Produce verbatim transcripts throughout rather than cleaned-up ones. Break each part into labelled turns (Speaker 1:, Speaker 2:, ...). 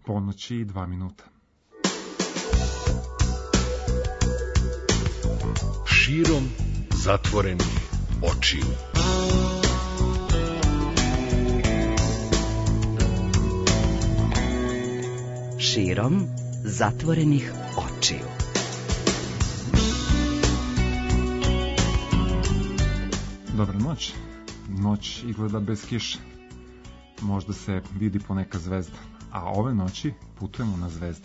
Speaker 1: Ponoći i dva minuta.
Speaker 2: Širom zatvorenih očiju.
Speaker 3: Širom zatvorenih očiju.
Speaker 1: Dobra noć. Noć izgleda bez kiše. Možda se vidi poneka zvezda. A ove noći putujemo na zvezde.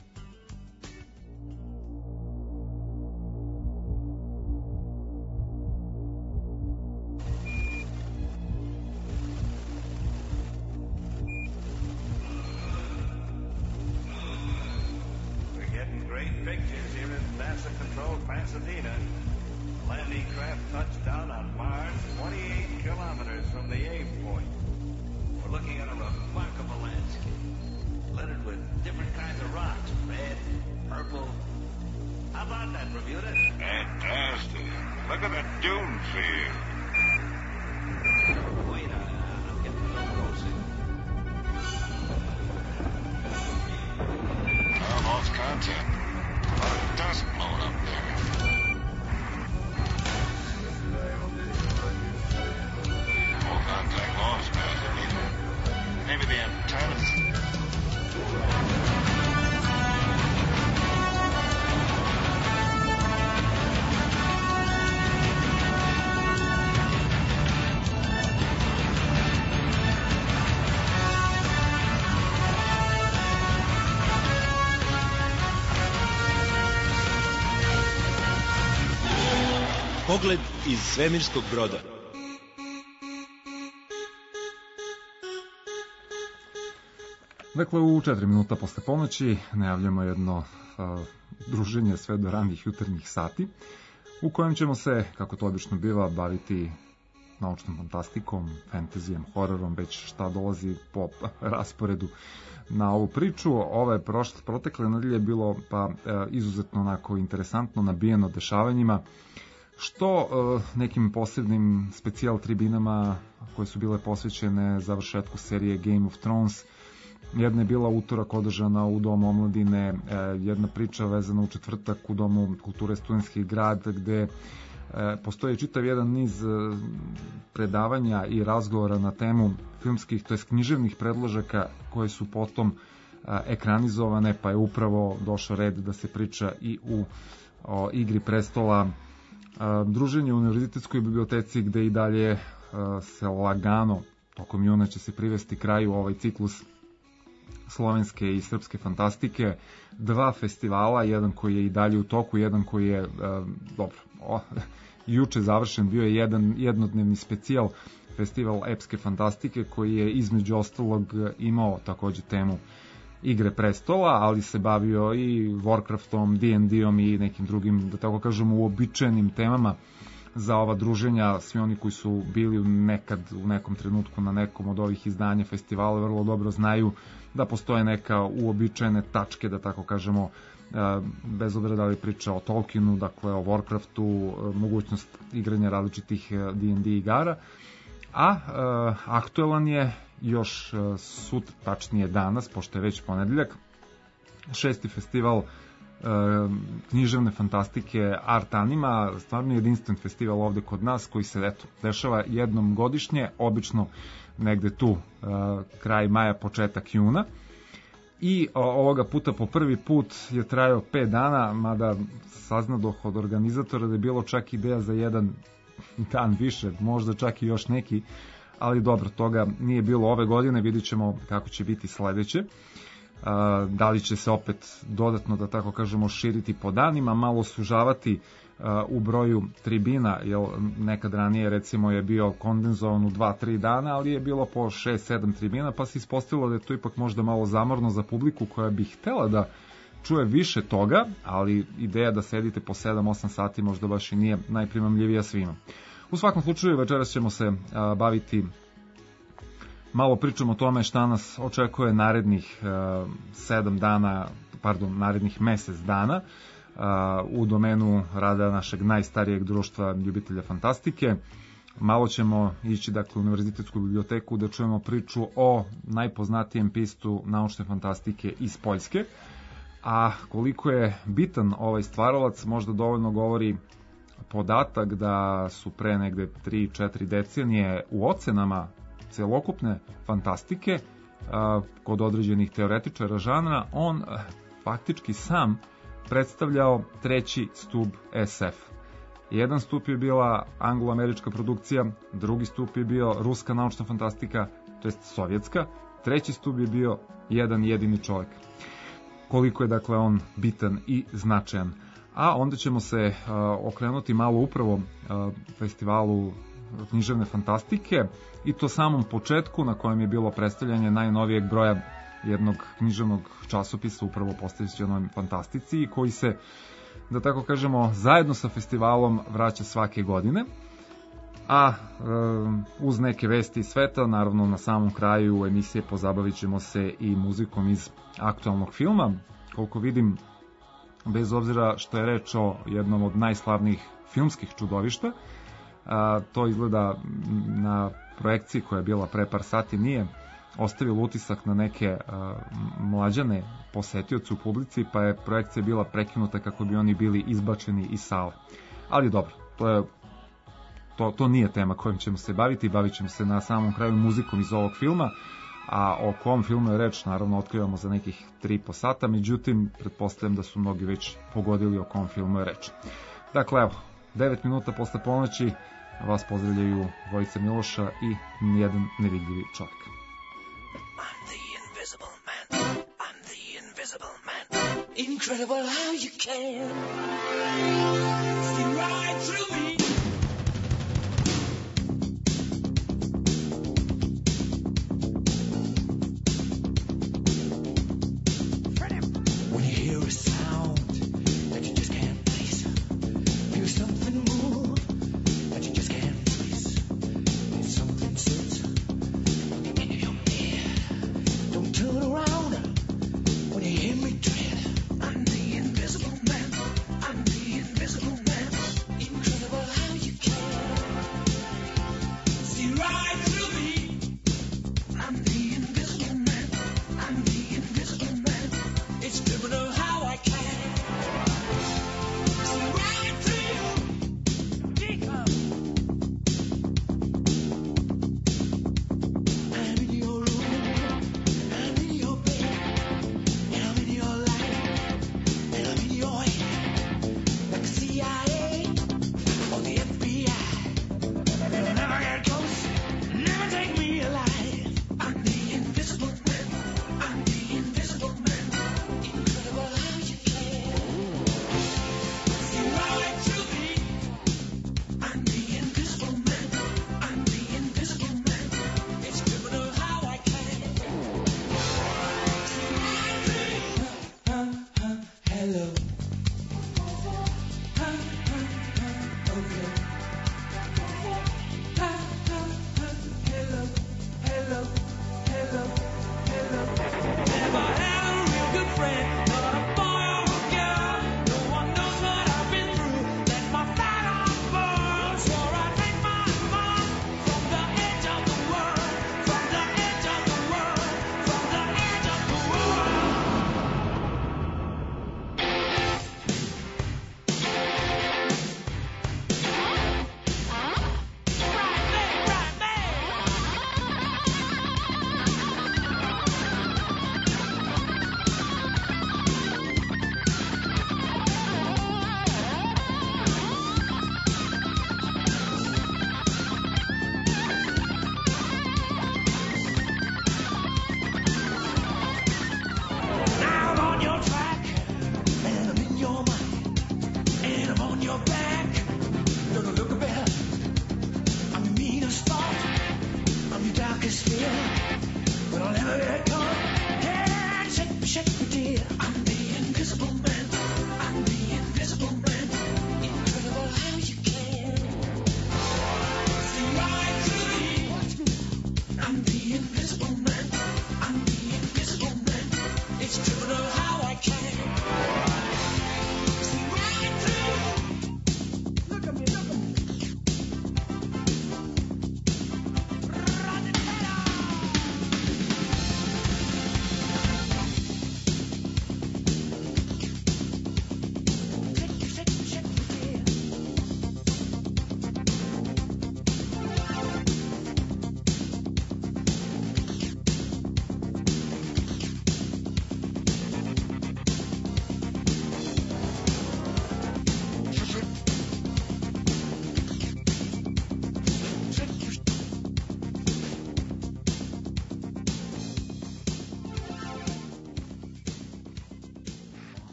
Speaker 4: Pogled iz svemirskog broda.
Speaker 1: Dakle, u četiri minuta posle ponoći najavljamo jedno a, druženje sve do ranih jutarnjih sati, u kojem ćemo se, kako to obično biva, baviti naučnom fantastikom, fantazijem, hororom, već šta dolazi po rasporedu na ovu priču. Ove prošle, protekle nedelje bilo pa e, izuzetno onako interesantno, nabijeno dešavanjima, što e, nekim posebnim specijal tribinama koje su bile posvećene završetku serije Game of Thrones. Jedna je bila utorak održana u Domu omladine, e, jedna priča vezana u četvrtak u Domu kulture Studentski grad, gde e, postoji čitav jedan niz e, predavanja i razgovora na temu filmskih, to jest književnih predložaka koje su potom e, ekranizovane, pa je upravo došao red da se priča i u o, Igri prestola. Druženje u Univerzitetskoj biblioteci, gde i dalje se lagano tokom juna će se privesti kraju ovaj ciklus slovenske i srpske fantastike. Dva festivala, jedan koji je i dalje u toku, jedan koji je dobro, o, juče završen, bio je jedan jednodnevni specijal, festival epske fantastike, koji je između ostalog imao takođe temu Igre prestola, ali se bavio i Warcraftom, D and D-om i nekim drugim, da tako kažemo, uobičajenim temama za ova druženja. Svi oni koji su bili nekad u nekom trenutku na nekom od ovih izdanja festivala vrlo dobro znaju da postoje neka uobičajene tačke, da tako kažemo, bez obzira da li priča o Tolkienu, dakle o Warcraftu, mogućnost igranja različitih D and D igara, a aktuelan je još sutra, tačnije danas, pošto je već ponedeljak, šesti festival e, književne fantastike Art Anima, stvarno jedinstven festival ovde kod nas, koji se eto, dešava jednom godišnje, obično negde tu e, kraj maja, početak juna, i o, ovoga puta po prvi put je trajao pet dana, mada saznadoh od organizatora da je bilo čak ideja za jedan dan više, možda čak i još neki, ali dobro, toga nije bilo ove godine, vidit ćemo kako će biti sledeće. Da li će se opet dodatno, da tako kažemo, širiti po danima, malo sužavati u broju tribina, jer nekad ranije recimo je bio kondenzovan u dva tri dana, ali je bilo po šest sedam tribina, pa se ispostavilo da je to ipak možda malo zamorno za publiku koja bi htela da čuje više toga, ali ideja da sedite po sedam osam sati možda baš i nije najprimamljivija svima. U svakom slučaju, večeras ćemo se a, baviti, malo pričamo o tome šta nas očekuje narednih a, sedam dana, pardon, narednih mesec dana a, u domenu rada našeg najstarijeg društva ljubitelja fantastike. malo ćemo ići dakle, u univerzitetsku biblioteku da čujemo priču o najpoznatijem pistu naučne fantastike iz Poljske. A koliko je bitan ovaj stvaralac, možda dovoljno govori podatak da su pre negde tri četiri decenije u ocenama celokupne fantastike a, kod određenih teoretičara žanra on a, faktički sam predstavljao treći stub es ef. Jedan stup je bila anglo-američka produkcija, drugi stup je bio ruska naučna fantastika, to jest sovjetska, treći stup je bio jedan jedini čovjek. Koliko je dakle on bitan i značajan. A onda ćemo se uh, okrenuti malo upravo uh, festivalu književne fantastike i to samom početku na kojem je bilo predstavljanje najnovijeg broja jednog književnog časopisa upravo posvećenom fantastici koji se, da tako kažemo, zajedno sa festivalom vraća svake godine. A um, uz neke vesti iz sveta, naravno na samom kraju emisije pozabavit ćemo se i muzikom iz aktualnog filma. Koliko vidim, bez obzira što je reč o jednom od najslavnijih filmskih čudovišta, a, to izgleda na projekciji koja je bila pre par sati nije ostavilo utisak na neke a, mlađane posetioce u publici, pa je projekcija bila prekinuta kako bi oni bili izbačeni iz sale. Ali dobro, to je To, to nije tema kojom ćemo se baviti, bavit ćemo se na samom kraju muzikom iz ovog filma, a o kom filmu je reč, naravno, otkrivamo za nekih tri i po sata, međutim, pretpostavljam da su mnogi već pogodili o kom filmu je reč. Dakle, evo, devet minuta posle ponoći vas pozdravljaju Vojica Miloša i Nijedan nevidljivi čovjek.
Speaker 5: I'm the invisible man, I'm the invisible man, incredible how you can see right through me.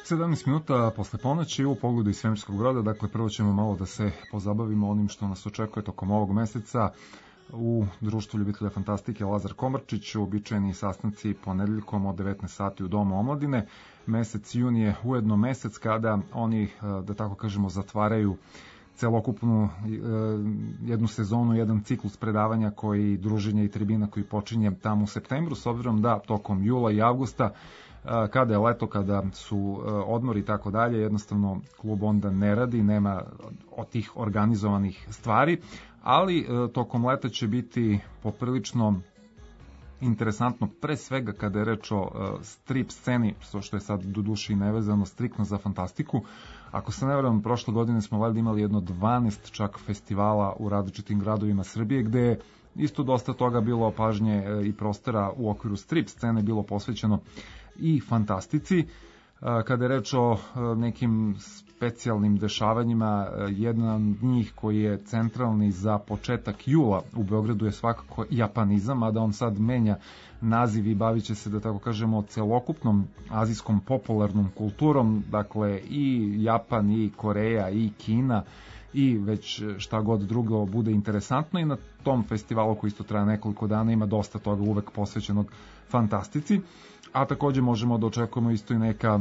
Speaker 1: sedamnaest minuta posle ponoći u pogledu iz svemirskog broda. Dakle, prvo ćemo malo da se pozabavimo onim što nas očekuje tokom ovog meseca u društvu ljubitelja fantastike Lazar Komrčić. Uobičajeni sastanci ponedeljkom od devetnaest sati u Domu omladine. Mesec juni je ujedno mesec kada oni, da tako kažemo, zatvaraju celokupnu jednu sezonu, jedan ciklus predavanja koji druženja i tribina koji počinje tamo u septembru, s obzirom da tokom jula i avgusta, kada je leto, kada su odmori i tako dalje, jednostavno klub onda ne radi, nema od tih organizovanih stvari, ali tokom leta će biti poprilično interesantno, pre svega kada je reč o strip sceni, što je sad do duše i nevezano striktno za fantastiku. Ako se ne varam, prošle godine smo valjda imali jedno dvanaest čak festivala u različitim gradovima Srbije, gde je isto dosta toga bilo pažnje i prostora u okviru strip scene bilo posvećeno i fantastici. Kada je reč o nekim specijalnim dešavanjima, jedan od njih koji je centralni za početak jula u Beogradu je svakako japanizam, a da on sad menja naziv i bavit će se, da tako kažemo, celokupnom azijskom popularnom kulturom, dakle i Japan, i Koreja, i Kina, i već šta god drugo bude interesantno. I na tom festivalu koji isto traje nekoliko dana ima dosta toga uvek posvećenog fantastici, a takođe možemo da očekujemo isto i neka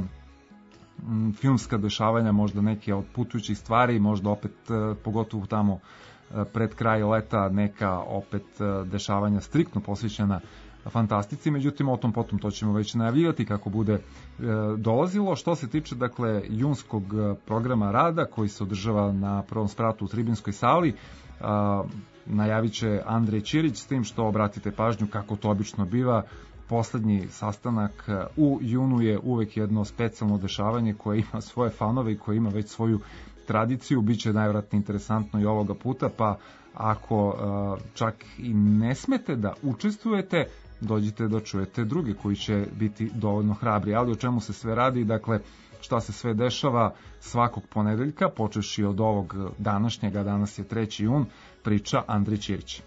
Speaker 1: m, filmska dešavanja, možda neke od putujućih stvari, možda opet pogotovo tamo pred kraj leta neka opet dešavanja striktno posvećena fantastici, međutim o tom potom to ćemo već najavljivati kako bude e, dolazilo. Što se tiče dakle junskog programa rada koji se održava na prvom spratu u Tribinskoj sali, a, najavit će Andrej Ćirić, s tim što obratite pažnju kako to obično biva. Poslednji sastanak u junu je uvek jedno specijalno dešavanje koje ima svoje fanove i koje ima već svoju tradiciju. Biće najvratno interesantno i ovoga puta, pa ako a, čak i ne smete da učestvujete, dođite da čujete druge koji će biti dovoljno hrabri. Ali o čemu se sve radi, dakle šta se sve dešava svakog ponedeljka, počeši od ovog današnjega, danas je treći jun, priča Andrej Ćirić.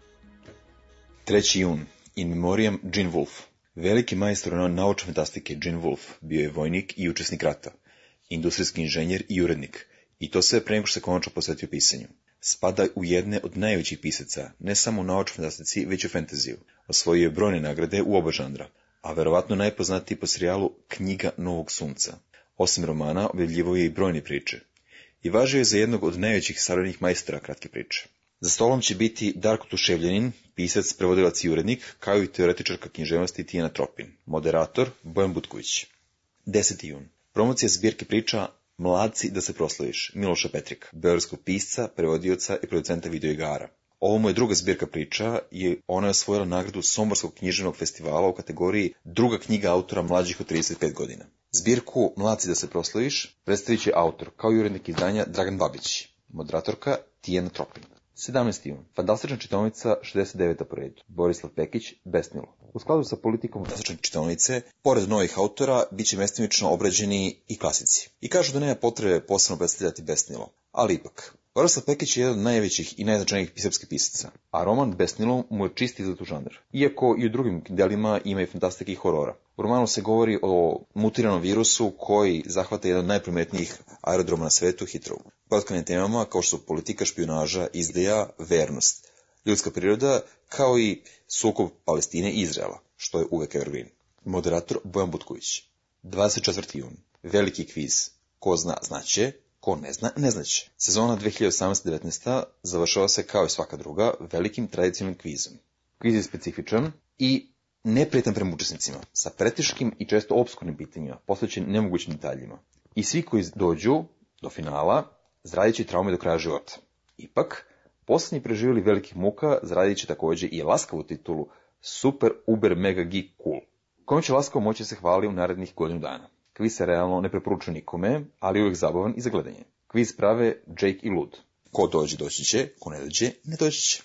Speaker 6: treći jun. In memoriam Gene Wolfe. Veliki majstor naučne fantastike Gene Wolfe bio je vojnik i učesnik rata, industrijski inženjer i urednik, i to sve pre nego što se konačno posvetio pisanju. Spada u jedne od najvećih pisaca, ne samo u naučnoj fantastici, već i u fenteziju. Osvojio je brojne nagrade u oba žanra, a verovatno najpoznatiji po serijalu Knjiga Novog sunca. Osim romana, objavljivao je i brojne priče. I važio je za jednog od najvećih savremenih majstora kratke priče. Za stolom će biti Darko Tuševljanin, pisac, prevodilac i urednik, kao i teoretičarka književnosti Tijana Tropin, moderator Bojan Butković. deseti jun. Promocija zbirke priča Mladci da se proslaviš, Miloša Petrika, beogradskog pisca, prevodioca i producenta videoigara. Ovo mu je druga zbirka priča i ona je osvojila nagradu Somborskog književnog festivala u kategoriji druga knjiga autora mlađih od trideset pet godina. Zbirku Mladci da se proslaviš predstavit će autor, kao i urednik izdanja Dragan Babić, moderatorka Tijana Tropin. sedamnaesti jun. Fantastična čitaonica šezdeset deveta po redu. Borislav Pekić, Besnilo. U skladu sa politikom fantastične čitaonice, pored novih autora, bit će mestimično obrađeni i klasici. I kažu da nema potrebe posebno predstavljati Besnilo. Ali ipak, Borislav Pekić je jedan od najvećih i najznačajnijih srpskih pisaca, a roman Besnilo mu je čisti za tu žanr. Iako i u drugim delima ima i fantastike i horora. U romanu se govori o mutiranom virusu koji zahvata jedan od najprometnijih aerodroma na svetu, Hitrovu. Potkrenim temama kao što su politika, špijunaža, izdaja, vernost, ljudska priroda, kao i sukob Palestine i Izraela, što je uvek evergreen. Moderator Bojan Butković. dvadeset četvrti jun. Veliki kviz. Ko zna, znaće. Ko ne zna, ne znaće. Sezona dve hiljade osamnaeste devetnaeste završava se kao i svaka druga velikim tradicionalnim kvizom. Kviz je specifičan i neprijetan prema učesnicima, sa preteškim i često opskurnim pitanjima, posvećen nemogućim detaljima. I svi koji dođu do finala zaradit će traume do kraja života. Ipak, posljednji preživjeli velikih muka zaradit će također i laskavu titulu Super Uber Mega Geek Cool, kojom će laskavo moći se hvali u narednih godinu dana. Kviz se realno ne preporučuje nikome, ali je uvijek zabavan i za gledanje. Kviz prave Jake i Lud. Ko dođe, doći će, ko ne dođe, ne doći će.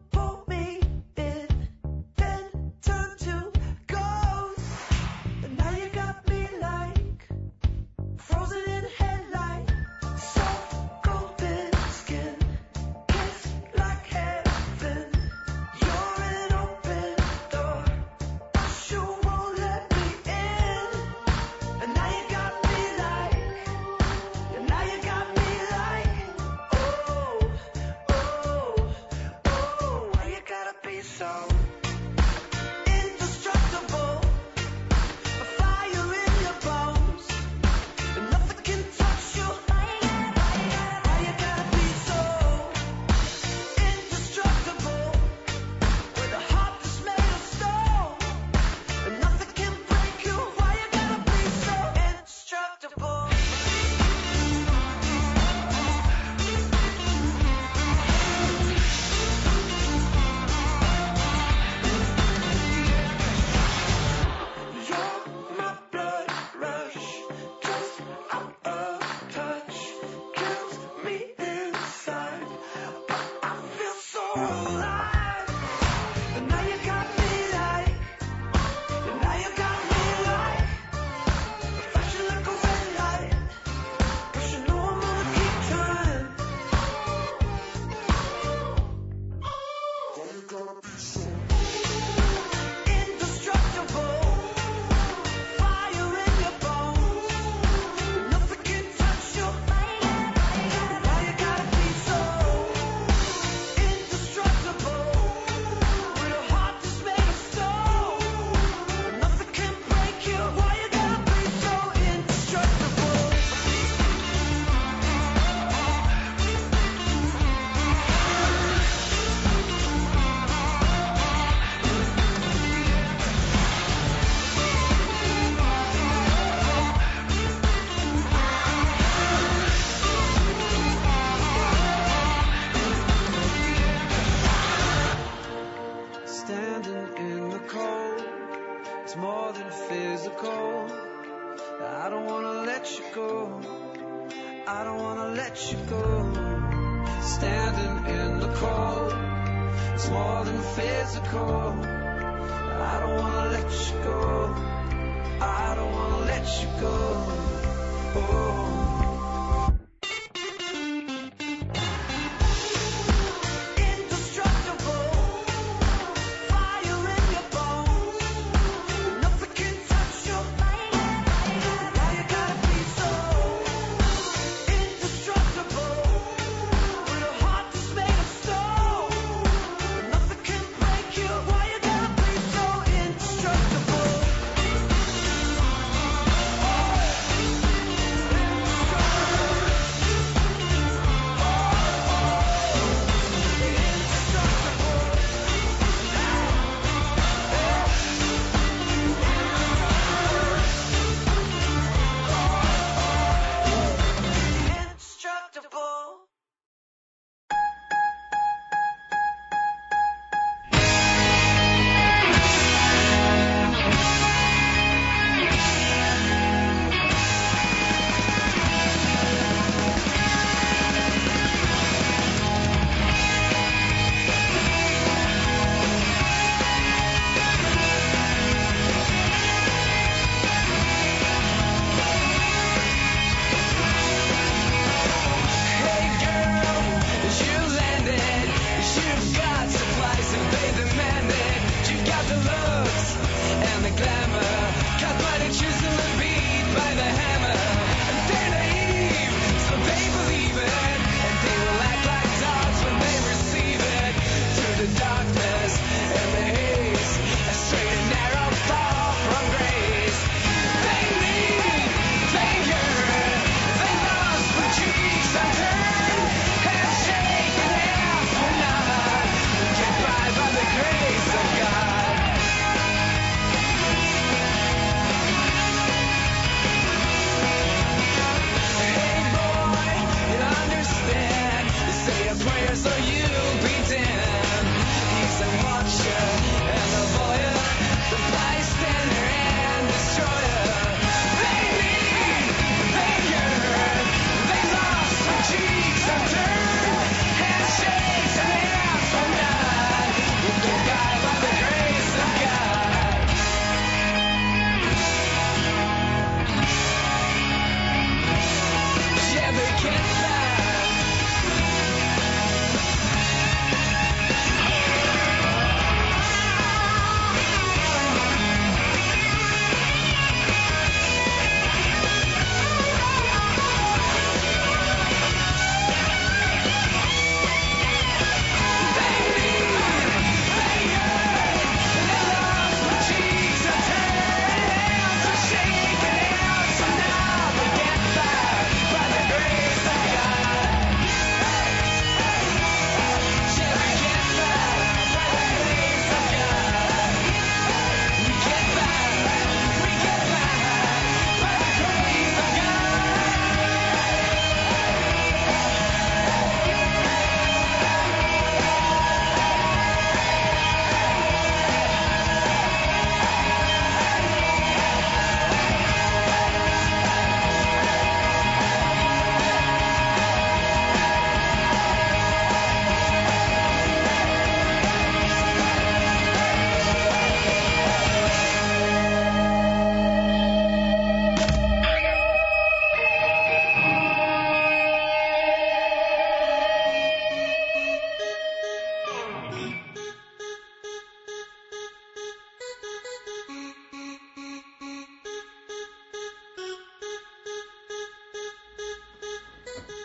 Speaker 5: The night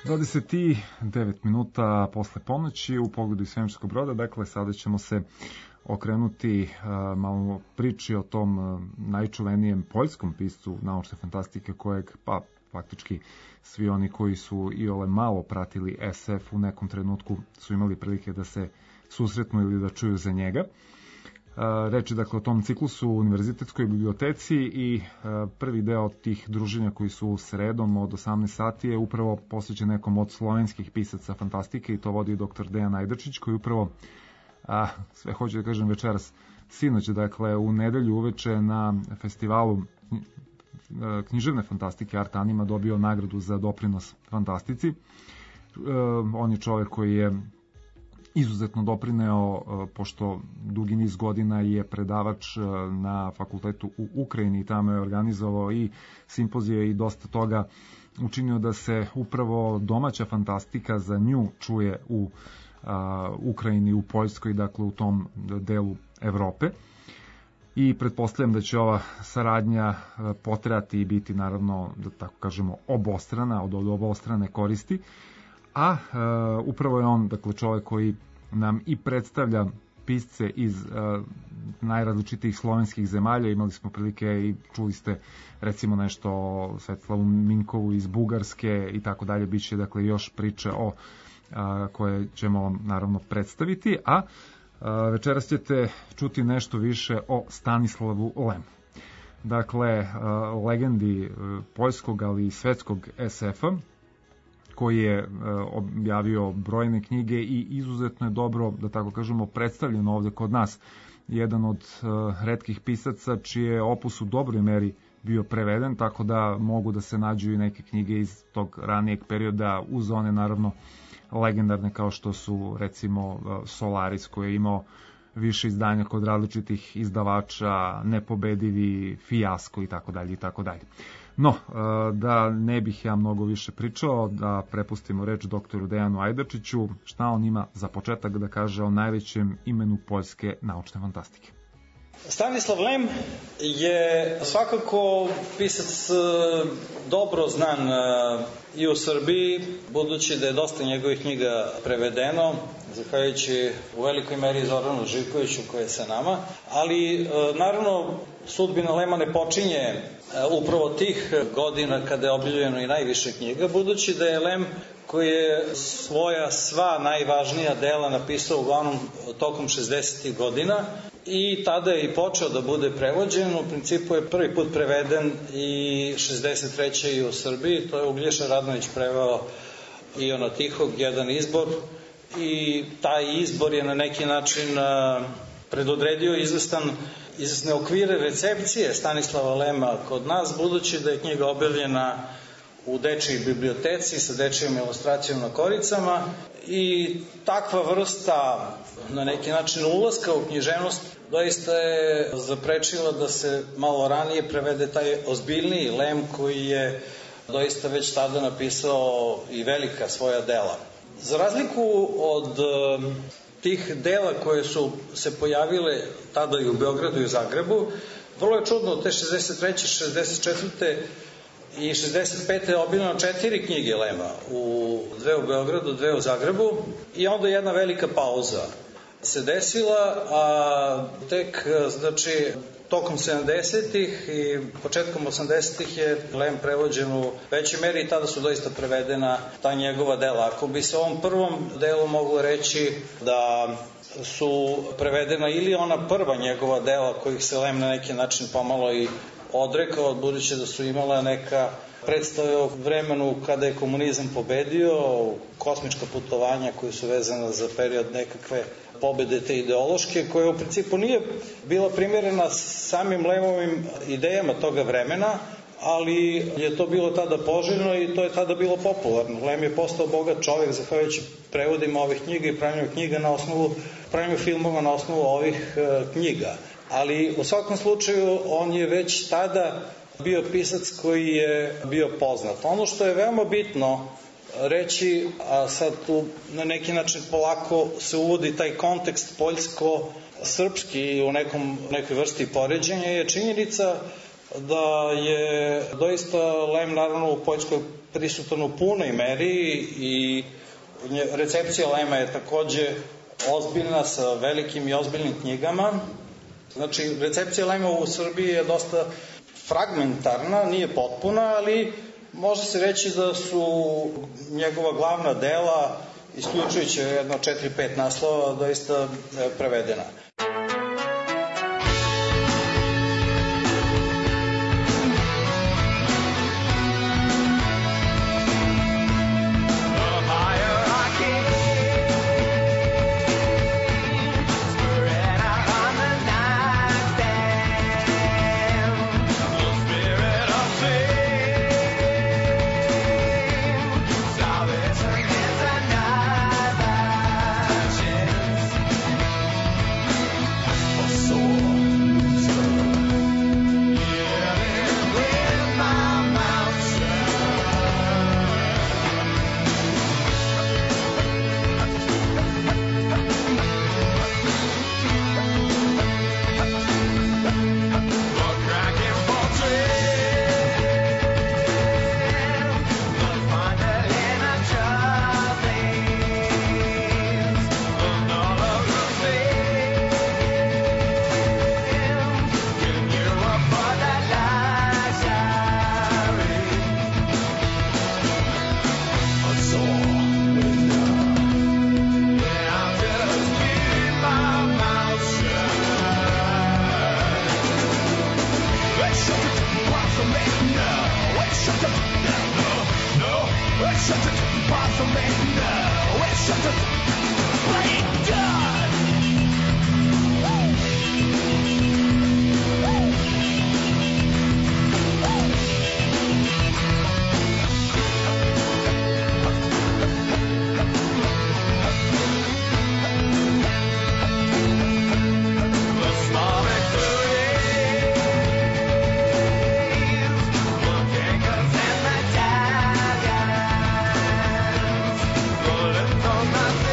Speaker 1: dvadeset devet minuta posle ponoći u pogledu iz svemirskog broda, dakle sada ćemo se okrenuti uh, malo priči o tom uh, najčuvenijem poljskom piscu naučne fantastike kojeg, pa faktički svi oni koji su i ole malo pratili es ef u nekom trenutku su imali prilike da se susretnu ili da čuju za njega. Reč je dakle o tom ciklusu u univerzitetskoj biblioteci i prvi deo tih druženja koji su sredom od osamnaest sati je upravo posvećen nekom od slovenskih pisaca fantastike i to vodi doktor Dejan Ajdačić koji upravo, a, sve hoću da kažem večeras, sinoć, dakle u nedelju uveče na festivalu književne fantastike Art Anima dobio nagradu za doprinos fantastici. On je čovjek koji je izuzetno doprineo, pošto dugi niz godina je predavač na fakultetu u Ukrajini i tamo je organizovao i simpozije i dosta toga učinio da se upravo domaća fantastika za nju čuje u a, Ukrajini, u Poljskoj, dakle u tom delu Evrope. I pretpostavljam da će ova saradnja potrajati i biti, naravno, da tako kažemo, obostrana, od obostrane koristi. A e, upravo je on, dakle, čovjek koji nam i predstavlja pisce iz e, najrazličitijih slovenskih zemalja. Imali smo prilike i čuli ste recimo nešto o Svetslavu Minkovu iz Bugarske i tako dalje. Biće, dakle, još priče o a, koje ćemo vam naravno predstaviti, a, a večeras ćete čuti nešto više o Stanislavu Lemu. Dakle, a, legendi a, poljskog, ali i svetskog es efa, koji je objavio brojne knjige i izuzetno je dobro, da tako kažemo, predstavljen ovde kod nas. Jedan od retkih pisaca čiji je opus u dobroj meri bio preveden, tako da mogu da se nađu i neke knjige iz tog ranijeg perioda, uz one naravno legendarne kao što su recimo Solaris, koji je imao više izdanja kod različitih izdavača, Nepobedivi, Fijasko i tako dalje i tako dalje. No, da ne bih ja mnogo više pričao, da prepustimo reč doktoru Dejanu Ajdačiću, šta on ima za početak da kaže o najvećem imenu poljske naučne fantastike.
Speaker 7: Stanislav Lem je svakako pisac dobro znan i u Srbiji, budući da je dosta njegovih knjiga prevedeno, zahvaljujući u velikoj meri Zoranu Živkoviću koji je sa nama, ali naravno sudbina Lema ne počinje upravo tih godina kada je objavljeno i najviše knjiga, budući da je Lem, koji je svoja sva najvažnija dela napisao uglavnom tokom šezdesetih godina i tada je i počeo da bude prevođen. U principu je prvi put preveden i šezdeset treće i u Srbiji. To je Uglješa Radnović preveo Iona Tihog, jedan izbor, i taj izbor je na neki način predodredio izvestan izvesne okvire recepcije Stanislava Lema kod nas, budući da je knjiga objavljena u dečijoj biblioteci sa dečijom ilustracijom na koricama i takva vrsta na neki način ulaska u književnost doista je zaprečila da se malo ranije prevede taj ozbiljniji Lem koji je doista već tada napisao i velika svoja dela. Za razliku od tih dela koje su se pojavile tada i u Beogradu i u Zagrebu, vrlo je čudno, te šezdeset treće, šezdeset četvrte i šezdeset pete je objavljeno četiri knjige Lema, u dve u Beogradu, dve u Zagrebu, i onda jedna velika pauza se desila, a tek, znači, tokom sedamdesetih i početkom osamdesetih je Lem prevođen u većoj meri i tada su doista prevedena ta njegova dela. Ako bi se ovom prvom delu moglo reći da su prevedena ili ona prva njegova dela kojih se Lem na neki način pomalo i odrekao, budući da su imala neka predstave o vremenu kada je komunizam pobedio, kosmička putovanja koji su vezana za period nekakve pobede te ideološke, koja u principu nije bila primjerena samim Lemovim idejama toga vremena, ali je to bilo tada poželjno i to je tada bilo popularno. Lem je postao bogat čovjek zahvaljujući prevodima ovih knjiga i pravljenju knjiga na osnovu, pravljenju filmova na osnovu ovih e, knjiga. Ali u svakom slučaju on je već tada bio pisac koji je bio poznat. Ono što je veoma bitno reći, a sad tu na neki način polako se uvodi taj kontekst poljsko-srpski u nekom, nekoj vrsti poređenja, je činjenica da je doista Lem naravno u poljskoj prisutan u punoj meri i recepcija Lema je takođe ozbiljna sa velikim i ozbiljnim knjigama. Znači, recepcija Lema u Srbiji je dosta fragmentarna, nije potpuna, ali može se reći da su njegova glavna dela, isključujući jedno četiri pet naslova, doista prevedena.
Speaker 5: My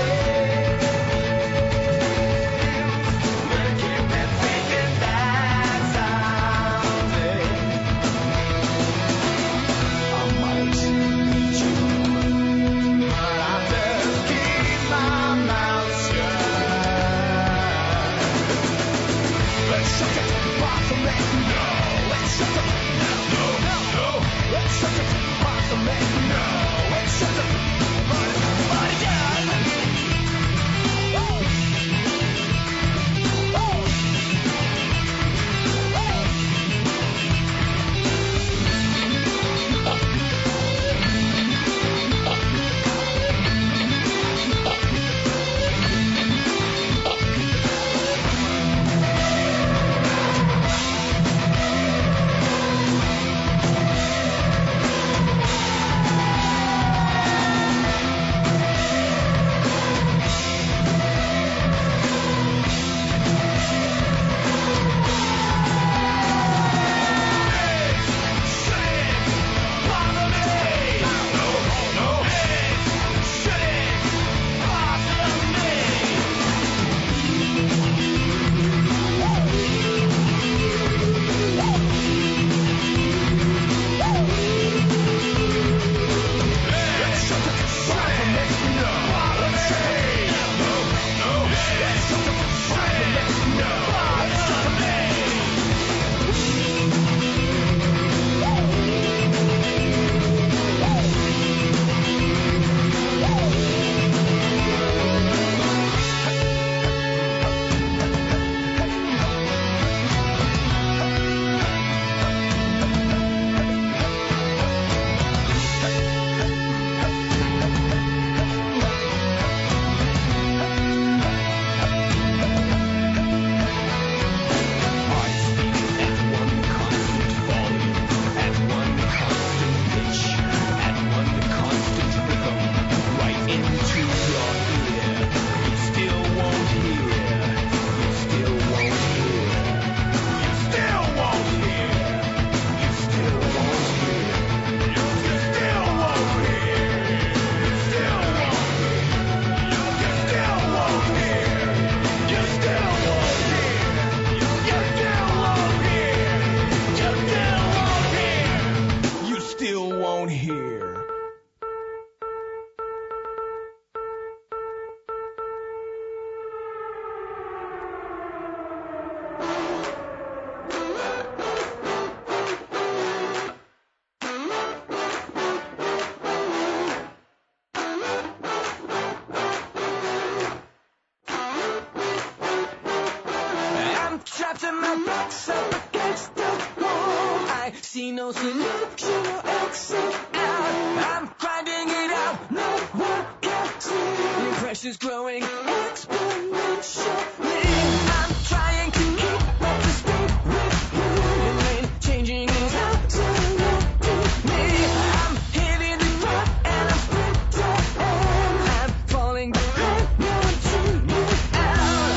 Speaker 5: backs up against the wall. I see no solution or exit out. I'm finding it out, no one can see. The pressure's growing exponentially. I'm trying to keep up to speed with you. Your lane changing is absolutely me. I'm hitting the front and I'm sprinting. I'm falling behind, no one to me out.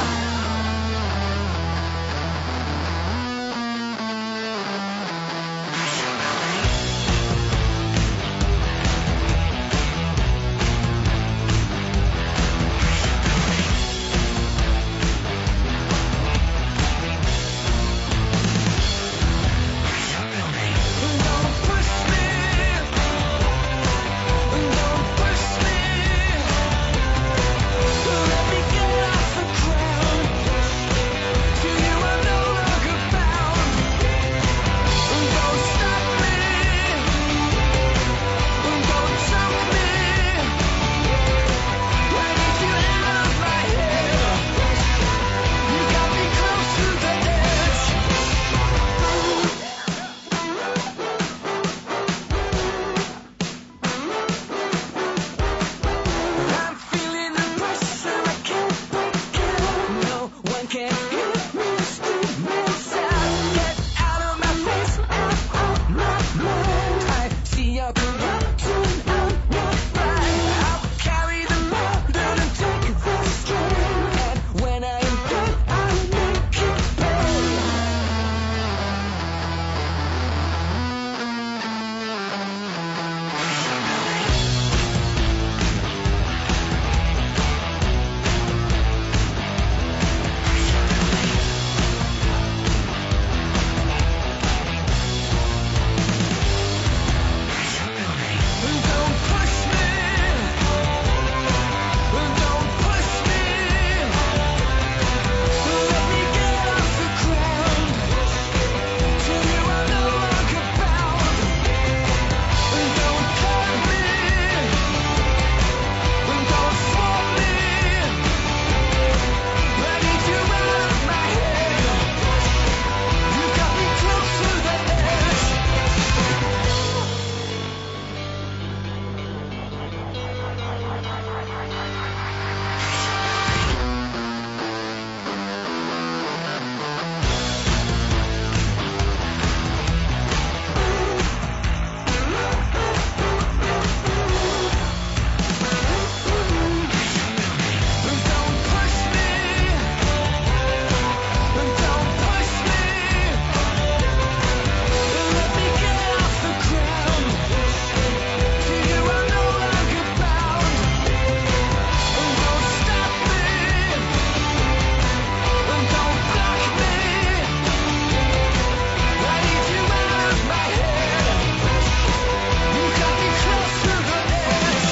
Speaker 5: Don't push me, don't push me. Let me get off the ground. To you I'm no longer bound. Don't stop me, don't choke me. I need you out of my head. You got me close to the edge. I'm feeling the pressure, I can't break it. No one can hear me screaming sound. Get out of my face, out of my mind. I see your corruption, I'm not fine. I'll carry the burden and take the strain. And when I am done, I'll make it pay. Don't push me, don't push me. Let me get off the ground. To you I'm no longer bound. Don't cut me, don't swap me. I need you out of my head. You got me close to the edge. Don't push me, don't push me. Let me get off the ground. To you I'm no longer bound. Don't stop me, don't block me. I need you out of my head. You got me close to the edge.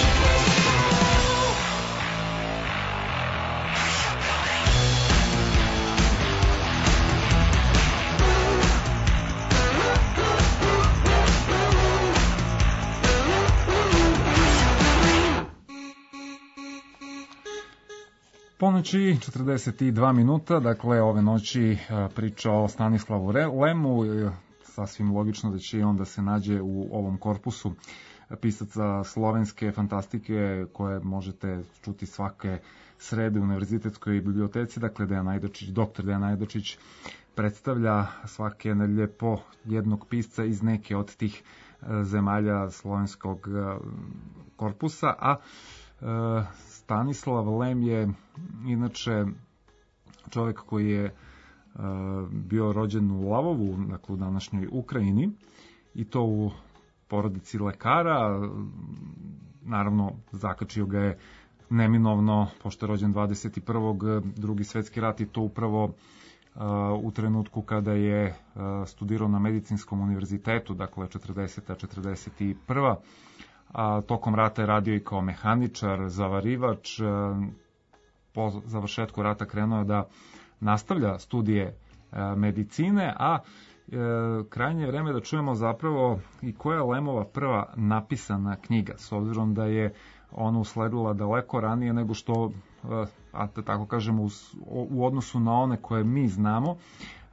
Speaker 1: Ponoći četrdeset dva minuta, dakle ove noći e, priča o Stanislavu Re- Lemu, e, sasvim logično da će i on da se nađe u ovom korpusu pisaca slovenske fantastike koje možete čuti svake srede u Univerzitetskoj biblioteci, dakle Dejan Ajdačić, doktor Dejan Ajdačić predstavlja svake nedelje po jednog pisca iz neke od tih e, zemalja slovenskog e, korpusa, a e, Stanislav Lem je inače čovjek koji je e, bio rođen u Lavovu, dakle u današnjoj Ukrajini, i to u porodici lekara. Naravno, zakačio ga je neminovno, pošto je rođen dvadeset prvog drugi svetski rat, i to upravo uh, u trenutku kada je uh, studirao na Medicinskom univerzitetu, dakle četrdeseta četrdeset prva. A tokom rata je radio i kao mehaničar, zavarivač. Po završetku rata krenuo je da nastavlja studije medicine, a krajnje je vreme da čujemo zapravo i koja je Lemova prva napisana knjiga, s obzirom da je ona usledila daleko ranije nego što, a da tako kažemo, u odnosu na one koje mi znamo.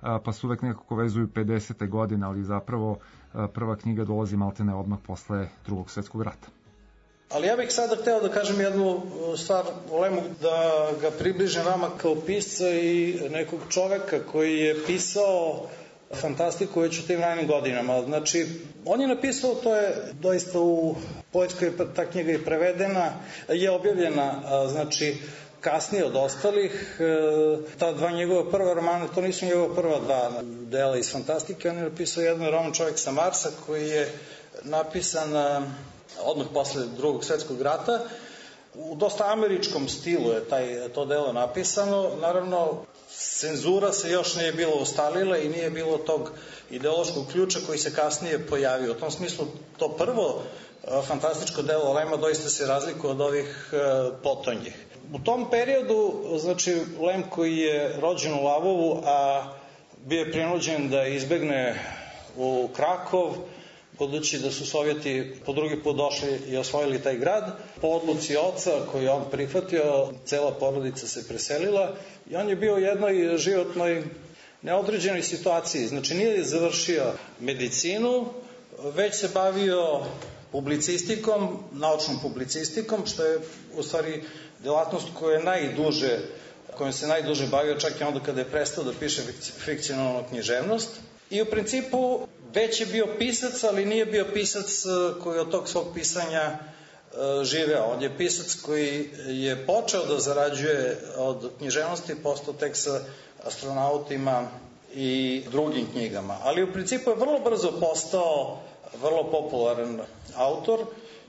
Speaker 1: pa su uvek nekako vezuju pedesete godine, ali zapravo prva knjiga dolazi maltene odmah posle drugog svetskog rata.
Speaker 7: Ali ja bih sada hteo da kažem jednu stvar o Lemu, da ga približim vama kao pisca i nekog čoveka koji je pisao fantastiku već u tim ranim godinama. Znači, on je napisao, to je doista u Poljskoj, ta knjiga je prevedena, je objavljena, znači, kasnije od ostalih. Ta dva njegova prva romana, to nisu njegova prva dva dela iz fantastike, on je napisao jedan roman Čovjek sa Marsa, koji je napisan odmah posle drugog svetskog rata. U dosta američkom stilu je taj, to delo napisano. Naravno, cenzura se još nije bilo ustalila i nije bilo tog ideološkog ključa koji se kasnije pojavio. U tom smislu, to prvo fantastičko delo Lema doista se razlikuje od ovih potonjih. U tom periodu, znači, Lem koji je rođen u Lavovu, a bio je prinuđen da izbegne u Krakov, budući da su Sovjeti po drugi put došli i osvojili taj grad. Po odluci oca koju je on prihvatio, cela porodica se preselila i on je bio u jednoj životnoj neodređenoj situaciji. Znači, nije završio medicinu, već se bavio publicistikom, naučnom publicistikom, što je u stvari delatnost koja je najduže, kojom se najduže bavio, čak i onda kada je prestao da piše fikcionalnu književnost. I u principu već je bio pisac, ali nije bio pisac koji od tog svog pisanja živeo. On je pisac koji je počeo da zarađuje od književnosti, postao tek sa astronautima i drugim knjigama. Ali u principu je vrlo brzo postao vrlo popularan autor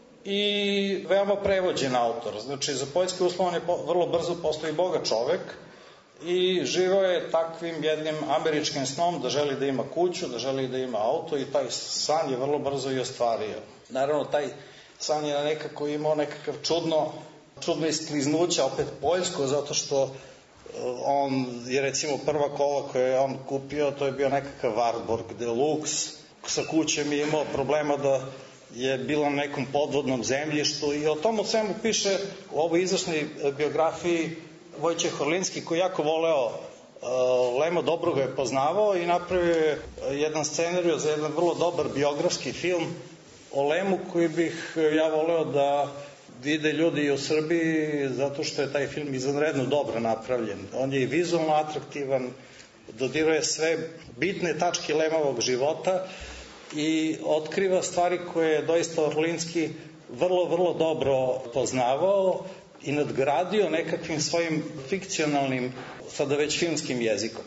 Speaker 7: i veoma prevođen autor. Znači, za poljski uslov on je vrlo brzo postao i bogat čovek i živao je takvim jednim američkim snom da želi da ima kuću, da želi da ima auto i taj san je vrlo brzo i ostvario. Naravno, taj san je nekako imao nekakav čudno, čudno iskliznuće, opet poljsko, zato što on je recimo prva kola koju je on kupio, to je bio nekakav Warburg Deluxe, sa kućem je imao problema da je bilo na nekom podvodnom zemljištu i o tomu svemu piše u ovoj izvršnoj biografiji Vojčeh Horlinski, koji jako voleo uh, Lema, dobro ga je poznavao i napravio je jedan scenariju za jedan vrlo dobar biografski film o Lemu koji bih ja voleo da vide ljudi i u Srbiji, zato što je taj film izvanredno dobro napravljen. On je i vizualno atraktivan, dodiruje sve bitne tačke Lemovog života i otkriva stvari koje je doista Orlinski vrlo, vrlo dobro poznavao i nadgradio nekakvim svojim fikcionalnim, sada već filmskim jezikom.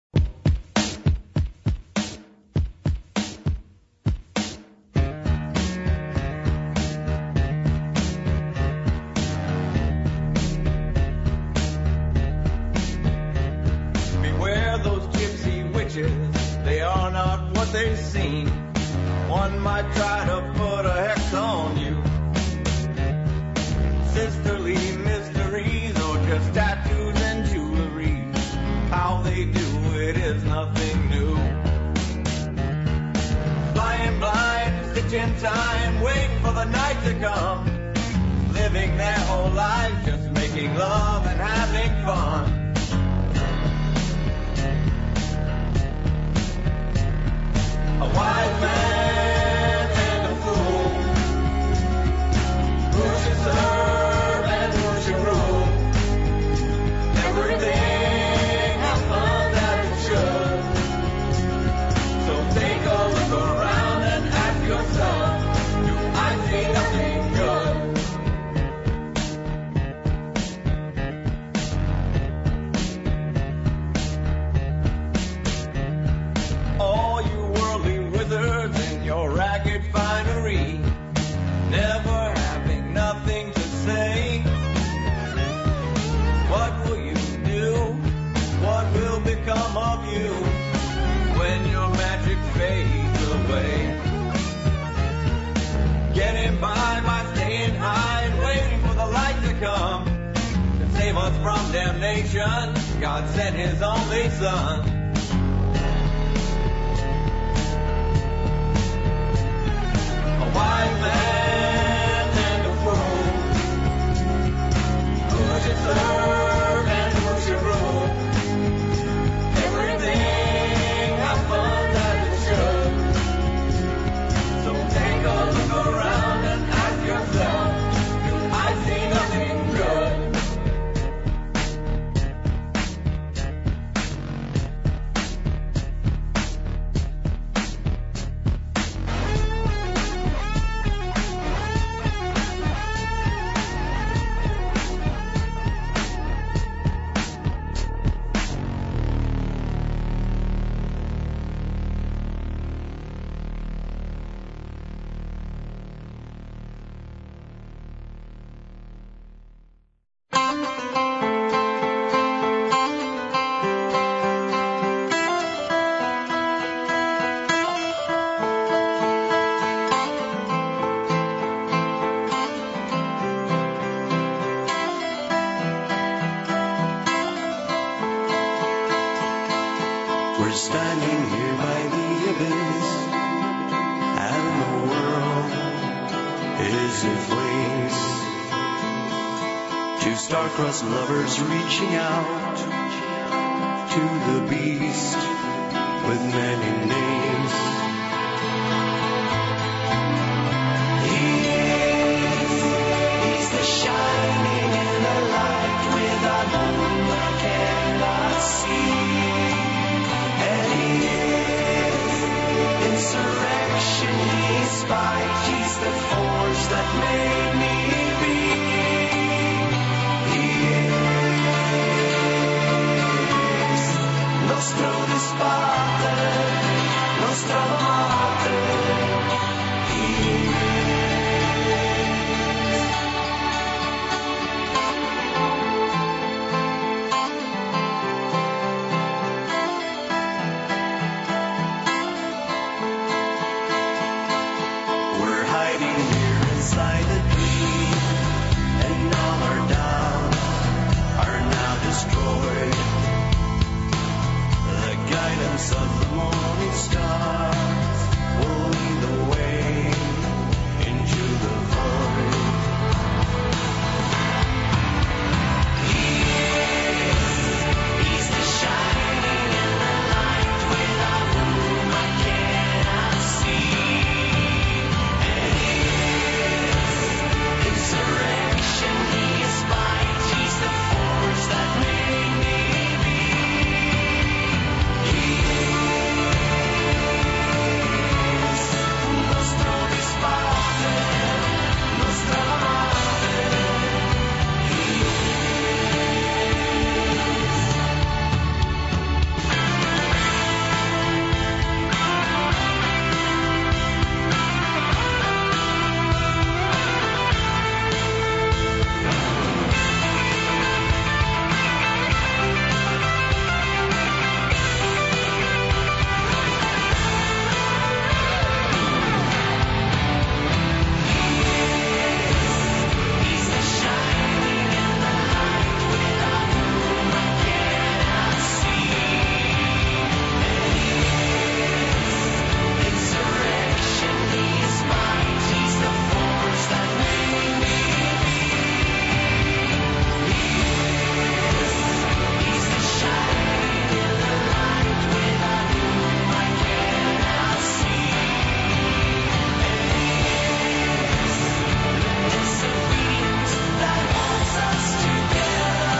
Speaker 8: Beware those gypsy witches, they are not what they seem. One might try to put a hex on you. Sisterly mysteries or just tattoos and jewelry. How they do it is nothing new. Flying blind, stitching time, waiting for the night to come. Living their whole life just making love and having fun. A wise man and a fool, who should serve and who should rule. Everything happens as it should. So take a look around and ask yourself, do I see nothing good? All you worldly wizards in your ragged finery, never having nothing to say. What will you do? What will become of you when your magic fades away? Getting by by staying high and waiting for the light to come and save us from damnation. God sent His only Son. A wise man and a fool, who should serve and who should rule. Everything
Speaker 9: We're standing here by the abyss, and the world is in flames. Two star-crossed lovers reaching out to the beast with many names. He is, he's the shining in the light without whom I cannot see. And he is insurrection, he's spite, he's the force that made me be. He is nostro disparte, nostra amate. He We're hiding here inside the dream, and all our doubts are now destroyed. The guidance of the morning star will lead the way into the void. He is, he's the shining in the light without whom I cannot see. And he is insurrection, he is spite, he's the force that made me be. He is nostro disparte, nostra amate. He He's the shining in the light without whom I cannot see. And he is insurrection, he is might, he's the force that made me be. He is, he's the shining in the light without whom I cannot see. And he is disobedience that holds us together.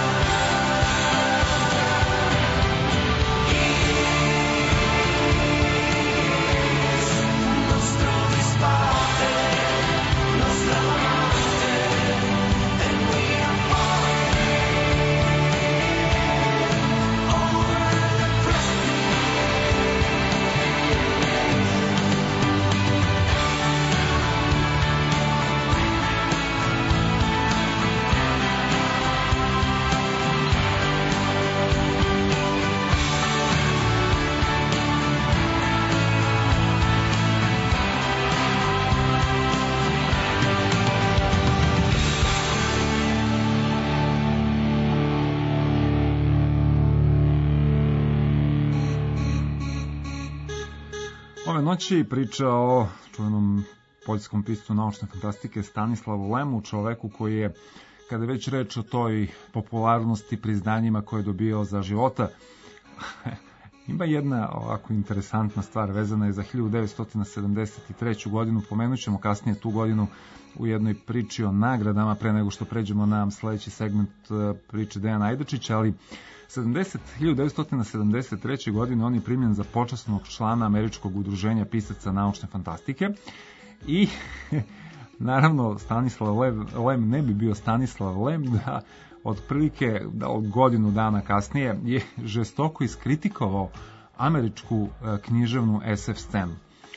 Speaker 9: He is nostro disparte, nostra amate, and we are falling over the
Speaker 1: Ove noći priča o čuvenom poljskom piscu naučne fantastike Stanislavu Lemu, čoveku koji je, kada je već reč o toj popularnosti, priznanjima koje je dobio za života, ima jedna ovako interesantna stvar vezana je za hiljadu devetsto sedamdeset treću godinu, pomenut ćemo kasnije tu godinu u jednoj priči o nagradama pre nego što pređemo na sledeći segment priče Dejana Ajdačića, ali hiljadu devetsto sedamdeset treće. godine on je primljen za počasnog člana Američkog udruženja pisaca naučne fantastike i naravno Stanislav Lem ne bi bio Stanislav Lem da otprilike da od godinu dana kasnije je žestoko iskritikovao američku književnu es ef scenu.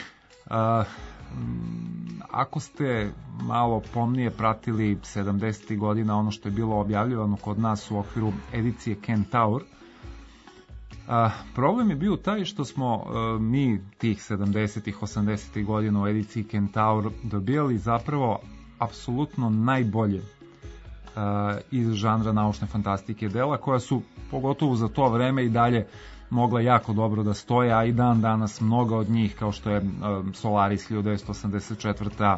Speaker 1: Ako ste malo pomnije pratili sedamdesetih godina ono što je bilo objavljivano kod nas u okviru edicije Kentaur, a, problem je bio taj što smo a, mi tih sedamdesetih, osamdesetih godina u ediciji Kentaur dobijali zapravo apsolutno najbolje a, iz žanra naučne fantastike dela, koja su pogotovo za to vreme i dalje mogla jako dobro da stoje, a i dan danas mnoga od njih, kao što je Solaris hiljadu devetsto osamdeset četvrte.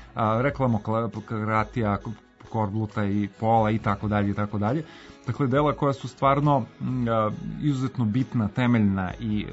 Speaker 1: Reklamokratija Korbluta i Pola i tako dalje i tako dalje. Dakle, dela koja su stvarno izuzetno bitna, temeljna i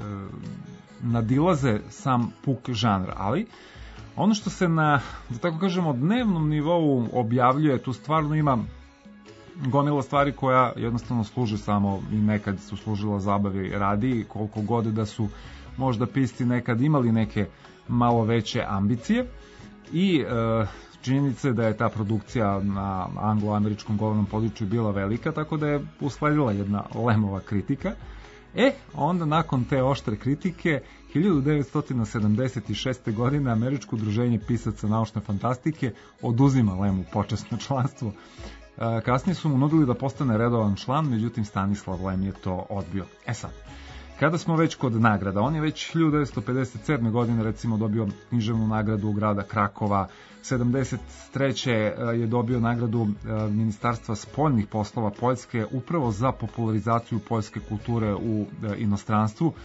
Speaker 1: nadilaze sam puk žanr, ali ono što se na, da tako kažemo, dnevnom nivou objavljuje, tu stvarno ima gomila stvari koja jednostavno služe samo i nekad su služila zabavi radi, koliko god da su možda pisti nekad imali neke malo veće ambicije i e, činjenice da je ta produkcija na anglo-američkom govornom području bila velika, tako da je usledila jedna Lemova kritika. E, onda nakon te oštre kritike, hiljadu devetsto sedamdeset šeste. godine Američko udruženje pisaca naučne fantastike oduzima Lemu počasno članstvo. Kasnije su mu nudili da postane redovan član, međutim Stanislav Lem je to odbio. E sad, kada smo već kod nagrada, on je već hiljadu devetsto pedeset sedme. godine recimo dobio književnu nagradu grada Krakova, sedamdeset treće. je dobio nagradu Ministarstva spoljnih poslova Poljske upravo za popularizaciju poljske kulture u inostranstvu.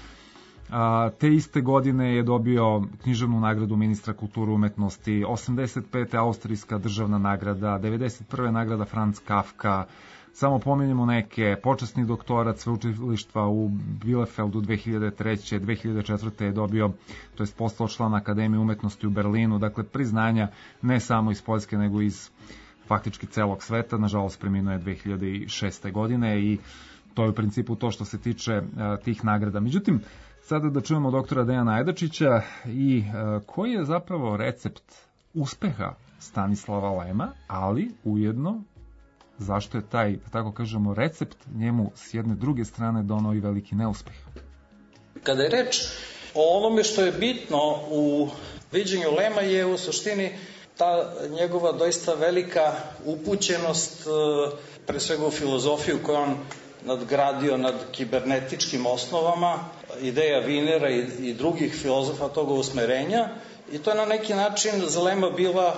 Speaker 1: Te iste godine je dobio književnu nagradu ministra kulture i umetnosti, osamdeset pete. austrijska državna nagrada, devedeset prve. nagrada Franz Kafka, samo pominjemo neke, počasni doktorat sveučilištva u Bielefeldu dve hiljade treće. dve hiljade četvrte. je dobio, to jest postao član Akademije umetnosti u Berlinu, dakle priznanja ne samo iz Poljske nego iz faktički celog sveta, nažalost preminuo je dve hiljade šeste. godine i to je u principu to što se tiče tih nagrada. Međutim, sada da čujemo doktora Dejana Ajdačića i e, koji je zapravo recept uspeha Stanislava Lema, ali ujedno zašto je taj, da tako kažemo, recept njemu s jedne druge strane donao i veliki neuspeh.
Speaker 7: Kada je reč o onome što je bitno u viđenju Lema je u suštini ta njegova doista velika upućenost pre svega u filozofiju koju on nadgradio nad kibernetičkim osnovama, ideja Vinera i, i drugih filozofa toga usmerenja, i to je na neki način za Lema bila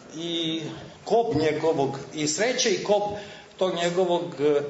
Speaker 7: i kop njegovog, i sreća i kop tog njegovog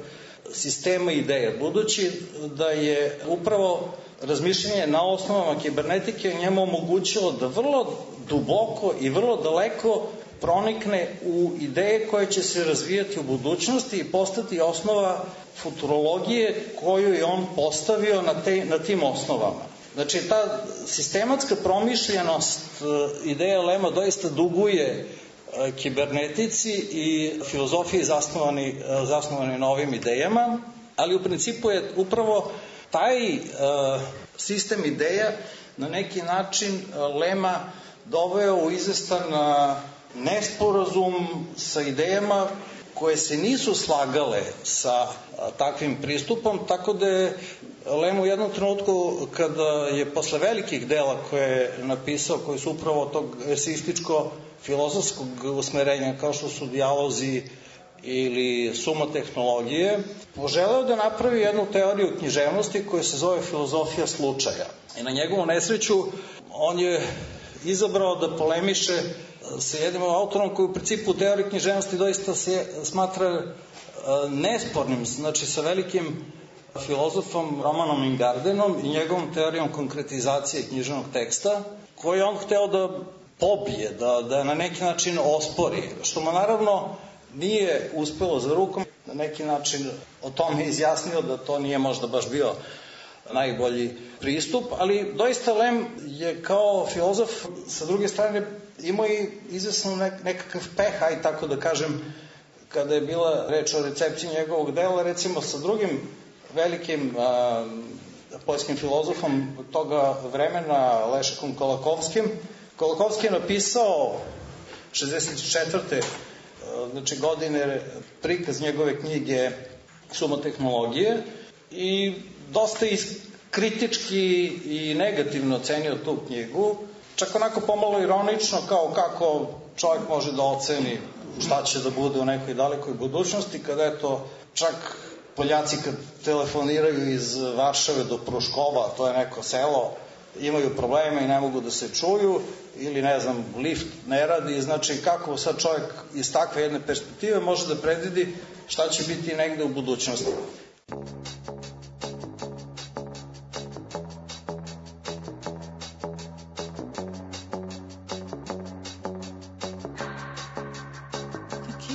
Speaker 7: sistema ideje, budući da je upravo razmišljanje na osnovama kibernetike njemu omogućilo da vrlo duboko i vrlo daleko pronikne u ideje koje će se razvijati u budućnosti i postati osnova futurologije koju je on postavio na, te, na tim osnovama. Znači, ta sistematska promišljenost ideja Lema doista duguje kibernetici i filozofiji zasnovani, zasnovani na ovim idejama, ali u principu je upravo taj uh, sistem ideja na neki način Lema doveo u izvestan uh, nesporazum sa idejama koje se nisu slagale sa uh, takvim pristupom, tako da je Lem u jednom trenutku, kada je posle velikih dela koje je napisao, koji su upravo tog eseističko-filozofskog usmerenja, kao što su dijalozi ili suma tehnologije, poželeo da napravi jednu teoriju književnosti koja se zove filozofija slučaja. I na njegovu nesreću on je izabrao da polemiše sa jednim autorom koji u principu u teoriji književnosti doista se smatra nespornim, znači sa velikim filozofom Romanom Ingardenom i njegovom teorijom konkretizacije književnog teksta, koji je on hteo da pobije, da, da na neki način ospori, što mu naravno nije uspelo za rukom, na neki način o tome izjasnio da to nije možda baš bio najbolji pristup, ali doista Lem je kao filozof sa druge strane imao i izvesno nek, nekakav peh, aj tako da kažem, kada je bila reč o recepciji njegovog dela, recimo sa drugim velikim a, poljskim filozofom toga vremena, Lešekom Kolakovskim. Kolakovski je napisao šezdeset četvrte znači godine prikaz njegove knjige Suma tehnologije i dosta kritički i negativno ocenio tu knjigu, čak onako pomalo ironično, kao kako čovjek može da oceni šta će da bude u nekoj dalekoj budućnosti, kada je to čak Poljaci kad telefoniraju iz Varšave do Pruškova, to je neko selo, imaju probleme i ne mogu da se čuju, ili ne znam, lift ne radi, znači kako sad čovjek iz takve jedne perspektive može da predvidi šta će biti negde u budućnosti.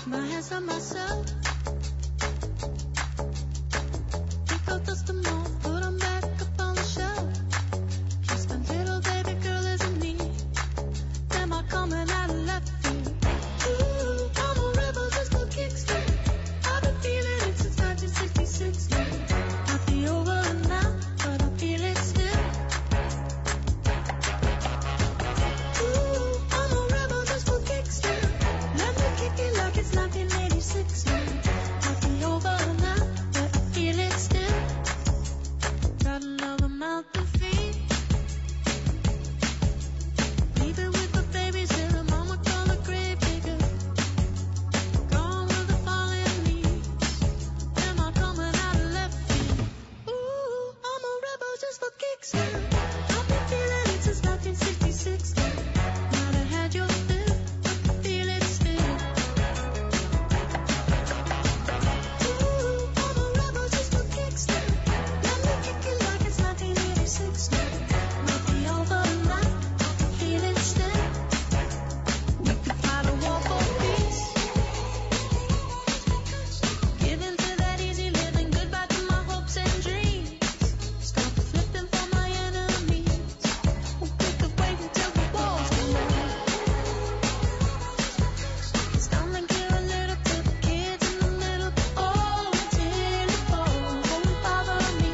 Speaker 5: Wash my hands on myself. Pick out dust them off, put them back up on the shelf. Just a little baby girl isn't me. Am I coming out of left field? Ooh, I'm a rebel just for kicks. I've been feeling it since nineteen sixty-six. Might be over now, but I feel it still. Ooh, I'm a rebel just for kicks. Let me kick it like it's nineteen eighty-six. Might be over now, but I feel it still. Got another mouth to feed. Leaving with the babies in the mama call a grave digger. Gone with the fallen leaves. Am I coming out of left field? Ooh, I'm a rebel just for kicks. I've been feeling it since nineteen sixty-six. Might have had your fill, but I feel it still. Ooh, I'm a rebel just for kicks. Let me kick it like it's nineteen eighty-six. Might be over now, I feel it still. We could fight a war for peace. Give in to that easy living, goodbye to my hopes and dreams. Stop flipping for my enemies. We'll pick a wait until the walls come on. It's time to give a little to the kids in the middle. Oh, until it falls, won't bother me.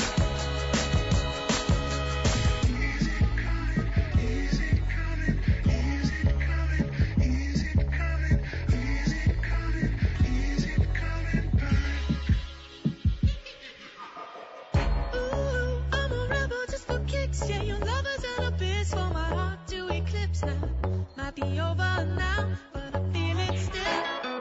Speaker 5: Ooh, I'm a rebel just for kicks. Yeah, your love is an abyss for my heart to eclipse now. Might be over now, but I feel it still.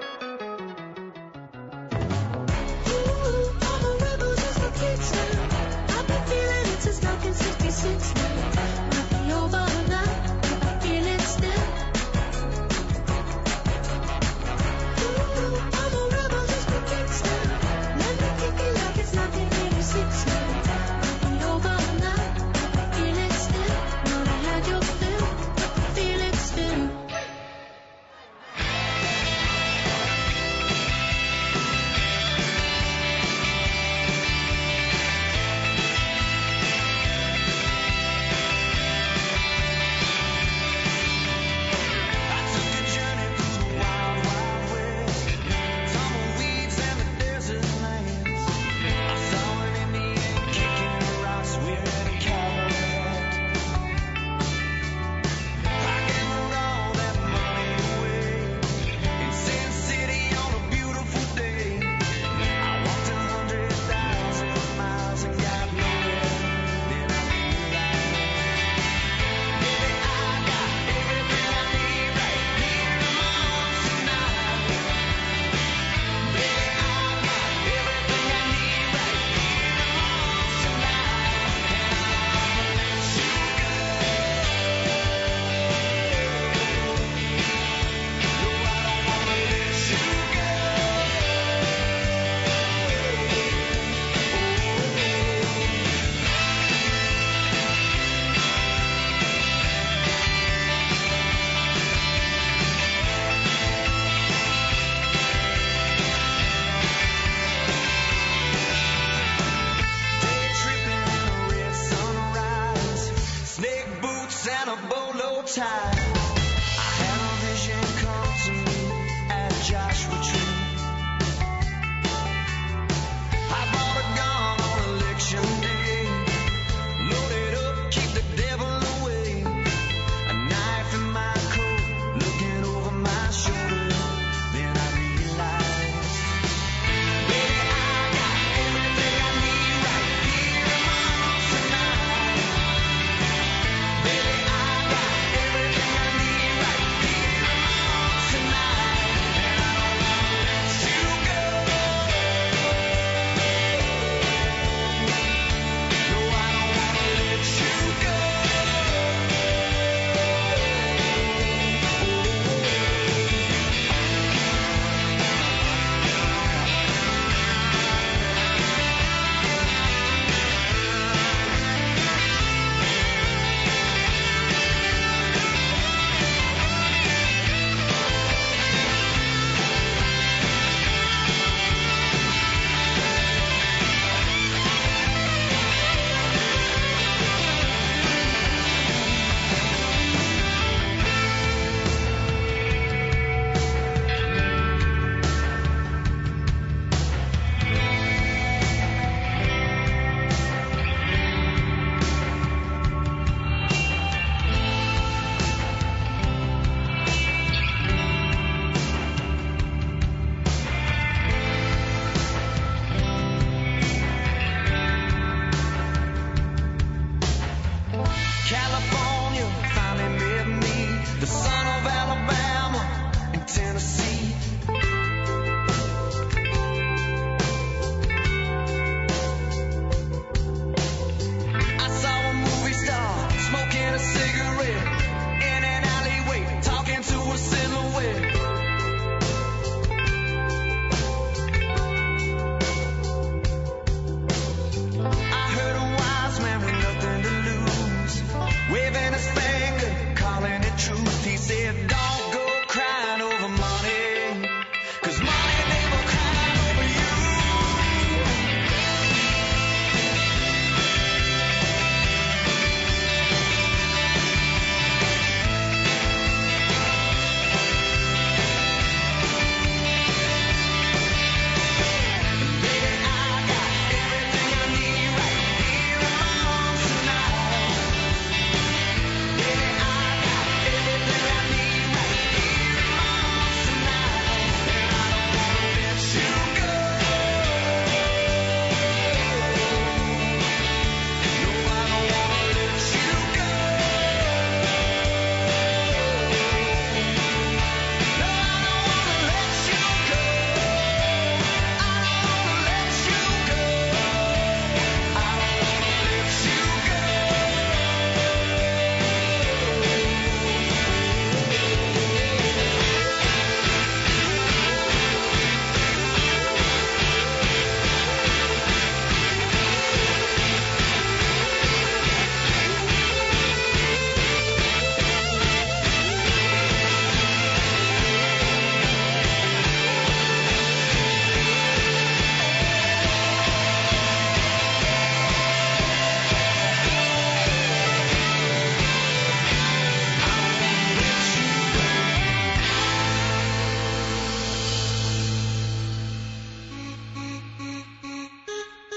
Speaker 5: Ooh, I'm a rebel just for kicks now. I've been feeling it since nineteen sixty-six now. Might be over now, but I feel it still. Ooh, I'm a rebel just for kicks now. Let me kick it like it's nineteen eighty-six now. Might be over now, but I feel it still. Might have had your fill, but I feel it still.
Speaker 8: I took a journey through the wild, wild west, tumbleweeds and the desert lands. I saw an Indian kicking rocks with a cowboy. I gambled all that money away in Sin City on a beautiful day. I walked a hundred thousand miles and got nowhere. Then I realized, baby, I got everything I need right here in my arms tonight. Baby, I got everything I need right here in my arms tonight. And I wanna let you go. No, I don't wanna let you go. Day tripping in a red sunrise, snake boots and a bolo tie. I had a vision come to me at Joshua Tree. I bought a gun on election day, loaded up, keep the devil away. A knife in my coat, looking over my shoulder. Then I realized, baby, I got everything I need right here in my arms tonight. Baby, I got everything I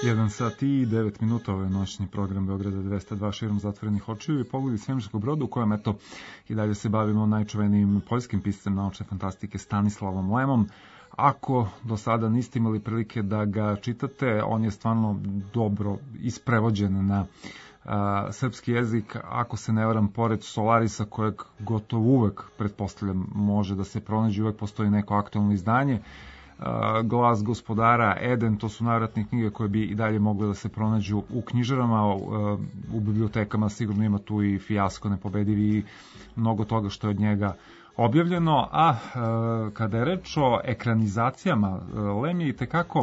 Speaker 1: jedan sat i devet minuta, ovo je noćni program Beograda dvesta dva širom zatvorenih očiju i Pogledi svemirskog broda, u kojem eto i dalje se bavimo najčuvenijim poljskim piscem naučne fantastike Stanislavom Lemom. Ako do sada niste imali prilike da ga čitate, on je stvarno dobro isprevođen na a, srpski jezik, ako se ne varam, pored Solarisa, kojeg gotovo uvek, pretpostavljam, može da se pronađe, uvek postoji neko aktualno izdanje. Glas gospodara, Eden, to su najvratnije knjige koje bi i dalje mogle da se pronađu u knjižarama, u bibliotekama sigurno ima tu i Fijasko nepobedivi i mnogo toga što je od njega objavljeno, a kada je reč o ekranizacijama, Lem je i tekako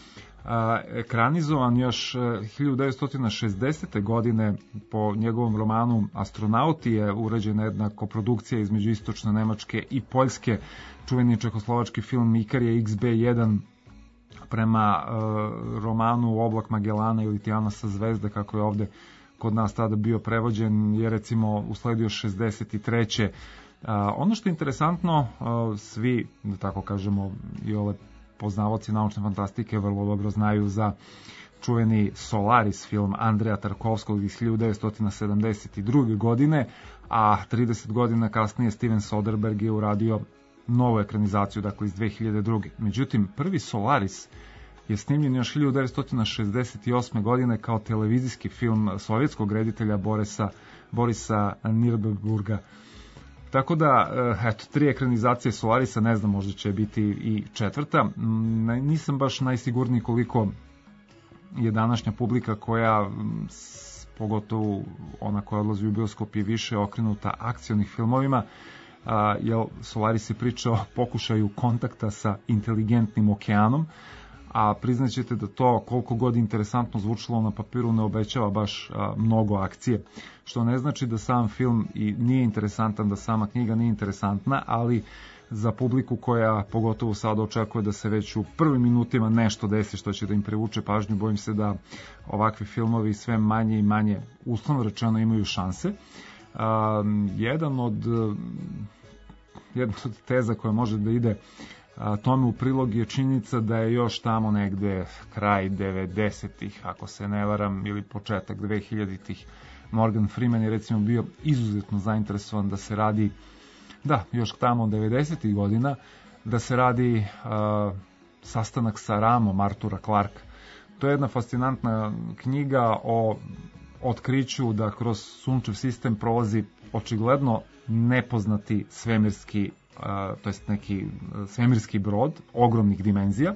Speaker 1: ekranizovan još hiljadu devetsto šezdesete. godine po njegovom romanu Astronauti je urađena jedna koprodukcija između istočne Nemačke i Poljske, čuveni čehoslovački film Ikarije iks be jedan prema uh, romanu Oblak Magellana ili Tijana sa zvezde, kako je ovde kod nas tada bio prevođen, je recimo usledio šezdeset treće. Uh, ono što je interesantno, uh, svi, da tako kažemo, i ove poznavaoci naučne fantastike vrlo dobro znaju za čuveni Solaris film Andreja Tarkovskog iz hiljadu devetsto sedamdeset druge. godine, a trideset godina kasnije Steven Soderbergh je uradio novu ekranizaciju, dakle iz dve hiljade druge. Međutim, prvi Solaris je snimljen još hiljadu devetsto šezdeset osme. godine kao televizijski film sovjetskog reditelja Borisa, Borisa Nirberburga. Tako da, eto, tri ekranizacije Solarisa, ne znam, možda će biti i četvrta. Nisam baš najsigurniji koliko je današnja publika koja, pogotovo ona koja odlazi u bioskop, je više okrenuta akcionih filmovima, jer Solaris je priča o pokušaju kontakta sa inteligentnim okeanom, a priznaćete da to, koliko god interesantno zvučalo na papiru, ne obećava baš a, mnogo akcije, što ne znači da sam film i nije interesantan, da sama knjiga nije interesantna, ali za publiku koja pogotovo sad očekuje da se već u prvim minutima nešto desi što će da im privuče pažnju, bojim se da ovakvi filmovi sve manje i manje, uslovno rečeno, imaju šanse. A, jedan od jedna od teza koja može da ide a, tome u prilog je činjenica da je još tamo negde kraj devedesetih, ako se ne varam, ili početak dvehiljaditih, Morgan Freeman je recimo bio izuzetno zainteresovan da se radi, da, još tamo devedesetih godina, da se radi a, sastanak sa Ramom Artura Clarka. To je jedna fascinantna knjiga o otkriću da kroz sunčev sistem prolazi očigledno nepoznati svemirski, a, to jest neki svemirski brod ogromnih dimenzija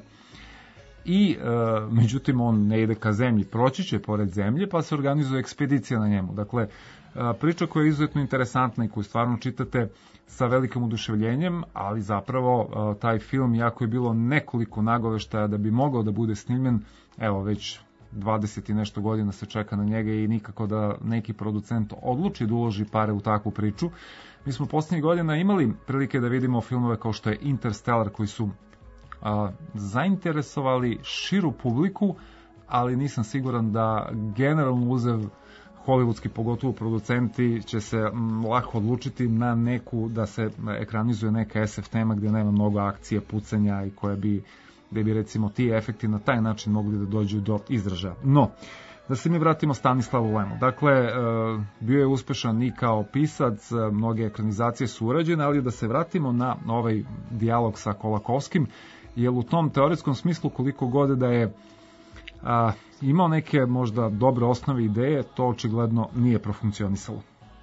Speaker 1: i a, međutim on ne ide ka zemlji, proći će pored zemlje, pa se organizuje ekspedicija na njemu. Dakle, a, priča koja je izuzetno interesantna i koju stvarno čitate sa velikim oduševljenjem, ali zapravo a, taj film, jako je bilo nekoliko nagoveštaja da bi mogao da bude snimljen, evo već dvadeset i nešto godina se čeka na njega i nikako da neki producent odluči da uloži pare u takvu priču. Mi smo poslednjih godina imali prilike da vidimo filmove kao što je Interstellar, koji su a, zainteresovali širu publiku, ali nisam siguran da generalno uzev hollywoodski, pogotovo producenti, će se m, lako odlučiti na neku, da se ekranizuje neka es ef tema gde nema mnogo akcije, pucanja i koja bi, gde bi recimo ti efekti na taj način mogli da dođu do izražaja. No, da se mi vratimo Stanislavu Lemu. Dakle, bio je uspešan i kao pisac, mnoge ekranizacije su urađene, ali da se vratimo na ovaj dijalog sa Kolakovskim, jer u tom teoretskom smislu, koliko god da je a, imao neke možda dobre osnove ideje, to očigledno nije profunkcionisalo.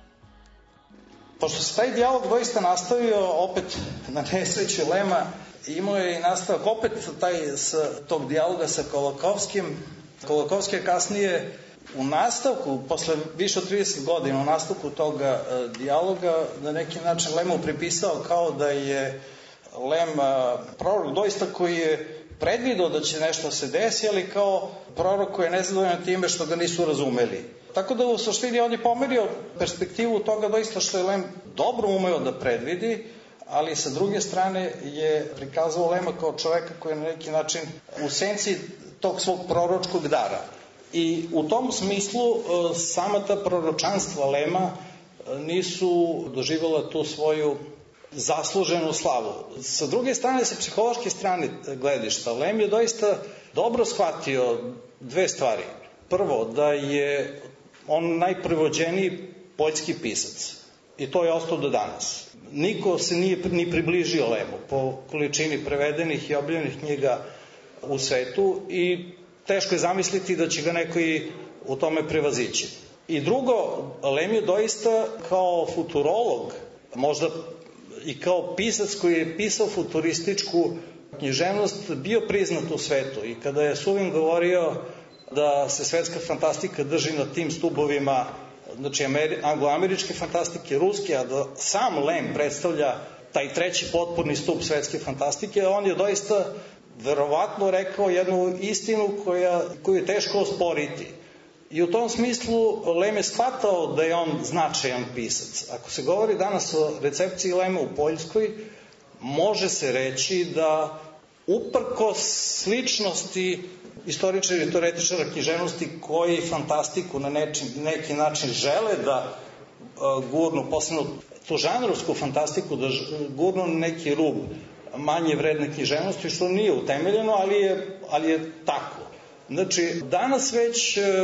Speaker 7: Pošto se taj dijalog doista nastavio opet na nesreću Lema, imao je i nastavak opet taj s tog dijaloga sa Kolakovskim. Kolakovski je kasnije u nastavku, posle više od trideset godina, u nastavku toga e, dijaloga, na neki način Lemu pripisao kao da je Lem e, prorok doista koji je predvidao da će nešto se desi, ali kao prorok koji je nezadovoljan time što ga nisu razumeli. Tako da u suštini on je pomerio perspektivu toga doista što je Lem dobro umeo da predvidi, ali sa druge strane je prikazao Lema kao čoveka koji je na neki način u senci tog svog proročkog dara. I u tom smislu sama ta proročanstva Lema nisu doživjela tu svoju zasluženu slavu. Sa druge strane, sa psihološke strane gledišta, Lem je doista dobro shvatio dve stvari. Prvo, da je on najprevođeniji poljski pisac i to je ostao do danas. Niko se nije ni približio Lemu po količini prevedenih i objavljenih knjiga u svetu i teško je zamisliti da će ga neko i u tome prevazići. I drugo, Lem je doista kao futurolog, možda i kao pisac koji je pisao futurističku književnost, bio priznat u svetu. I kada je Suvin govorio da se svetska fantastika drži na tim stubovima, znači anglo-američke fantastike, ruske, a da sam Lem predstavlja taj treći potporni stup svetske fantastike, on je doista verovatno rekao jednu istinu koja, koju je teško osporiti. I u tom smislu Lem je shvatao da je on značajan pisac. Ako se govori danas o recepciji Lema u Poljskoj, može se reći da uprkos sličnosti istoričara i teoretičara književnosti koji fantastiku na neči, neki način žele da uh, gurnu, posebno tu žanrovsku fantastiku, da gurnu na neki rub manje vredne književnosti, što nije utemeljeno, ali je, ali je tako. Znači, danas već uh,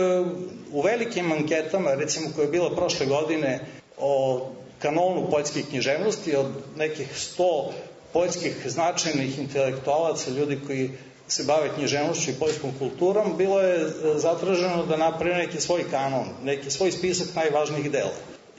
Speaker 7: u velikim anketama, recimo koja je bila prošle godine o kanonu poljskih književnosti, od nekih sto poljskih značajnih intelektualaca, ljudi koji se bave književnošću i poljskom kulturom, bilo je zatraženo da napravi neki svoj kanon, neki svoj spisak najvažnijih dela.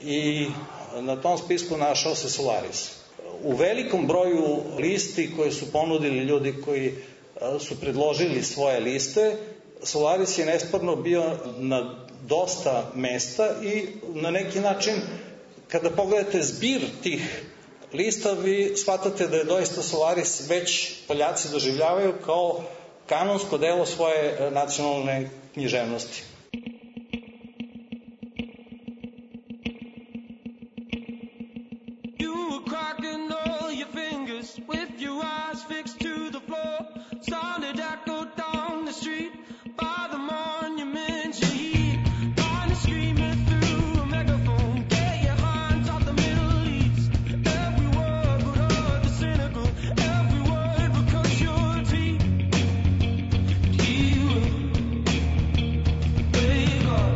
Speaker 7: I na tom spisku našao se Solaris. U velikom broju listi koje su ponudili ljudi koji su predložili svoje liste, Solaris je nesporno bio na dosta mesta i na neki način, kada pogledate zbir tih lista, vi shvatate da je doista Solaris već Poljaci doživljavaju kao kanonsko delo svoje nacionalne književnosti.
Speaker 5: You were cracking all your fingers with your eyes fixed to the floor. Sounded echo down the street by the monuments you heat. Trying to scream it through a megaphone. Get your hands off the Middle East. Every word would hurt the cynical. Every word would cut your teeth. You wake up.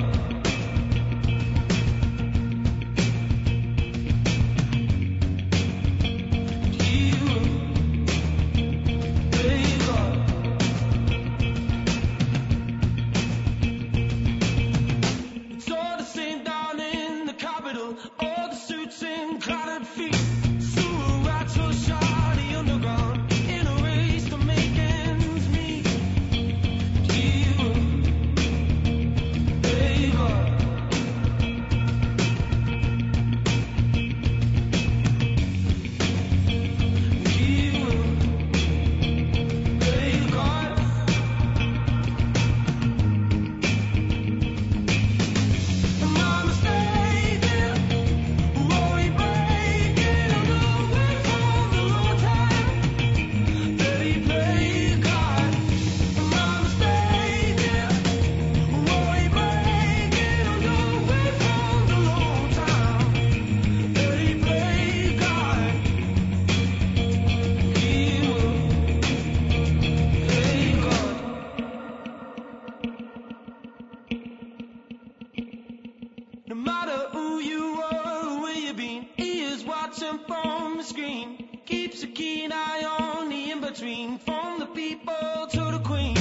Speaker 5: No matter who you are or where you've been, he is watching from the screen. Keeps a keen eye on the in-between, from the people to the queen.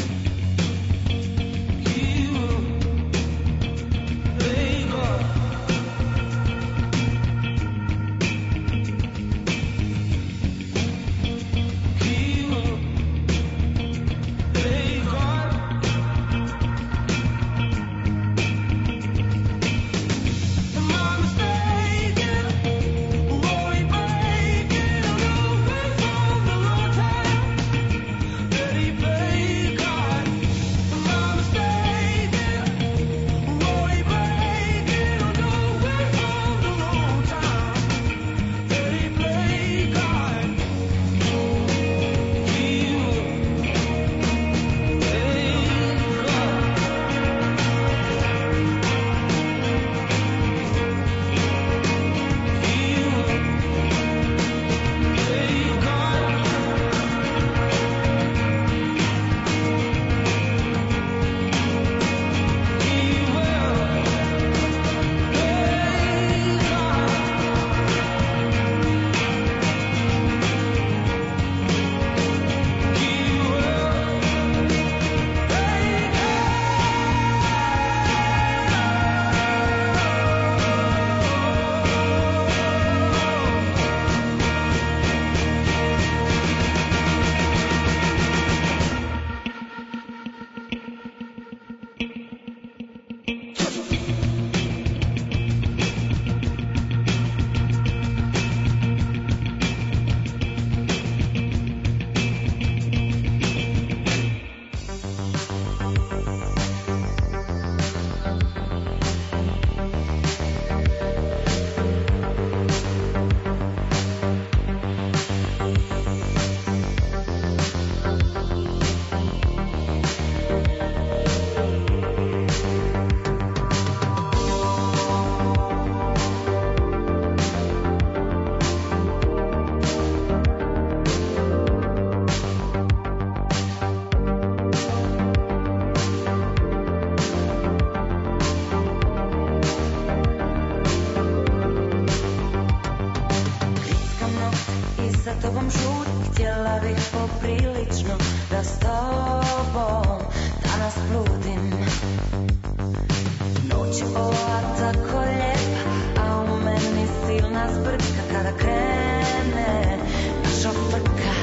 Speaker 5: He will wake up. He will wake up. Am I mistaken? Were we breaking? ludim. Noć ova tako lijepa, a u meni silna zbrka kada krene naša frka.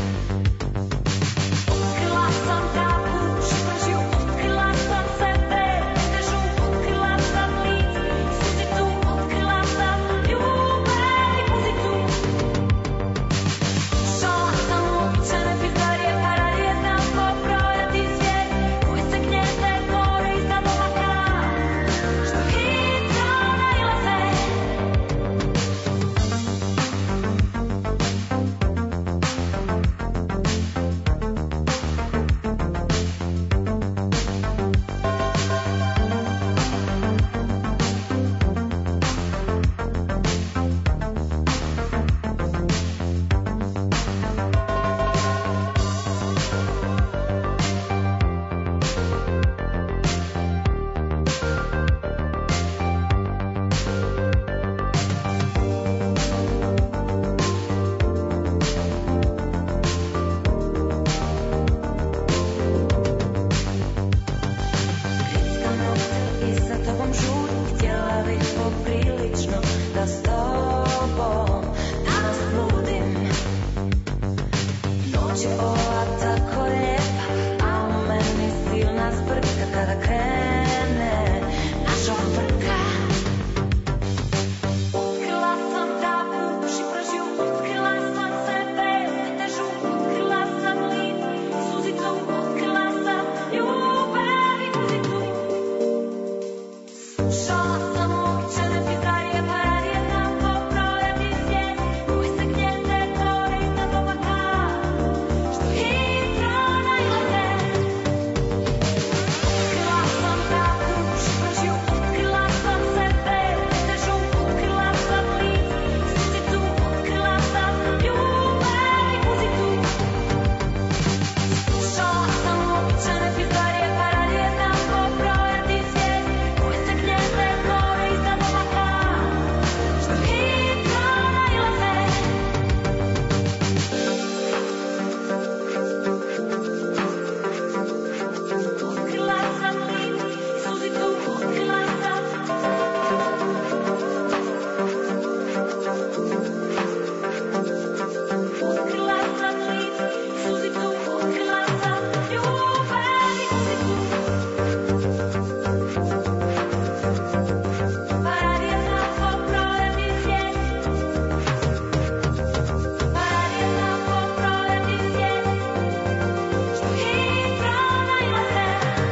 Speaker 5: Otkrila sam tabu, šipržju, otkrila sam sebe, težu, otkrila sam lic, suzitu, otkrila sam ljubav i muziku. Šala sam uobičajene pizdarije, paradije, znam pobrojati svijet, koji se gnjezde gore iznad oblaka, što hitro nailaze. Grickam nokte i za tobom žurim, htjela bih poprilično da s tobom danas bludim. Noć je ova tako lijepa, a u meni silna zbrka kada krene naša frka. Otkrila sam tabu, šipržju, otkrila sam sebe, težu, otkrila sam lic, suzicu, otkrila sam ljubav i muziku. Slušala sam uobičajene pizdarije, paradije, znam pobrojati svijet, koji se gnjezde gore iznad oblaka, što hitro nailaze. Otkrila sam tabu, šipržju, otkrila sam sebe, težu, otkrila sam lic, suzicu, otkrila sam ljubav i muziku. Slušala sam uobičajene pizdarije, paradije, znam pobrojati svijet, koji se gnjezde gore iznad oblaka, što hitro nailaze. Otkrila sam lic, suzicu, otkrila sam. Otkrila sam lic, suzicu, otkrila sam ljubav i muziku. Paradije, znam pobrojati svijet, paradije, znam pobrojati svijet, što hitro nailaze.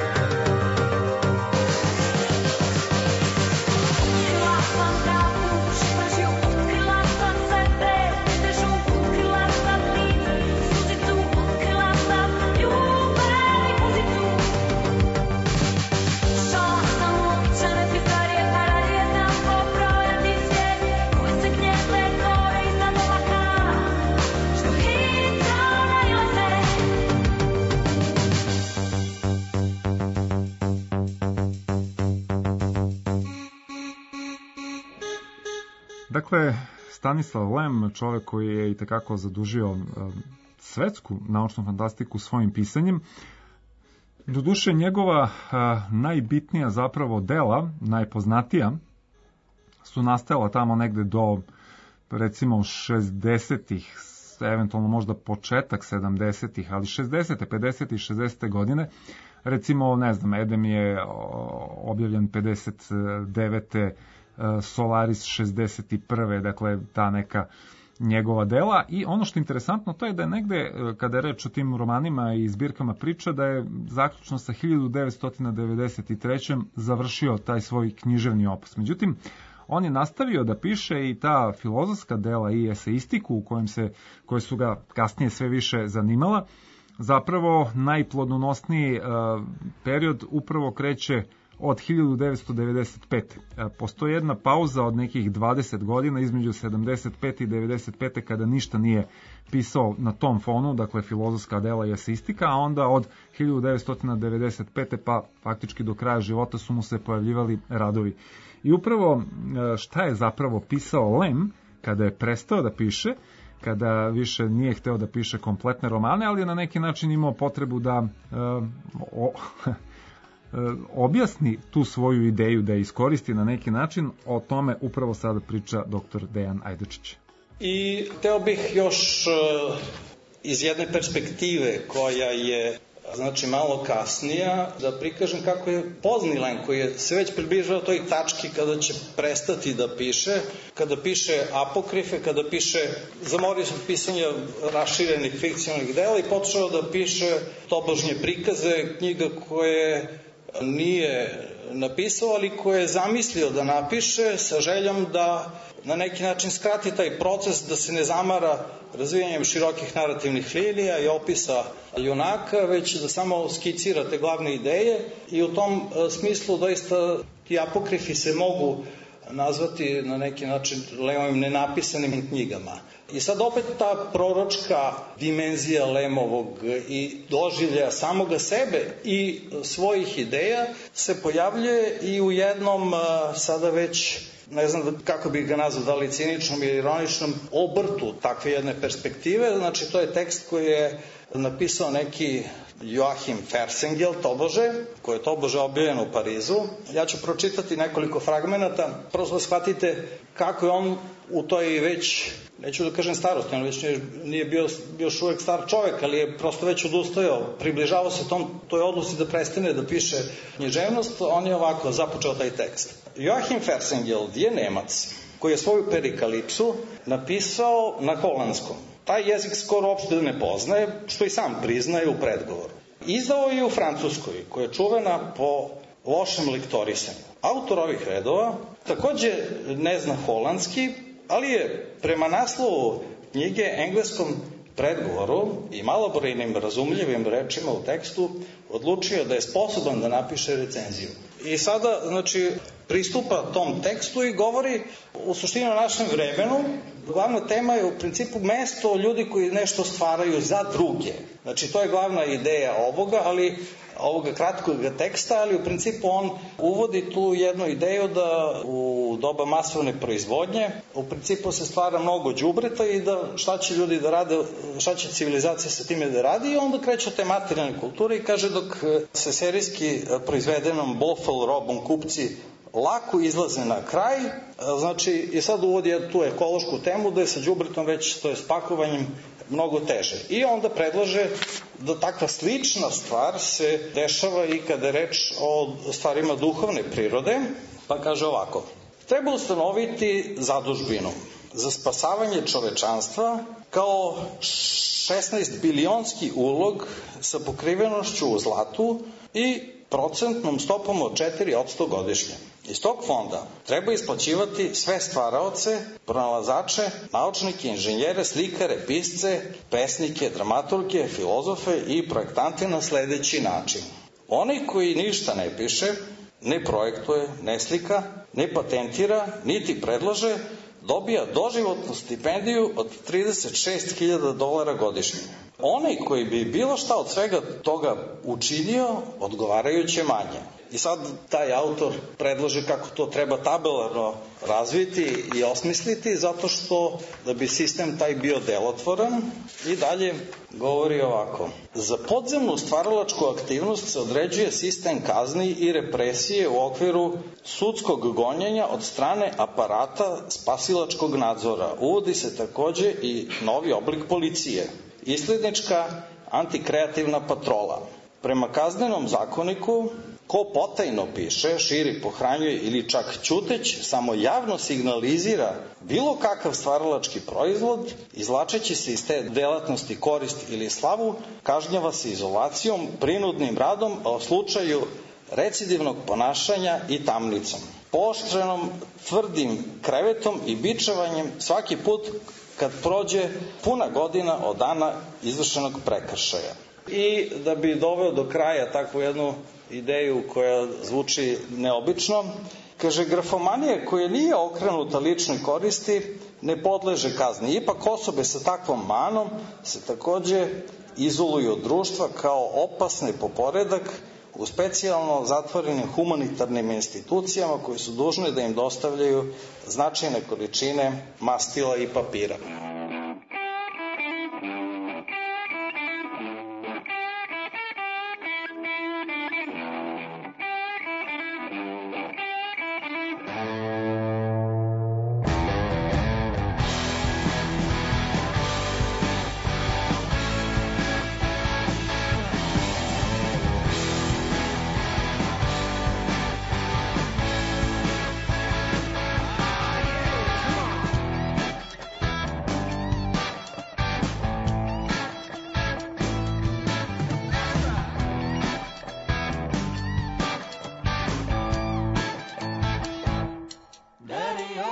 Speaker 5: Otkrila sam tabu, šipržju, otkrila sam sebe, težu, otkrila sam lic, suzicu, otkrila sam ljubav i muziku. Šala sam uobičajene pizdarije, paradije, znam pobrojati svijet, koji se gnjezde gore iznad oblaka, što hitro nailaze.
Speaker 1: Dakle, Stanislav Lem, čovek koji je itekako zadužio e, svetsku naučnu fantastiku svojim pisanjem. Doduše, njegova e, najbitnija zapravo dela, najpoznatija, su nastajala tamo negde do, recimo, šezdesetih, eventualno možda početak sedamdesetih, ali šezdesete, pedesete i šezdesete godine. Recimo, ne znam, Edem je o, objavljen pedeset devete Solaris šezdeset prve, dakle ta neka njegova dela. I ono što je interesantno, to je da je negde, kada je reč o tim romanima i zbirkama priča, da je zaključno sa hiljadu devetsto devedeset treće. završio taj svoj književni opus. Međutim, on je nastavio da piše i ta filozofska dela i eseistiku u kojem se, koje su ga kasnije sve više zanimala. Zapravo najplodonosniji uh, period upravo kreće od hiljadu devetsto devedeset pete. Postoji jedna pauza od nekih dvadeset godina između sedamdeset pete i devedeset pete kada ništa nije pisao na tom fonu, dakle filozofska dela i eseistika, a onda od hiljadu devetsto devedeset pete pa faktički do kraja života su mu se pojavljivali radovi. I upravo šta je zapravo pisao Lem kada je prestao da piše, kada više nije hteo da piše kompletne romane, ali je na neki način imao potrebu da uh, o, objasni tu svoju ideju, da je iskoristi na neki način. O tome upravo sada priča doktor Dejan Ajdačić.
Speaker 7: I teo bih još uh, iz jedne perspektive koja je znači malo kasnija, da prikažem kako je Poznilen, koji je se već približao toj tački kada će prestati da piše, kada piše apokrife, kada piše, zamorio se od pisanja raširenih fikcionalnih dela i počeo da piše tobožnje prikaze, knjiga koje nije napisao, ali koje je zamislio da napiše sa željom da na neki način skrati taj proces, da se ne zamara razvijanjem širokih narativnih linija i opisa junaka, već da samo skicira te glavne ideje i u tom smislu doista ti apokrifi se mogu nazvati na neki način Lemovim nenapisanim knjigama. I sad opet ta proročka dimenzija Lemovog i doživljaja samoga sebe i svojih ideja se pojavljuje i u jednom sada već, ne znam kako bih ga nazvao, da li ciničnom ili ironičnom obrtu takve jedne perspektive. Znači to je tekst koji je napisao neki Joachim Fersengel, tobože, koji je tobože objavljen u Parizu. Ja ću pročitati nekoliko fragmenata, prosto da shvatite kako je on u toj već, neću da kažem starosti, on već nije, nije bio još uvek star čovek, ali je prosto već odustajao, približavao se tom, toj odluci da prestane da piše književnost. On je ovako započeo taj tekst. Joachim Fersengel je Nemac koji je svoju perikalipsu napisao na holandskom. Taj jezik skoro uopšte ne poznaje, što i sam priznaje u predgovoru. Izdao je u Francuskoj, koja je čuvena po lošem lektorisanju. Autor ovih redova takođe ne zna holandski, ali je prema naslovu knjige engleskom predgovoru i malobrojnim razumljivim rečima u tekstu odlučio da je sposoban da napiše recenziju. I sada, znači, pristupa tom tekstu i govori u suštini o našem vremenu. Glavna tema je u principu mesto ljudi koji nešto stvaraju za druge. Znači, to je glavna ideja ovoga, ali ovoga kratkog teksta, ali u principu on uvodi tu jednu ideju da u doba masovne proizvodnje u principu se stvara mnogo đubreta i da šta će ljudi da rade, šta će civilizacija sa time da radi, i onda kreću te materijalne kulture i kaže dok se serijski proizvedenom bofel robom kupci lako izlaze na kraj, znači i sad uvodi tu ekološku temu da je sa đubretom već, to je spakovanjem, mnogo teže. I onda predlaže da takva slična stvar se dešava i kada je reč o stvarima duhovne prirode, pa kaže ovako: treba ustanoviti zadužbinu za spasavanje čovečanstva kao šesnaest bilionski ulog sa pokrivenošću u zlatu i procentnom stopom od četiri posto godišnje. Iz tog fonda treba isplaćivati sve stvaraoce, pronalazače, naučnike, inženjere, slikare, pisce, pesnike, dramaturge, filozofe i projektante na sledeći način. Onaj koji ništa ne piše, ne projektuje, ne slika, ne patentira, niti predlaže, dobija doživotnu stipendiju od trideset šest hiljada dolara godišnje. Onaj koji bi bilo šta od svega toga učinio, odgovarajuće manje. I sad taj autor predlaže kako to treba tabelarno razviti i osmisliti, zato što da bi sistem taj bio delotvoran. I dalje govori ovako: za podzemnu stvaralačku aktivnost se određuje sistem kazni i represije u okviru sudskog gonjenja od strane aparata spasilačkog nadzora. Uvodi se takođe i novi oblik policije, islednička antikreativna patrola. Prema kaznenom zakoniku, ko potajno piše, širi, pohranjuje ili čak ćuteć samo javno signalizira bilo kakav stvaralački proizvod, izvlačeći se iz te delatnosti korist ili slavu, kažnjava se izolacijom, prinudnim radom, a u slučaju recidivnog ponašanja i tamnicom, pooštrenom tvrdim krevetom i bičevanjem svaki put kad prođe puna godina od dana izvršenog prekršaja. I da bi doveo do kraja takvu jednu ideju koja zvuči neobično, kaže: grafomanija koja nije okrenuta ličnoj koristi ne podleže kazni. Ipak osobe sa takvom manom se takođe izoluju od društva kao opasne po poredak u specijalno zatvorenim humanitarnim institucijama koje su dužne da im dostavljaju značajne količine mastila i papira.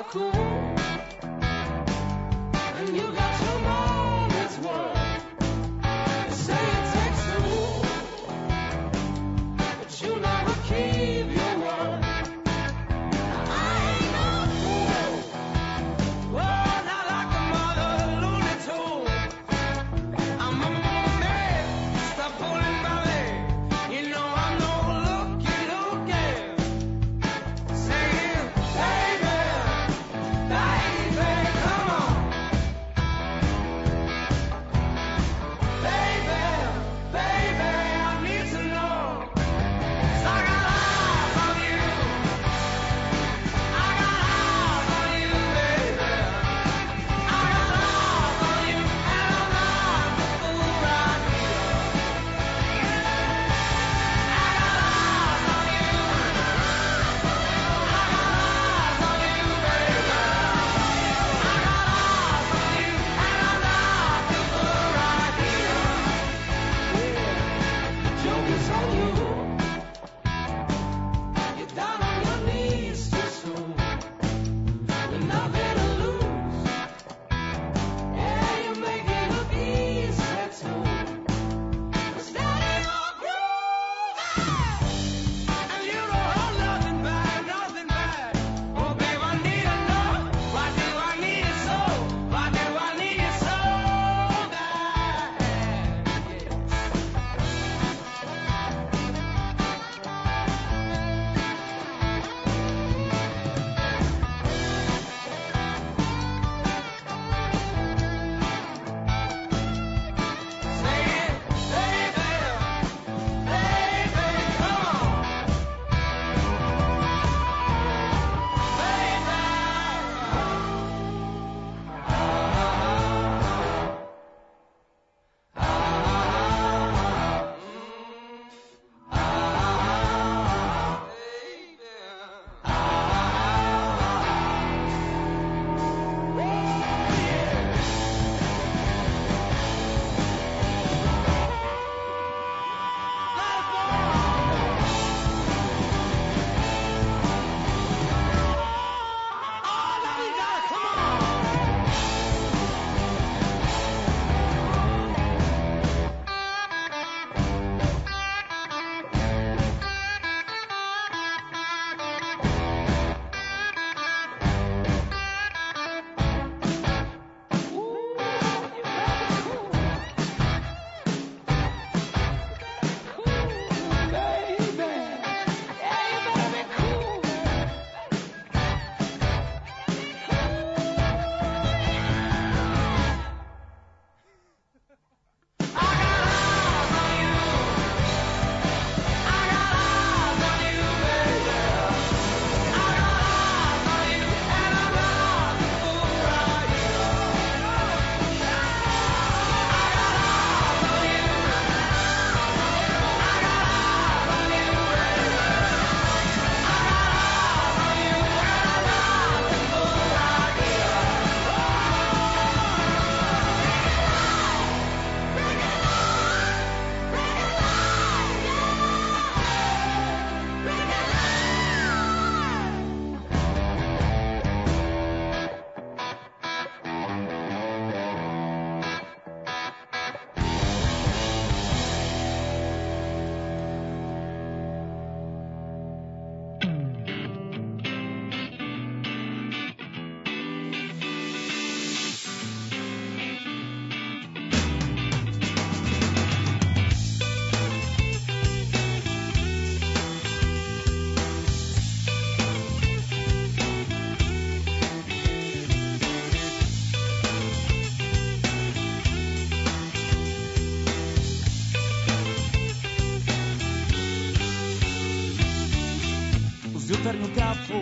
Speaker 10: jutarnju kafu,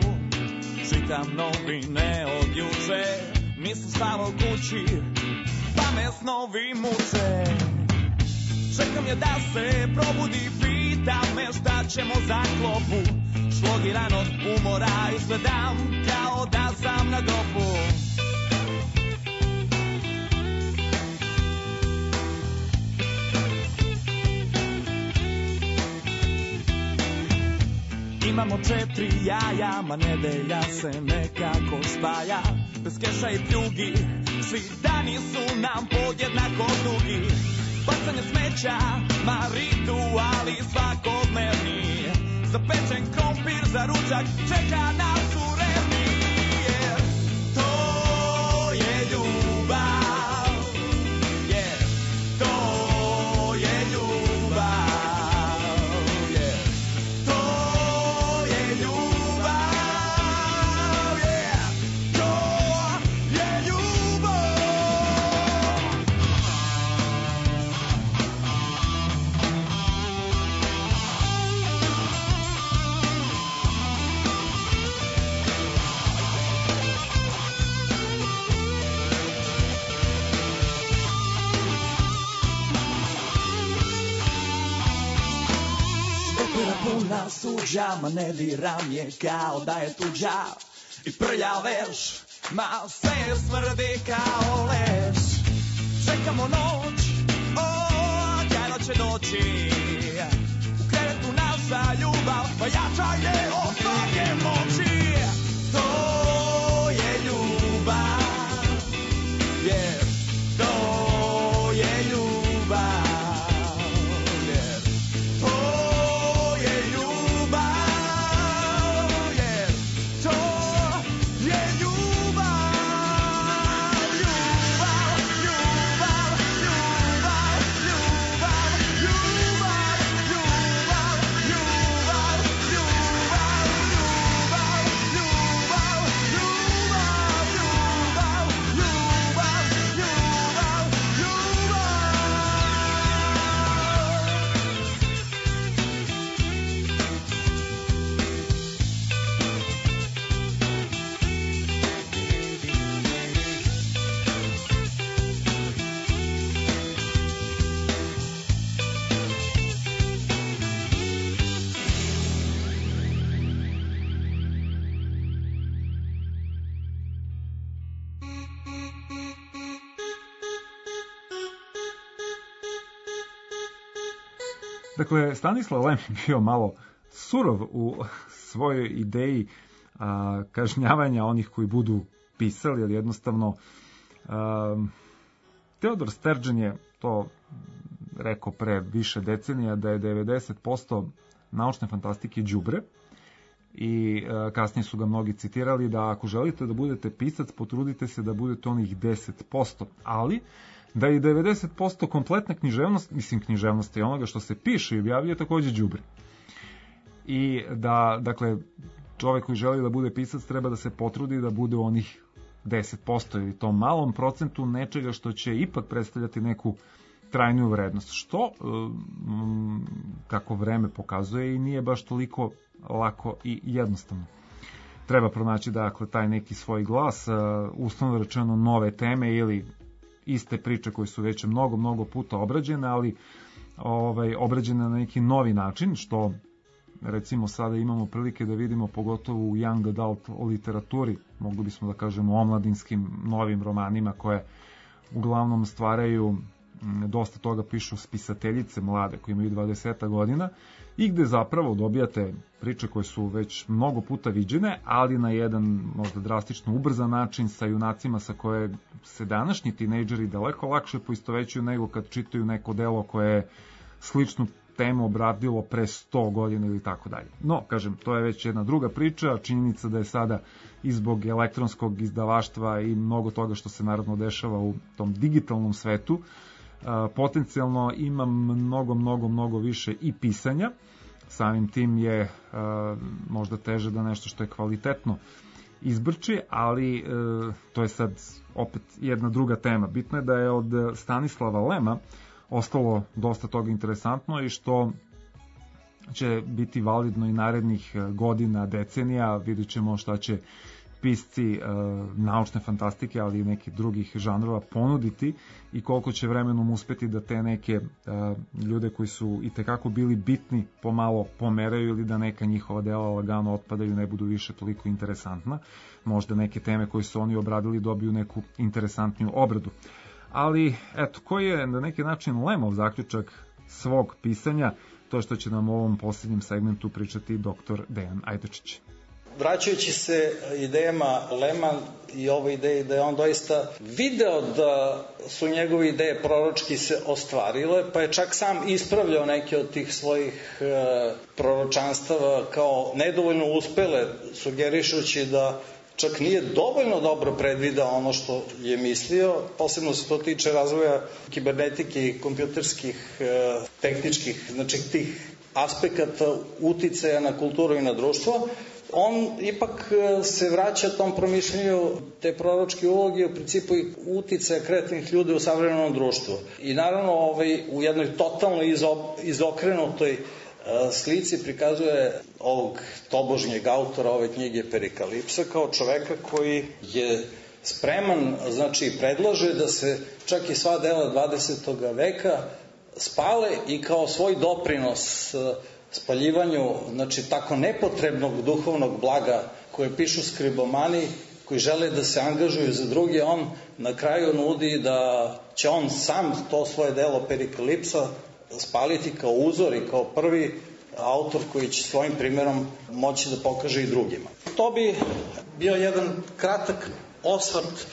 Speaker 10: čitam novine od juče, nisam spavao kući, pa me snovi muče. Čekam je da se probudi, pita me šta ćemo za klopu, šlogiran od umora izgledam kao da sam na grobu. Ima samo četiri jaja, ma nedelja se nekako spaja. Bez keša i pljugi, svi dani su nam podjednako dugi. Bacanje smeća, ma rituali svakodnevni. Zapečen krompir za ručak, čeka nas u revni. Jer to je ljubav, jer to je ljubav, jer to je ljubav, jer to je ljubav. Opera puna suđa, ma ne diram je kao da je tuđa. I prlja veš, ma sve smrdi kao leš. Čekamo noć, o, kada će doći. U krevetu naša ljubav, pa jača je od svake moći. To je ljubav, jer to je ljubav.
Speaker 1: Dakle, Stanislav Lem je bio malo surov u svojoj ideji a, kažnjavanja onih koji budu pisali, jer jednostavno a, Theodor Sturgeon je to rekao pre više decenija da je devedeset posto naučne fantastike đubre i a, kasnije su ga mnogi citirali da ako želite da budete pisac, potrudite se da budete onih deset posto, ali da i devedeset posto kompletna književnost, mislim književnosti onoga što se piše i objavljuje takođe đubre. I da, dakle, čovek koji želi da bude pisac treba da se potrudi da bude u onih deset posto ili tom malom procentu nečega što će ipak predstavljati neku trajnu vrednost. Što, kako vreme pokazuje, i nije baš toliko lako i jednostavno. Treba pronaći, dakle, taj neki svoj glas, uslovno rečeno nove teme ili iste priče koje su već mnogo, mnogo puta obrađene, ali ovaj, obrađene na neki novi način, što recimo sada imamo prilike da vidimo pogotovo u young adult literaturi, mogli bismo da kažemo omladinskim novim romanima koje uglavnom stvaraju, dosta toga pišu spisateljice mlade koje imaju dvadeset godina i gde zapravo dobijate priče koje su već mnogo puta viđene, ali na jedan možda drastično ubrzan način sa junacima sa koje se današnji tinejdžeri daleko lakše poistovećuju nego kad čitaju neko delo koje je sličnu temu obradilo pre sto godina ili tako dalje. No, kažem, to je već jedna druga priča, činjenica da je sada i zbog elektronskog izdavaštva i mnogo toga što se naravno dešava u tom digitalnom svetu, potencijalno ima mnogo, mnogo, mnogo više i pisanja. Samim tim je uh, možda teže da nešto što je kvalitetno izbrči, ali uh, to je sad opet jedna druga tema. Bitno je da je od Stanislava Lema ostalo dosta toga interesantno i što će biti validno i narednih godina, decenija. Vidjet ćemo šta će pisci uh, naučne fantastike, ali i nekih drugih žanrova ponuditi i koliko će vremenom uspeti da te neke uh, ljude koji su i tekako bili bitni pomalo pomeraju ili da neka njihova dela lagano otpadaju, ne budu više toliko interesantna. Možda neke teme koje su oni obradili dobiju neku interesantniju obradu. Ali, eto, koji je na neki način Lemov zaključak svog pisanja? to što će nam u ovom posljednjem segmentu pričati doktor Dejan Ajdačić.
Speaker 7: Vraćajući se idejama Lema i ove ideje da je on doista video da su njegove ideje proročki se ostvarile, pa je čak sam ispravljao neke od tih svojih e, proročanstava kao nedovoljno uspele, sugerišući da čak nije dovoljno dobro predvidao ono što je mislio, posebno se to tiče razvoja kibernetike i kompjuterskih, e, tehničkih, znači tih aspekata uticaja na kulturu i na društvo. On ipak se vraća tom promišljenju te proročke uloge, u principu i uticaja kreativnih ljudi u savremenom društvu. I naravno ovaj, u jednoj totalno izo, izokrenutoj uh, slici prikazuje ovog tobožnjeg autora ove knjige Perikalipsa kao čoveka koji je spreman, znači predlaže da se čak i sva dela dvadesetog veka spale i kao svoj doprinos uh, spaljivanju, znači tako nepotrebnog duhovnog blaga koje pišu skribomani, koji žele da se angažuju za druge, on na kraju nudi da će on sam to svoje delo Perikalipsa spaliti kao uzor i kao prvi autor koji će svojim primjerom moći da pokaže i drugima. To bi bio jedan kratak osvrt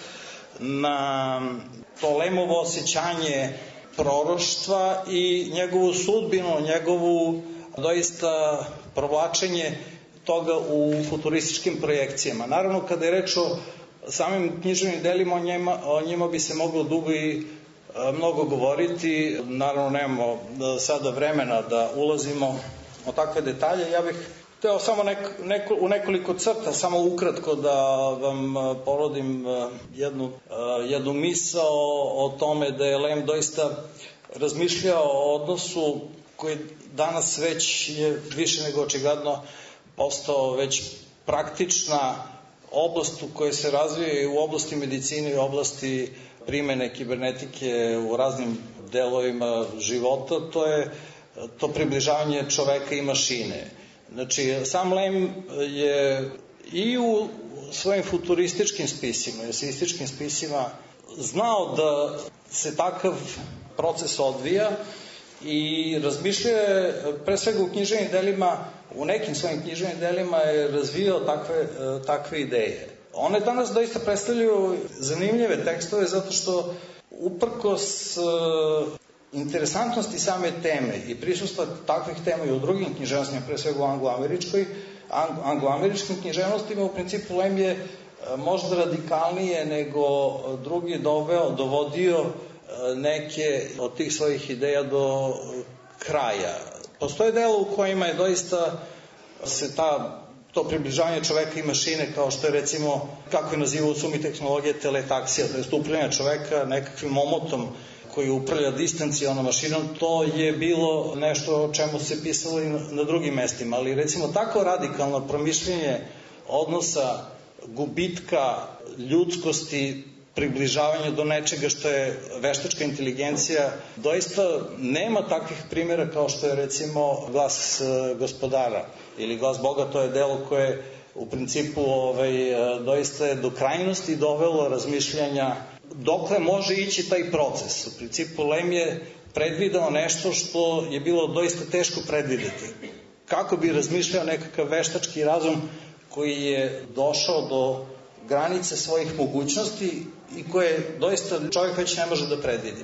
Speaker 7: na to Lemovo osjećanje proroštva i njegovu sudbinu, njegovu doista provlačenje toga u futurističkim projekcijama. Naravno, kada je reč o samim književnim delima, o njima, o njima bi se moglo dugo i e, mnogo govoriti. Naravno, nemamo sada vremena da ulazimo o takve detalje. Ja bih hteo samo nek, neko, u nekoliko crta, samo ukratko da vam porodim jednu, jednu misao o tome da je Lem doista razmišljao o odnosu koji danas već je više nego očigledno postao već praktična oblast u kojoj se razvija i u oblasti medicine i u oblasti primene kibernetike u raznim delovima života, to je to približavanje čoveka i mašine. Znači, sam Lem je i u svojim futurističkim spisima, eseističkim spisima znao da se takav proces odvija i razmišljao je, pre svega u književnim delima, u nekim svojim književnim delima je razvijao takve, takve ideje. One danas doista predstavljaju zanimljive tekstove zato što uprkos interesantnosti same teme i prisustva takvih tema i u drugim književnostima, pre svega u angloameričkoj, angloameričkim književnostima, u principu Lem je možda radikalnije nego drugi doveo, dovodio neke od tih svojih ideja do kraja. Postoje delo u kojima je doista se ta, to približavanje čoveka i mašine, kao što je recimo, kako je nazivao u sumi tehnologije, teletaksija, to je upravljanje čoveka nekakvim omotom koji upravlja distancijalnom mašinom, to je bilo nešto o čemu se pisalo i na drugim mestima, ali recimo tako radikalno promišljenje odnosa gubitka ljudskosti, približavanje do nečega što je veštačka inteligencija, doista nema takvih primjera kao što je recimo Glas gospodara ili Glas Boga, to je delo koje u principu ovaj, doista je do krajnosti dovelo razmišljanja dokle može ići taj proces. U principu Lem je predvidao nešto što je bilo doista teško predvideti. Kako bi razmišljao nekakav veštački razum koji je došao do granice svojih mogućnosti i koje doista čovjek već ne može da predvidi.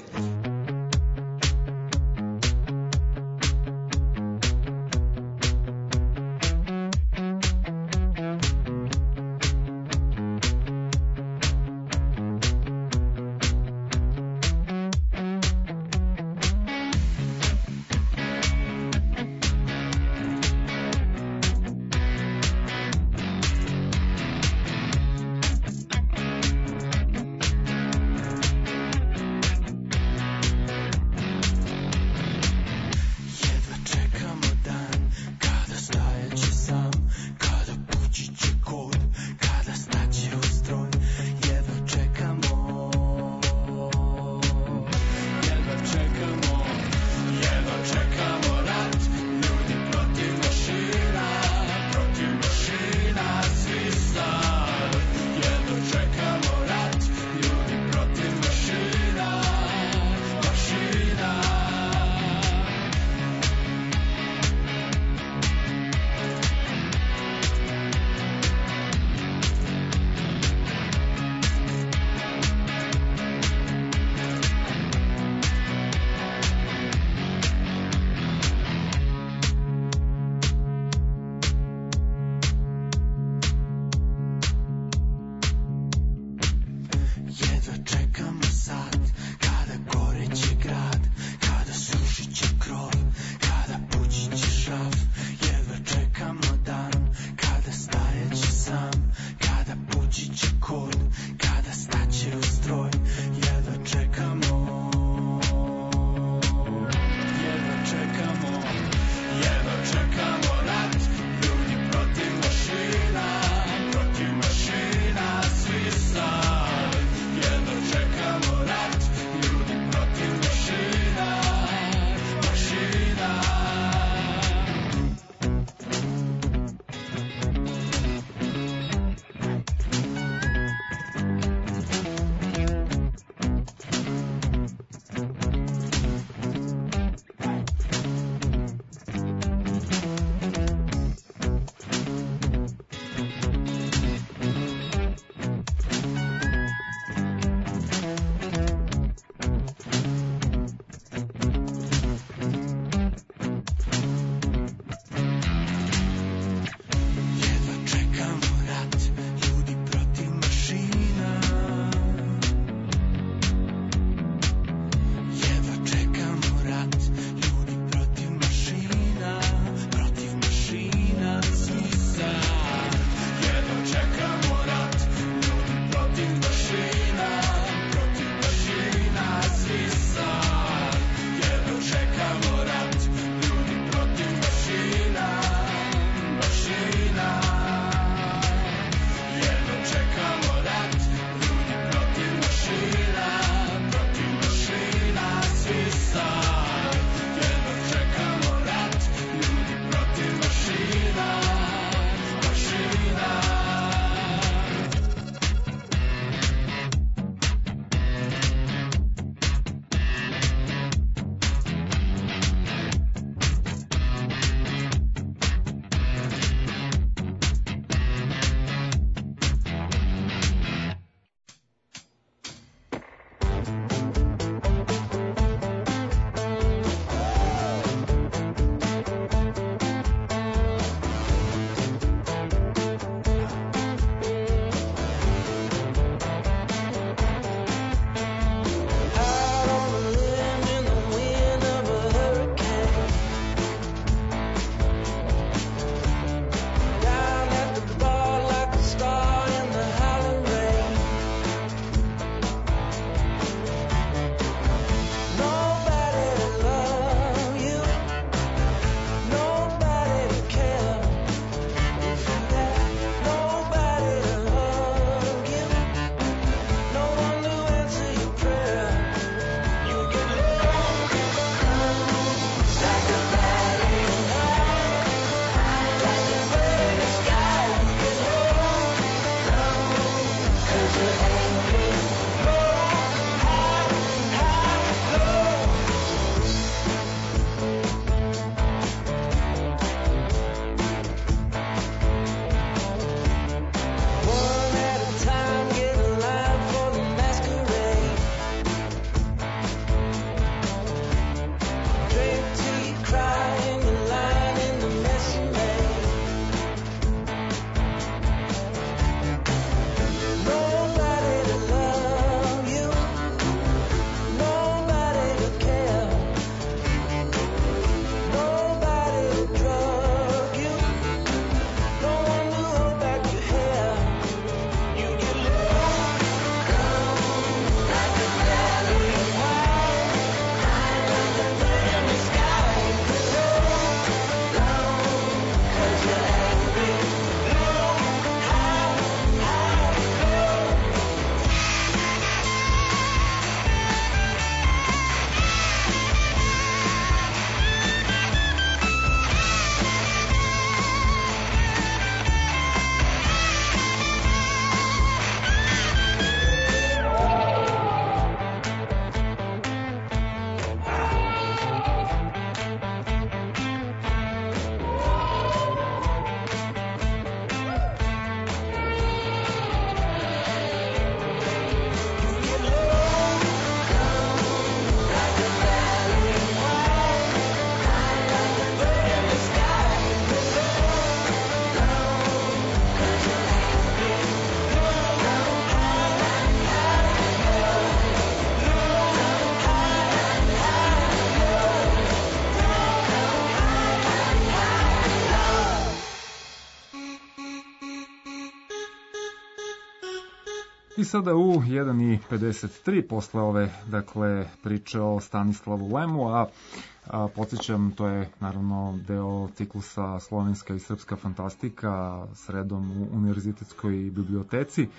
Speaker 1: I sada u jedan i pedeset tri posle ove, dakle, priče o Stanislavu Lemu, a, a podsjećam, to je naravno deo ciklusa Slovenska i srpska fantastika sredom u Univerzitetskoj biblioteci.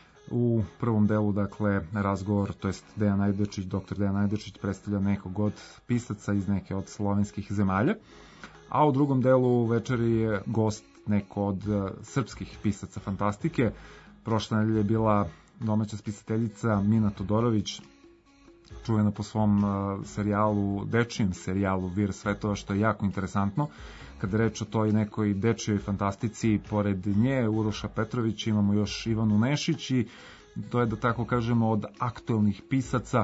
Speaker 1: U prvom delu, dakle, razgovor, to jest Dejan Ajdačić, doktor Dejan Ajdačić predstavlja nekog od pisaca iz neke od slovenskih zemalja, a u drugom delu večeri je gost neko od uh, srpskih pisaca fantastike. Prošle nedelje je bila domaća spisateljica Mina Todorović, čuvena po svom uh, serijalu, dečijem serijalu Vir svetova, što je jako interesantno. Kada reč o toj nekoj dečijoj fantastici, pored nje Uroša Petrović imamo još Ivanu Nešić i to je, da tako kažemo, od aktuelnih pisaca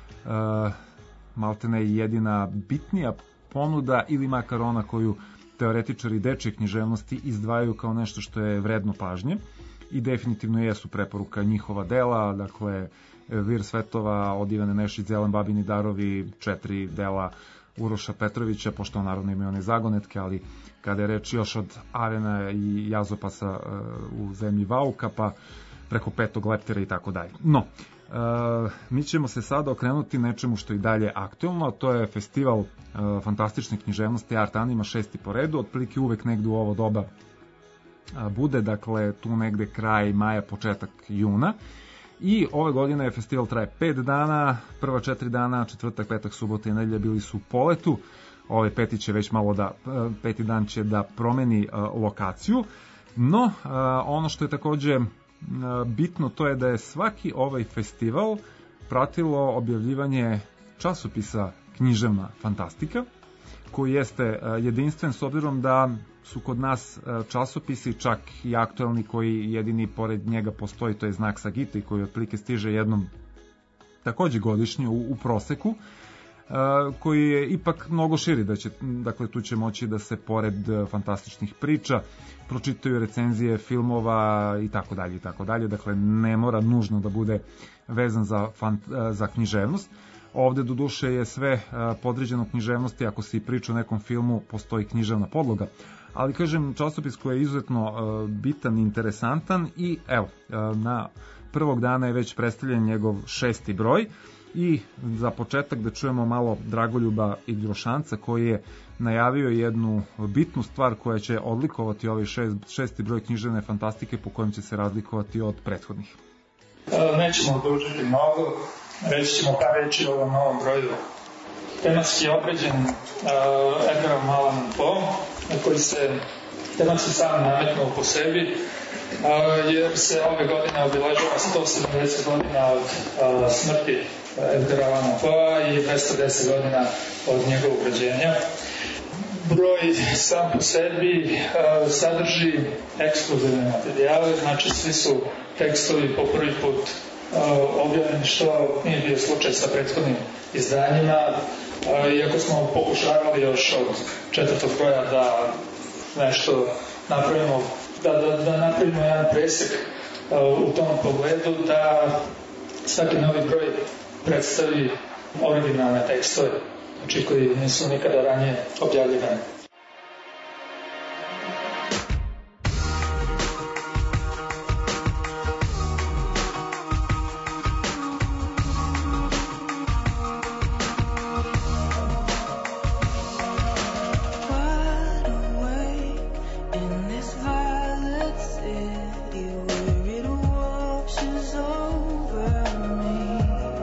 Speaker 1: uh, maltene jedina bitnija ponuda ili makar ona koju teoretičari dečje književnosti izdvajaju kao nešto što je vredno pažnje i definitivno jesu preporuka njihova dela, dakle Vir svetova od Ivane Nešić, Zelen Babini darovi, četiri dela Uroša Petrovića, pošto on naravno imaju one zagonetke, ali kada je reč još od Avena i Jazopasa uh, u zemlji Vauka, pa preko Petog leptira i tako dalje. No, uh, mi ćemo se sada okrenuti nečemu što je i dalje aktuelno, a to je festival uh, fantastične književnosti Art Anima, šesti po redu, otprilike uvek negde u ovo doba uh, bude, dakle tu negde kraj maja, početak juna. I ove godine je festival traje pet dana, prva četiri dana, četvrtak, petak, subota i nedelja bili su u poletu, ovaj peti će već malo da, peti dan će da promeni uh, lokaciju, no uh, ono što je takođe uh, bitno to je da je svaki ovaj festival pratilo objavljivanje časopisa Književna fantastika, koji jeste uh, jedinstven s obzirom da su kod nas časopisi, čak i aktuelni, koji jedini pored njega postoji, to je Znak Sagita, koji otprilike stiže jednom takođe godišnje u, u proseku, koji je ipak mnogo širi, da će, dakle tu će moći da se pored fantastičnih priča pročitaju recenzije filmova i tako dalje i tako dalje, dakle ne mora nužno da bude vezan za, fant, za književnost. Ovde do duše je sve podređeno književnosti, ako se i priča o nekom filmu postoji književna podloga, ali kažem časopis koji je izuzetno bitan i interesantan i evo, na prvog dana je već predstavljen njegov šesti broj i za početak da čujemo malo Dragoljuba Igrošanca koji je najavio jednu bitnu stvar koja će odlikovati ovaj šest, šesti broj književne fantastike po kojem će se razlikovati od prethodnih.
Speaker 11: Nećemo odužiti mnogo, reći ćemo par reći o ovom novom broju. Tematski je opređen uh, Edgarom Allanom Poe, koji se tematski sam nametnuo po sebi, uh, jer se ove godine obilažava sto sedamdeset godina od uh, smrti Edgara Allana Poe i dvesta deset godina od njegovog rođenja. Broj sam po sebi uh, sadrži ekskluzivne materijale, znači svi su tekstovi po prvi put uh, objavljeni, što nije bio slučaj sa prethodnim izdanjima, uh, iako smo pokušavali još od četvrtog broja da nešto napravimo, da, da, da napravimo jedan presek uh, u tom pogledu, da svaki novi broj predstavi originalne tekstove, znači koji nisu nikada ranije objavljivani.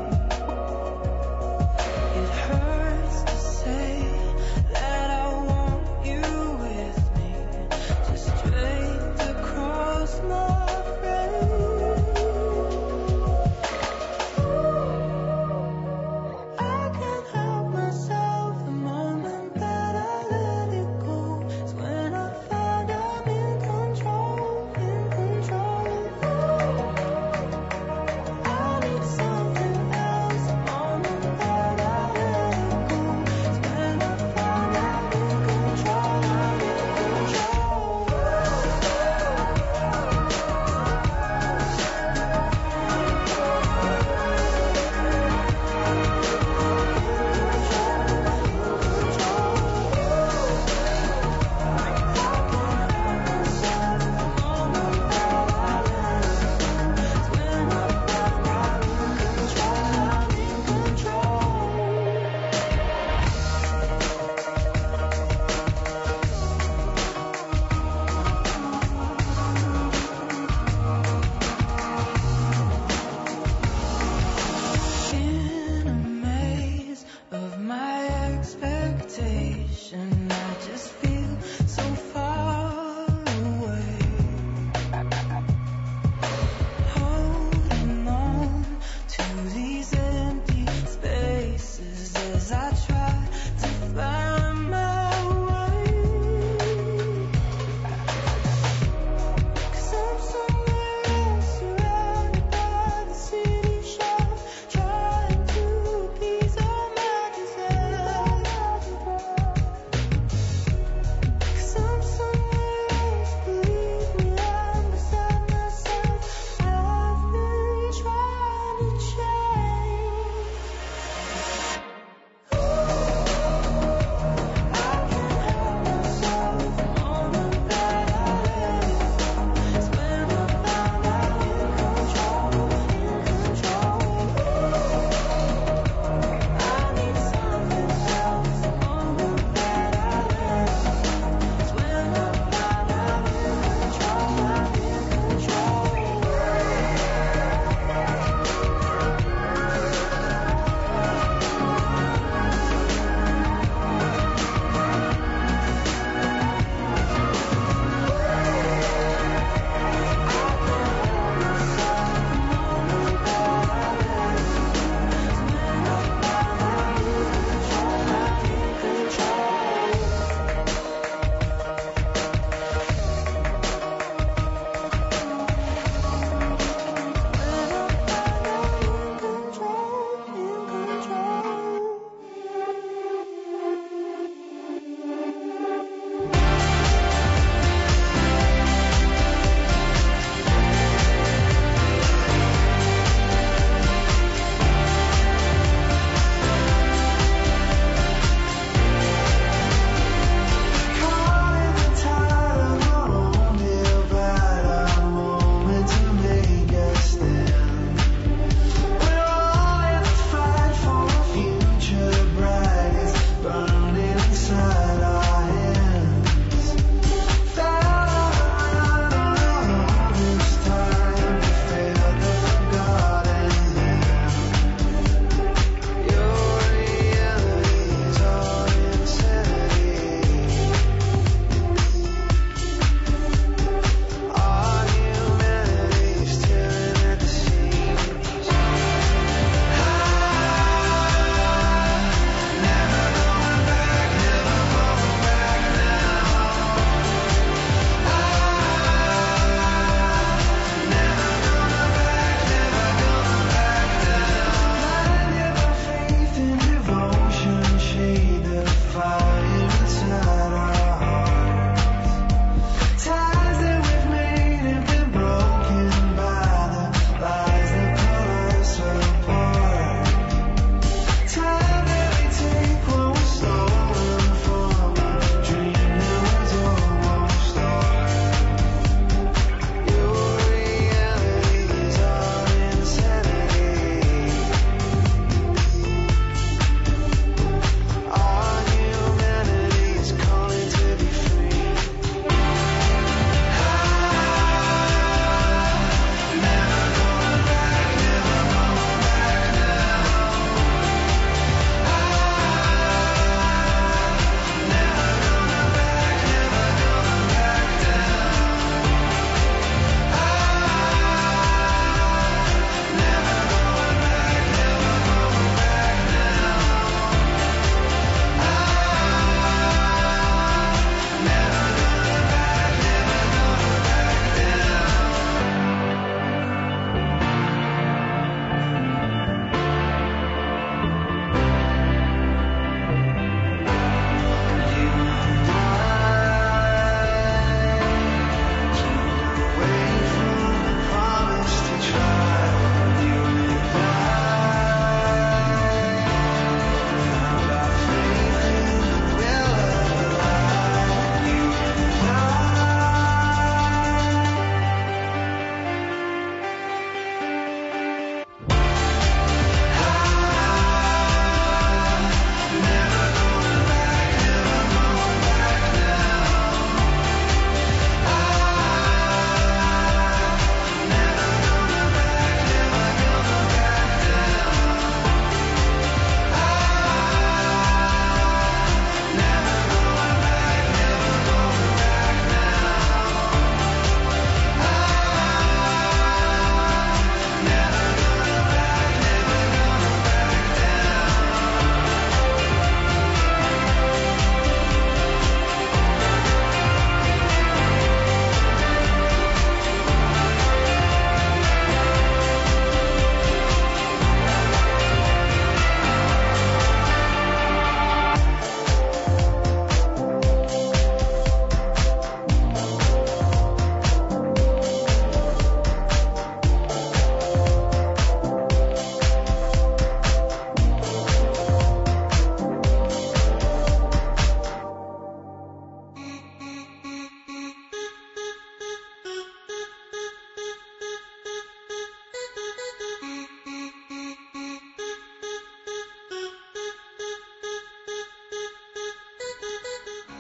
Speaker 5: It hurts to say that I won't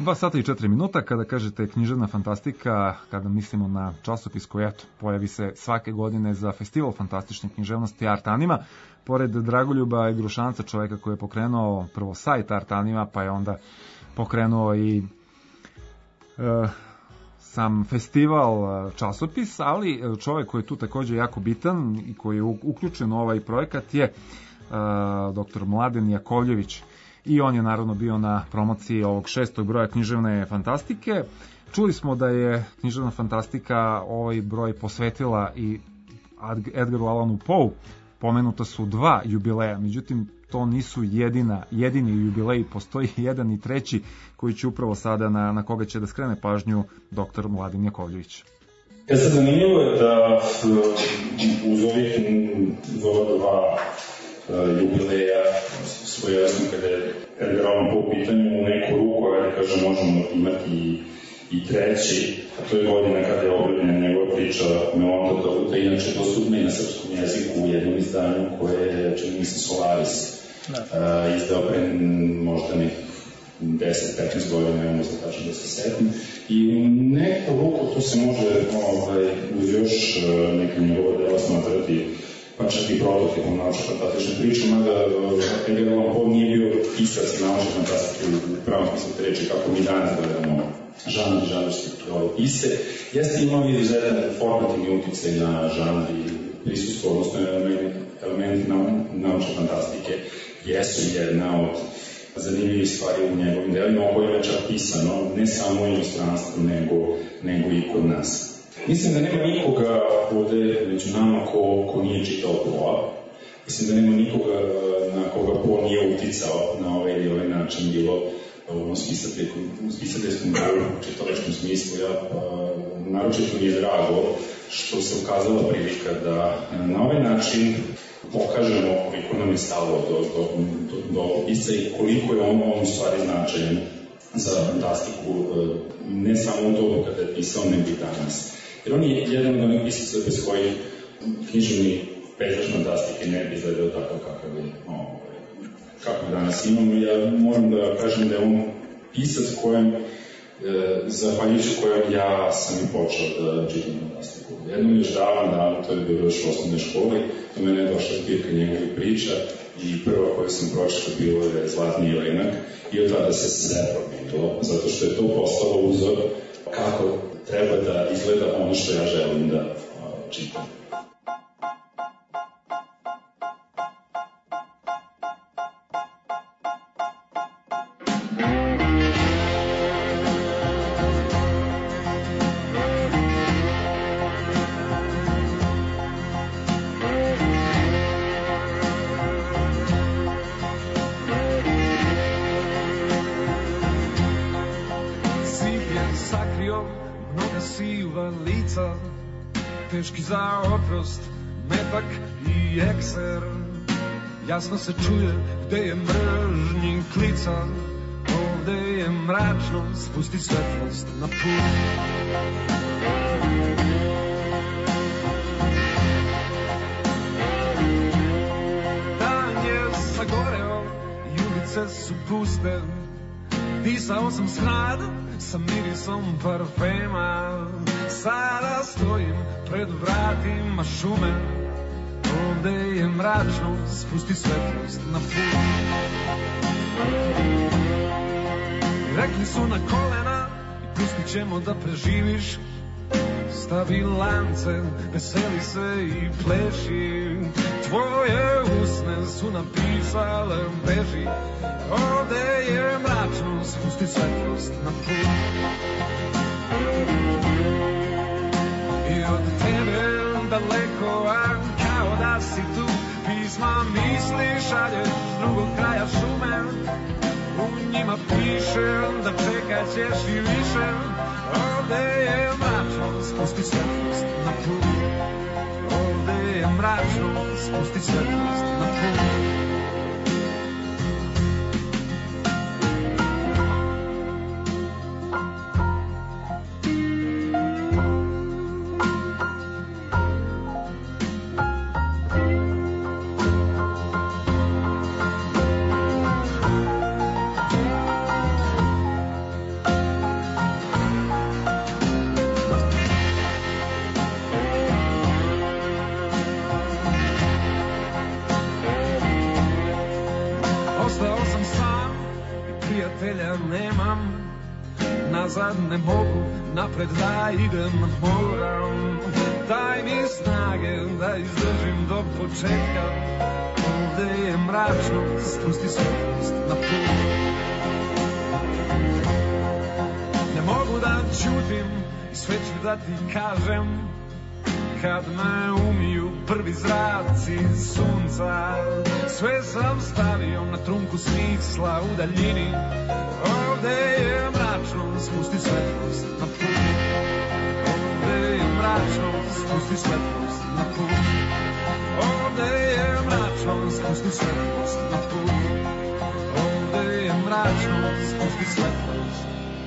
Speaker 1: Dva sata i četiri minuta, kada kažete književna fantastika, kada mislimo na časopis koji, eto, pojavi se svake godine za festival fantastične književnosti Art Anima, pored Dragoljuba i Grušanca, čoveka koji je pokrenuo prvo sajt Art Anima, pa je onda pokrenuo i e, sam festival e, časopis, ali čovek koji je tu takođe jako bitan i koji je uključen u ovaj projekat je e, doktor Mladen Jakovljević. I on je naravno bio na promociji ovog šestog broja književne fantastike. Čuli smo da je književna fantastika ovaj broj posvetila i Edgaru Allanu Poe. Pomenuta su dva jubileja, međutim to nisu jedina, jedini jubileji, postoji jedan i treći koji će upravo sada na, na koga će da skrene pažnju doktor Mladen Jakovljević.
Speaker 12: E sad, zanimljivo je da uz ovih ova dva jubileja svojevrsno kada je Edgar Allan Poe u pitanju u neku ruku, ajde kažem, možemo imati i, i treći, a to je godina kada je objavljena njegova priča Meonta Doguta, inače dostupna i na srpskom jeziku u jednom izdanju koje je, čini mi se, Solaris uh, izdao pre možda nekih deset do petnaest godina, ja možda tačno da se setim. I u neku ruku tu se može ovaj, uz još uh, neka njegova dela smatrati pa čak i prototipom naučno-fantastične priče, mada Edgar Allan Poe nije bio pisac naučno-fantastike u pravom smislu te reči, kako mi danas gledamo žanr i žanrske pise. Jeste imao izuzetan formativni uticaj na žanr i prisustvo, odnosno elementi naučno-fantastike jesu jedna od zanimljivih stvari u njegovim delima, o kojima je čak pisano, ne samo u inostranstvu, nego, nego i kod nas. Mislim da nema nikoga ovde među nama ko, ko nije čitao Poa. Mislim da nema nikoga na koga Po nije uticao na ovaj ili ovaj način, bilo u ovom spisateljskom delu, u čitalačkom smislu. Ja, a, naročito mi je drago što se ukazala prilika da na ovaj način pokažemo koliko nam je stalo do, do, do, do ovog pisca i koliko je on, on u stvari značajan za fantastiku, ne samo u dobu kada je pisao, nego i danas. Jer on je jedan od onih pisaca bez kojih književni pejzaž fantastike ne bi izgledao tako kakav je, ovaj, kako danas imamo. Ja moram da kažem da je on pisac kojem, e, zahvaljujući kojem ja sam i počeo da čitam fantastiku. Jednom još davan dan, to je bilo još u osnovnoj školi, do mene je došla zbirka njegovih priča i prva koju sam pročitao bilo je Zlatni jelenak i od tada se sve promenilo, zato što je to postalo uzor kako treba da izgleda ono što ja želim da uh, čitam.
Speaker 13: Teški za oprost, metak i ekser. Jasno se čuje gde je mržnji klica. Ovde je mračno, spusti svetlost na put. Dan je sagoreo i ulice su puste. Disao sam smrad sa mirisom parfema. Sada stojim pred vratima šume. Ovde je mračno, spusti svetlost na put. Rekli su na kolena i pustit ćemo da preživiš. Stavi lance, veseli se i pleši. Tvoje usne su napisale beži. Ovde je mračno, spusti svetlost na put. I od tebe daleko, a kao da si tu. Pisma misli šalješ s drugog kraja šume. U njima piše da čekat ćeš i više. Ovde je mračno, spusti svetlost na put. Ovde je mračno, spusti svetlost na put. prijatelja nemam, nazad ne mogu, napred da idem moram. Daj mi snage da izdržim do početka, ovde je mračno, spusti svetlost na put. Ne mogu da ćutim i sve ću da ti kažem, kad me umiju prvi zraci sunca. Sve sam stavio na trunku smisla u daljini, ovde je mračno, spusti svetlost na put. Ovde je mračno, spusti svetlost na put. Ovde je mračno, spusti svetlost na put. Ovde je mračno, spusti svetlost.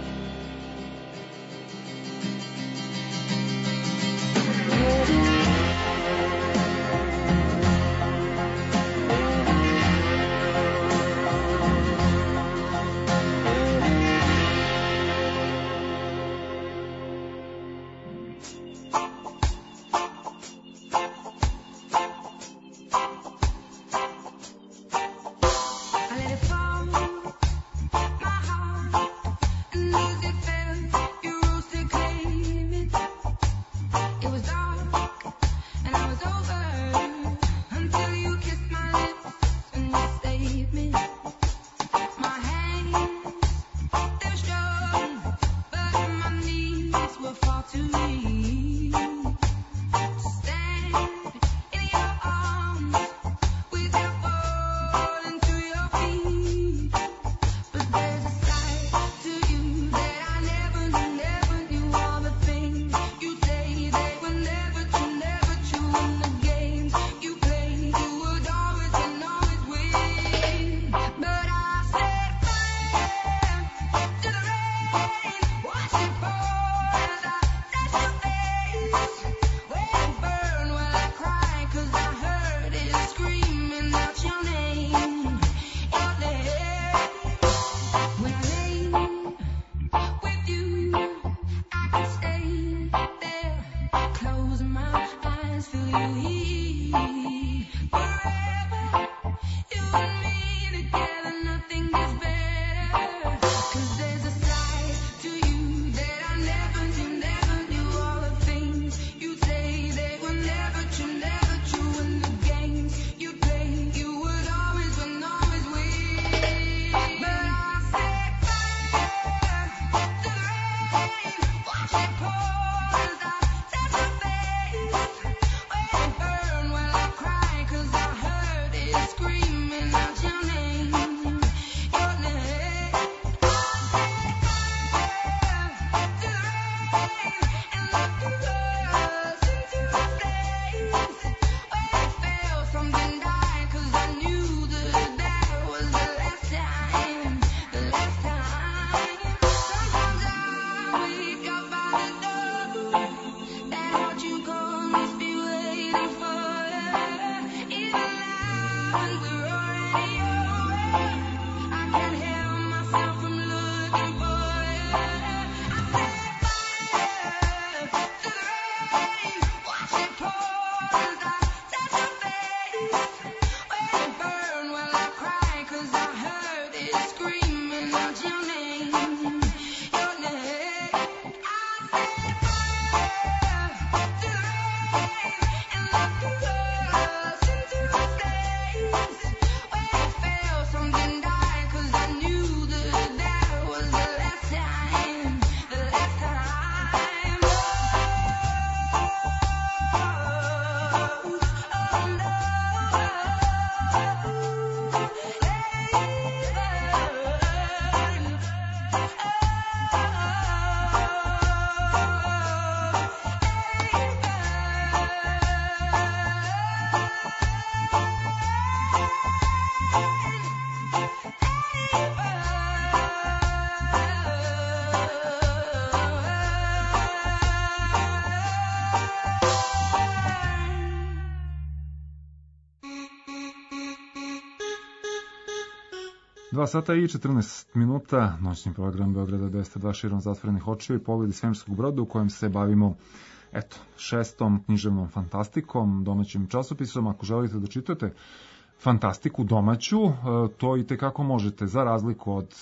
Speaker 1: Dva sata i četrnaest minuta, noćni program Beograda dvesta dva širom zatvorenih očiju i pogledi svemirskog broda u kojem se bavimo eto, šestom književnom fantastikom, domaćim časopisom. Ako želite da čitate fantastiku domaću, to i tekako možete, za razliku od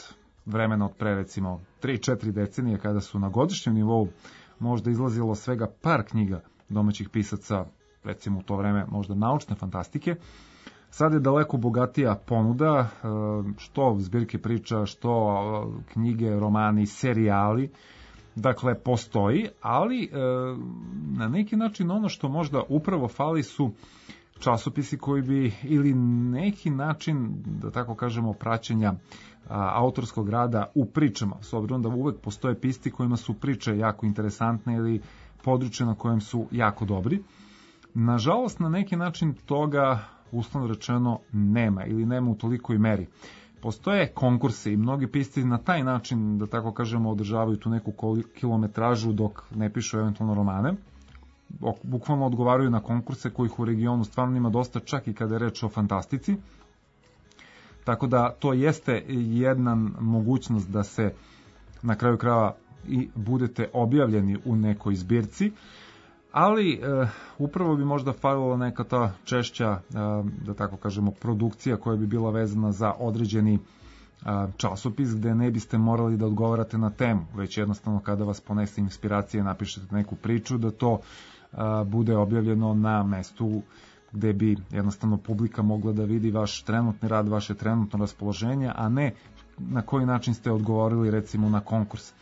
Speaker 1: vremena od pre recimo tri četiri decenije kada su na godišnjem nivou možda izlazilo svega par knjiga domaćih pisaca, recimo u to vreme možda naučne fantastike. Sad je daleko bogatija ponuda, što zbirke priča, što knjige, romani, serijali. Dakle, postoji, ali na neki način ono što možda upravo fali su časopisi koji bi, ili neki način, da tako kažemo, praćenja autorskog rada u pričama, s obzirom da uvek postoje pisci kojima su priče jako interesantne ili područje na kojem su jako dobri. Nažalost, na neki način toga, uslovno rečeno, nema ili nema u tolikoj meri. Postoje konkursi i mnogi pisci na taj način, da tako kažemo, održavaju tu neku kilometražu dok ne pišu eventualno romane. Bukvalno odgovaraju na konkurse kojih u regionu stvarno ima dosta, čak i kada je reč o fantastici. Tako da to jeste jedna mogućnost da se na kraju krajeva i budete objavljeni u nekoj zbirci, ali e, upravo bi možda falila neka ta češća, e, da tako kažemo, produkcija koja bi bila vezana za određeni e, časopis gde ne biste morali da odgovarate na temu, već jednostavno kada vas ponese inspiracije, napišete neku priču, da to e, bude objavljeno na mestu gde bi jednostavno publika mogla da vidi vaš trenutni rad, vaše trenutno raspoloženje, a ne na koji način ste odgovorili recimo na konkurs.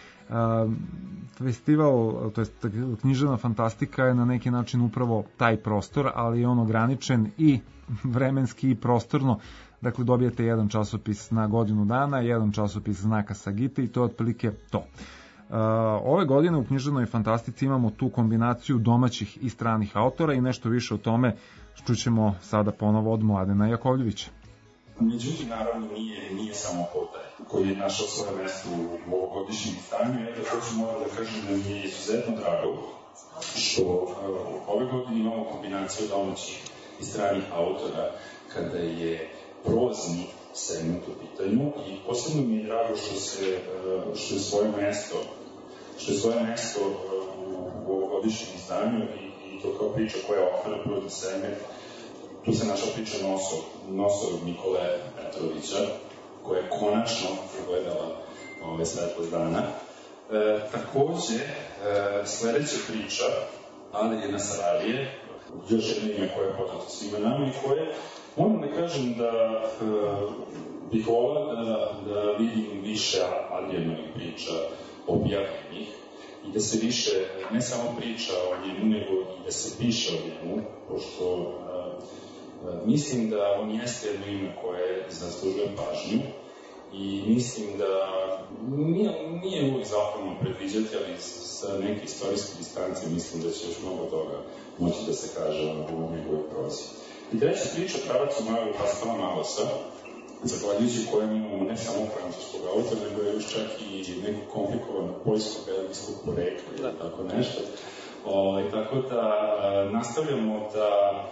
Speaker 1: Festival, to jest književna fantastika je na neki način upravo taj prostor, ali je on ograničen i vremenski i prostorno. Dakle, dobijete jedan časopis na godinu dana, jedan časopis znaka Sagite i to je otprilike to. Ove godine u književnoj fantastici imamo tu kombinaciju domaćih i stranih autora i nešto više o tome čućemo sada ponovo od Mladena Jakovljevića.
Speaker 12: Međutim, naravno, nije, nije samo Potaj koji je našao svoje mesto u ovogodišnjem izdanju. Ja da hoću moram da kažem da mi je izuzetno drago što uh, ove godine imamo kombinaciju domaćih i stranih autora kada je prozni segment u pitanju i posebno mi je drago što se uh, što je svoje mesto što je svoje mesto uh, u ovogodišnjem izdanju i, i to kao priča koja otvara prozni segment. Tu se naša priča Nosor, Nosor Nikole Petrovića, koja je konačno pregledala ove svetlost dana. E, takođe, e, sledeća priča, Adelina Saravije, još jedno ime koje je poznato svima nama i koje, moram da kažem da e, bih volao da, da vidim više Adelinovih priča objavljenih i da se više, ne samo priča o njemu, nego i da se piše o njemu, pošto mislim da on jeste jedno ime koje zaslužuje pažnju i mislim da nije, nije uvijek zapravo predviđati, ali sa neke istorijske distance mislim da će još mnogo toga moći da se kaže u njegovoj prozi. I treća priča, Pravac u Maju Vastava Malosa, zahvaljujući kojem imamo ne samo francuskog autora, nego je još čak i nekog komplikovanog poljsko-belgijskog porekla ili tako nešto. O, i tako da nastavljamo da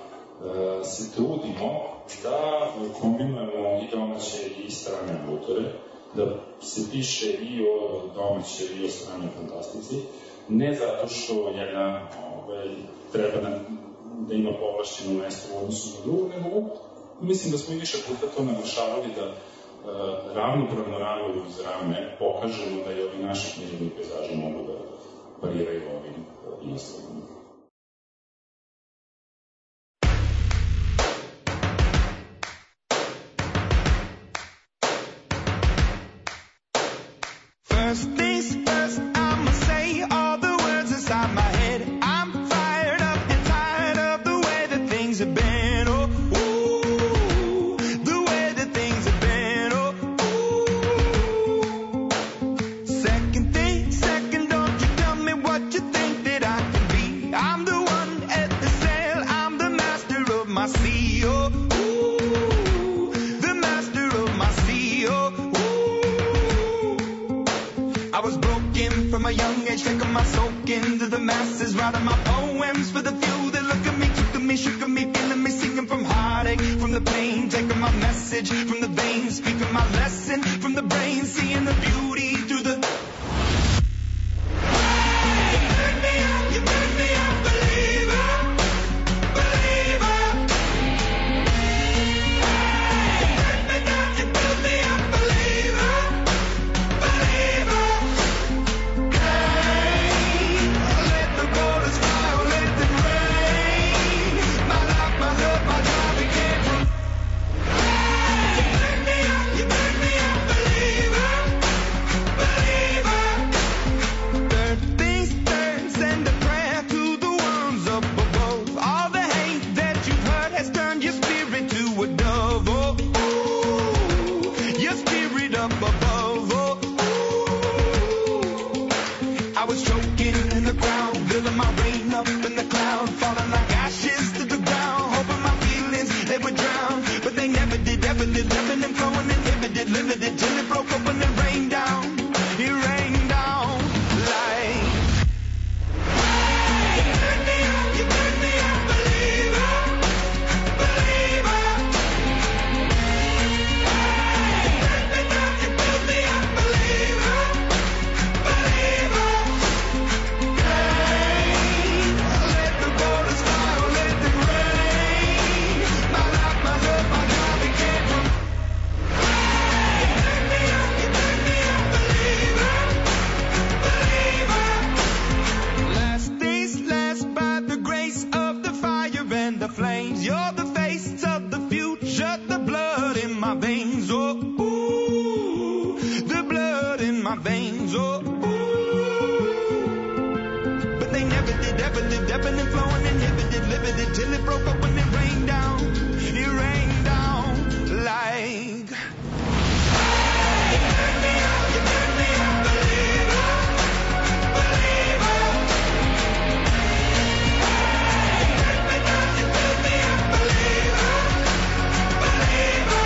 Speaker 12: se trudimo da kombinujemo i domaće i strane autore, da se piše i o domaće i o strane fantastici, ne zato što jedna ovaj, treba da, da ima povlašćeno mesto u odnosu na drugu, nego mislim da smo i više puta to naglašavali da uh, ravnopravno rame uz rame pokažemo da i ovi naši književni pejzaži mogu da pariraju ovim uh, inostranim.
Speaker 8: First things first, I'ma say all the words inside my head. I'm fired up and tired of the way that things have been. Oh, ooh, the way that things have been. Oh, ooh. Second thing, second, don't you tell me what you think that I can be. I'm the one at the sail, I'm the master of my sea. Oh, ooh, the master of my sea. Oh, I was broken from a young age, taking my soak into the masses, writing my poems for the few that look at me, took at me, shook at me, feeling me, singing from heartache, from the pain, taking my message from the veins, speaking my lesson from the brain, seeing the beauty through the... Hey, you burn me up, you burn me up, believer, believer. Hey, you burn me down, you build me up, believer. has turned your spirit to a dove. Oh, ooh, your spirit up above. Oh, ooh. I was choking in the ground, building my rain up in the cloud, falling like ashes to the ground, hoping my feelings they would drown, but they never did, ever did, living and flowing, inhibited, limited, till it broke open and rained down. It rained down like. You turn me up, you turn me up, believer, believer. You turn me up, you build me up, believer, believer. Rain, let the waters fly, or let them rain. My life, my love, my God, we can't run. You turn me up, you turn me up, believer, believer. Last days last by the grace of the fire and the flames. You're the face of the future, the blood in my veins. Oh, ooh, the blood in my veins. Oh, ooh. But they never did, ever lived, ebbing and flowing, inhibited, limited, till it broke up when it rained down. It rained down like. You turn me up, you turn me up, believer, believer. You turn me up, you build me up, believer, believer.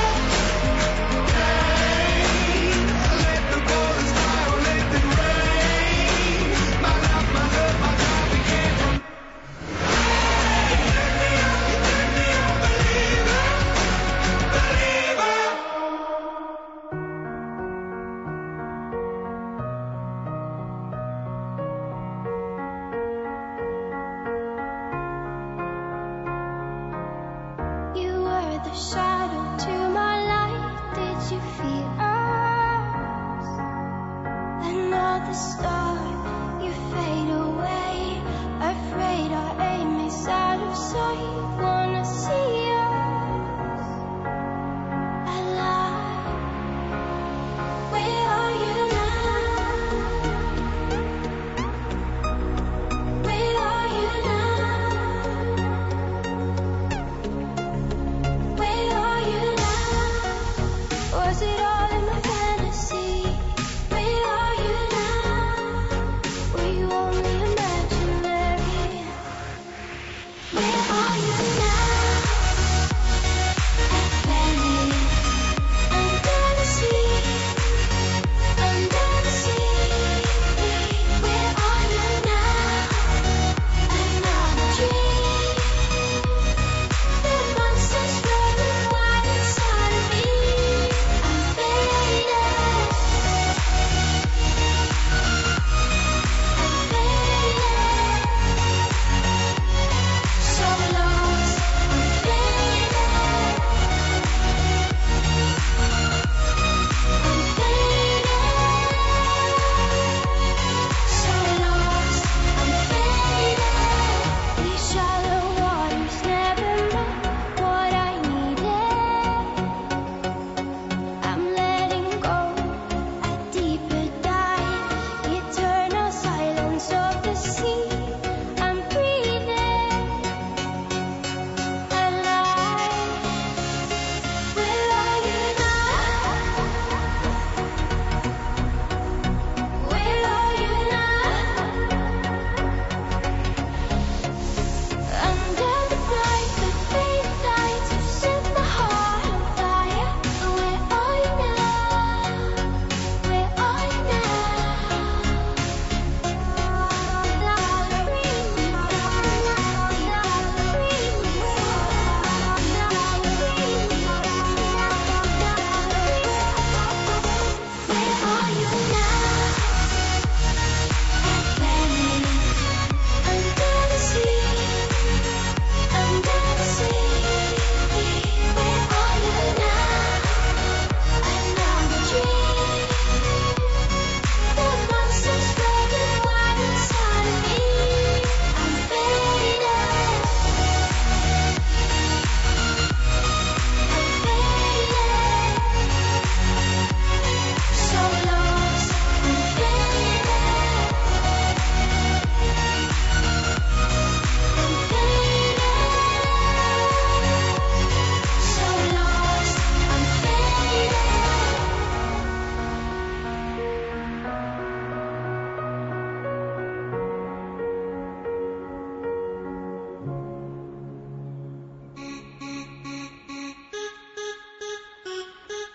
Speaker 8: Rain, let the waters fly, or let them rain. My love, my love, my God, we can't run. You turn me up, you turn me up, believer, believer.
Speaker 14: You were the shadow to my light. Did you feel us? Another star, you fade away. Afraid our aim is out of sight. Wanna see us alive. Where are you now? Where are you now? Where are you now? Was it all in my fantasy? Where are you now?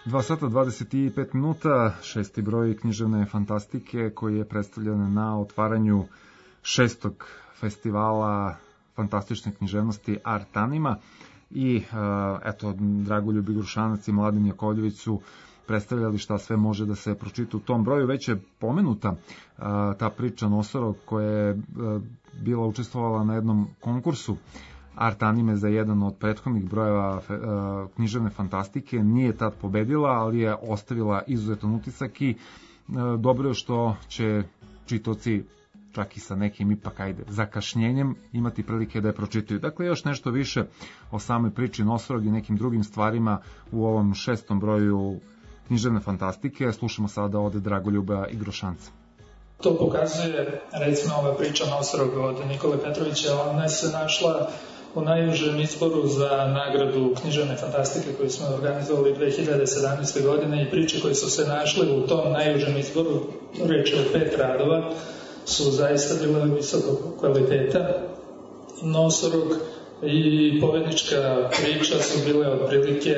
Speaker 1: dva sata dvadeset pet minuta, šesti broj književne fantastike koji je predstavljen na otvaranju šestog festivala fantastične književnosti Artanima i eto, Dragoljub Igrušanac i Mladen Jakovljević su predstavljali šta sve može da se pročita u tom broju. Već je pomenuta ta priča Nosorog koja je bila učestvovala na jednom konkursu Art Anime za jedan od prethodnih brojeva književne fantastike. Nije tad pobedila, ali je ostavila izuzetan utisak i dobro je što će čitaoci čak i sa nekim ipak ajde zakašnjenjem imati prilike da je pročitaju. Dakle, još nešto više o samoj priči Nosorog i nekim drugim stvarima u ovom šestom broju književne fantastike. Slušamo sada od Dragoljuba Igrošanca.
Speaker 11: To pokazuje, recimo, ova priča Nosorog od Nikole Petrovića. Ona se našla u najužem izboru za nagradu književne fantastike koju smo organizovali dve hiljade sedamnaeste. godine i priče koje su se našle u tom najužem izboru, reč je o pet radova, su zaista bile visokog kvaliteta. Nosorog i povednička priča su bile otprilike,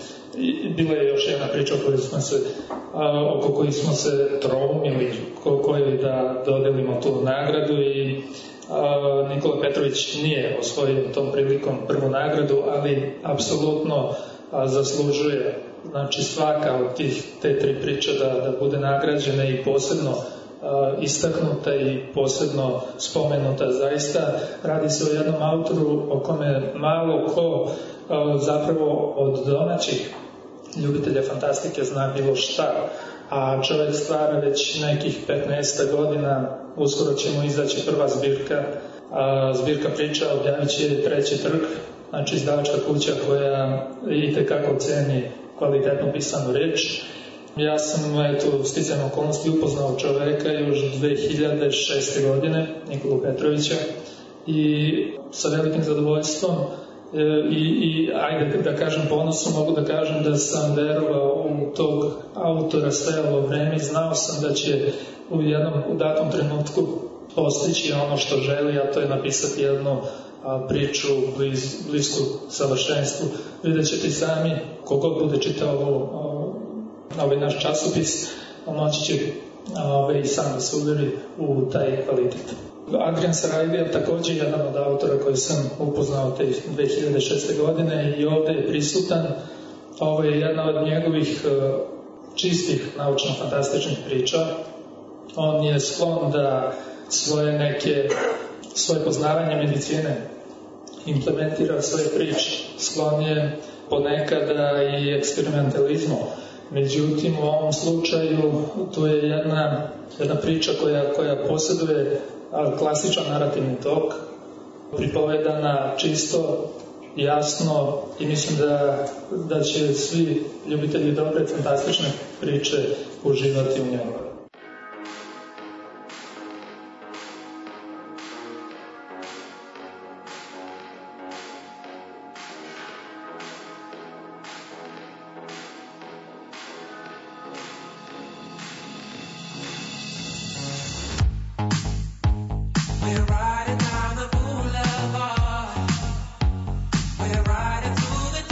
Speaker 11: i bila je još jedna priča o kojoj smo se, a, oko kojih smo se troumili, ko, kojoj da dodelimo tu nagradu i a, Nikola Petrović nije osvojio tom prilikom prvu nagradu, ali apsolutno a, zaslužuje, znači svaka od tih te tri priče da, da bude nagrađena i posebno istaknuta i posebno spomenuta. Zaista radi se o jednom autoru o kome malo ko zapravo od domaćih ljubitelja fantastike zna bilo šta, a čovjek stvara već nekih petnaest godina. Uskoro će mu izaći prva zbirka, a zbirka priča objavit će Treći trg, znači izdavačka kuća koja itekako ceni kvalitetno pisanu reč. Ja sam, eto, sticajem okolnosti upoznao čoveka još dve hiljade šeste. godine, Nikolu Petrovića, i sa velikim zadovoljstvom e, i, i, ajde da kažem ponosom, mogu da kažem da sam verovao u tog autora stajalo vreme i znao sam da će u jednom u datom trenutku postići ono što želi, a to je napisati jednu a, priču bliz, blisku savršenstvu. Vidjet ćete sami, kogod bude čitao ovo, ovaj naš časopis, moći će ove, i sam da se uveri u taj kvalitet. Adrian Sarajlija takođe je jedan od autora koji sam upoznao te dve hiljade šeste. godine i ovde je prisutan. Ovo je jedna od njegovih čistih naučno-fantastičnih priča. On je sklon da svoje neke, svoje poznavanje medicine implementira svoje priče. Sklon je ponekada i eksperimentalizmu. Međutim, u ovom slučaju tu je jedna, jedna priča koja, koja posjeduje klasičan narativni tok, pripovedana čisto, jasno i mislim da, da će svi ljubitelji dobre fantastične priče uživati u njoj.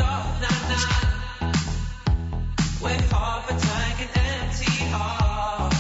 Speaker 8: With half a tank and empty heart.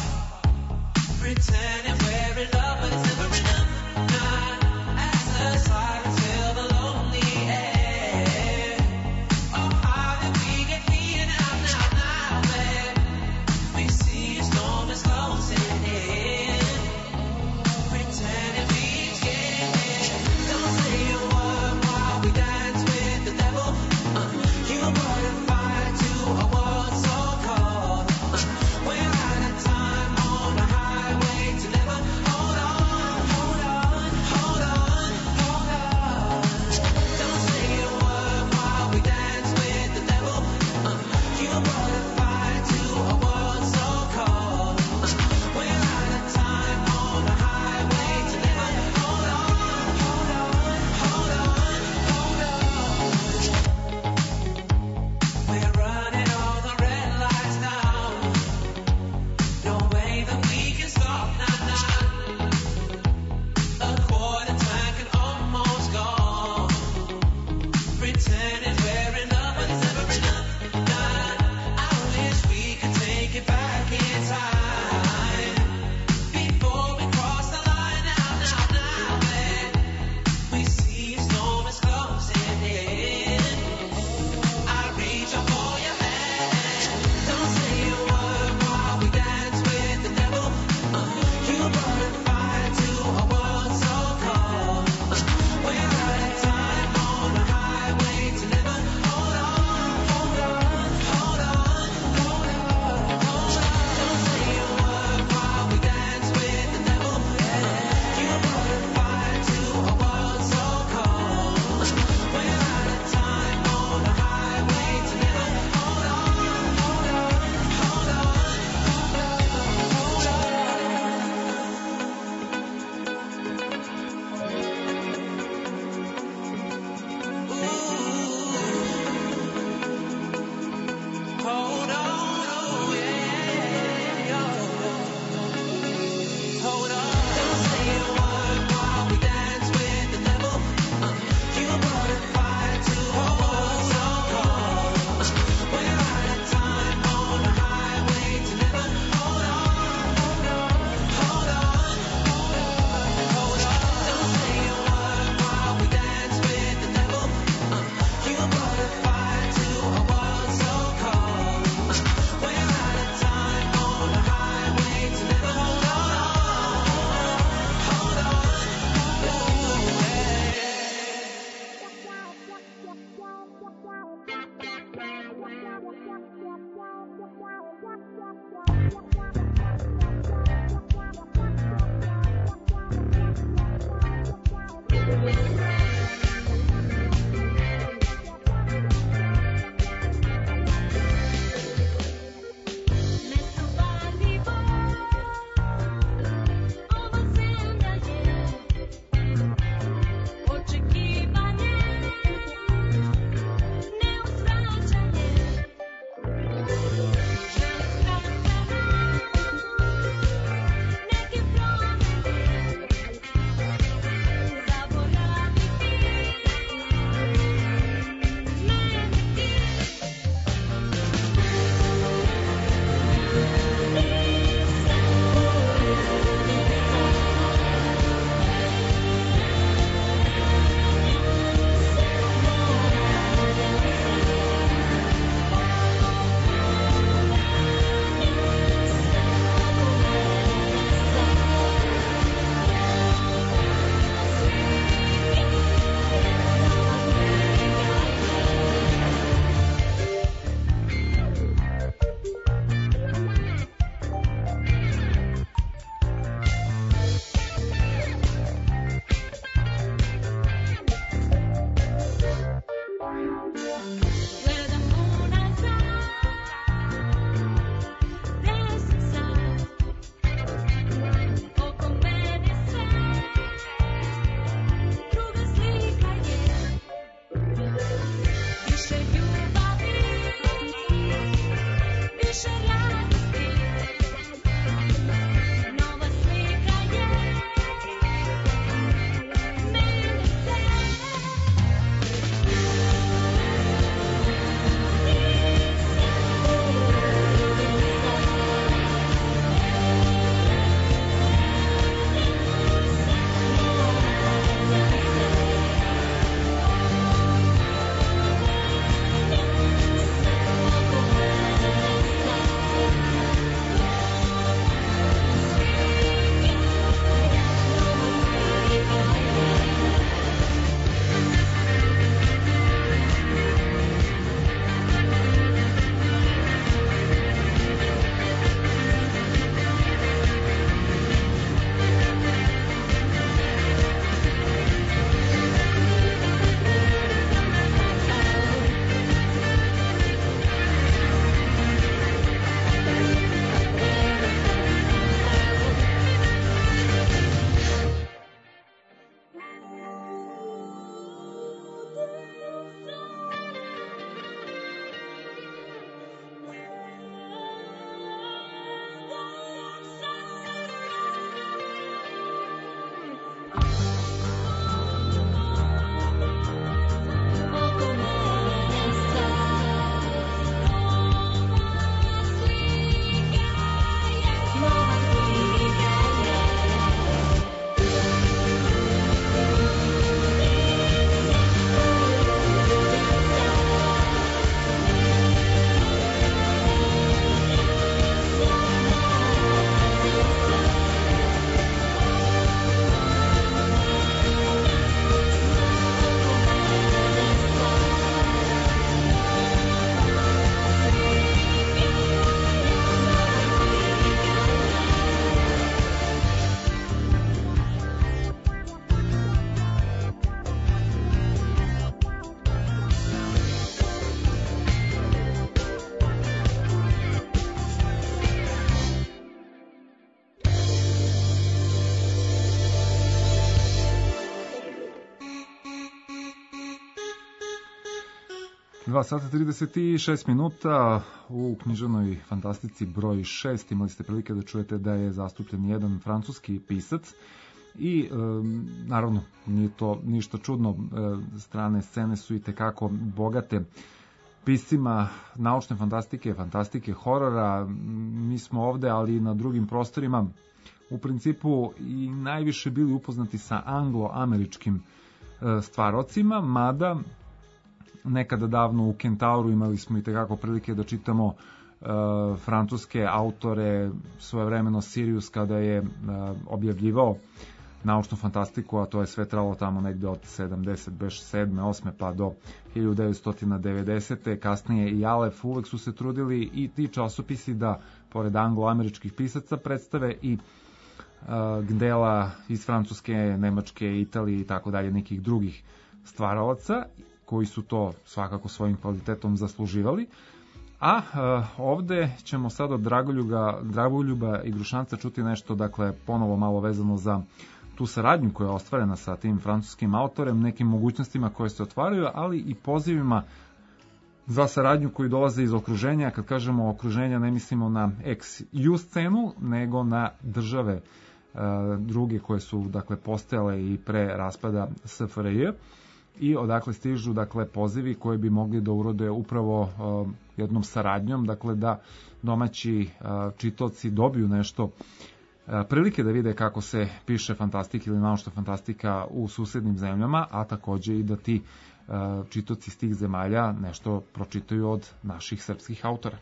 Speaker 1: dva sata trideset šest minuta u književnoj fantastici broj šest. Imali ste prilike da čujete da je zastupljen jedan francuski pisac i e, naravno nije to ništa čudno, e, strane scene su i tekako bogate piscima naučne fantastike, fantastike, horora. Mi smo ovde, ali i na drugim prostorima u principu i najviše bili upoznati sa anglo-američkim e, stvarocima, mada nekada davno u Kentauru imali smo i tekako prilike da čitamo e, francuske autore, svojevremeno Sirius kada je e, objavljivao naučnu fantastiku, a to je sve tralo tamo negde od sedamdeset sedme, osme pa do hiljadu devetsto devedesete. Kasnije i Aleph, uvek su se trudili i ti časopisi da, pored anglo-američkih pisaca, predstave i uh, dela iz Francuske, Nemačke, Italije i tako dalje, nekih drugih stvaralaca koji su to svakako svojim kvalitetom zasluživali. A uh, ovde ćemo sad od Dragoljuba, Dragoljuba i Grušanca čuti nešto, dakle, ponovo malo vezano za tu saradnju koja je ostvarena sa tim francuskim autorem, nekim mogućnostima koje se otvaraju, ali i pozivima za saradnju koji dolaze iz okruženja. Kad kažemo okruženja, ne mislimo na ex-ju scenu, nego na države e, druge koje su, dakle, postojale i pre raspada S F R J i odakle stižu, dakle, pozivi koji bi mogli da urode upravo e, jednom saradnjom, dakle, da domaći e, čitaoci dobiju nešto, prilike da vide kako se piše fantastika ili naučna fantastika u susednim zemljama, a takođe i da ti čitaoci iz tih zemalja nešto pročitaju od naših srpskih autora.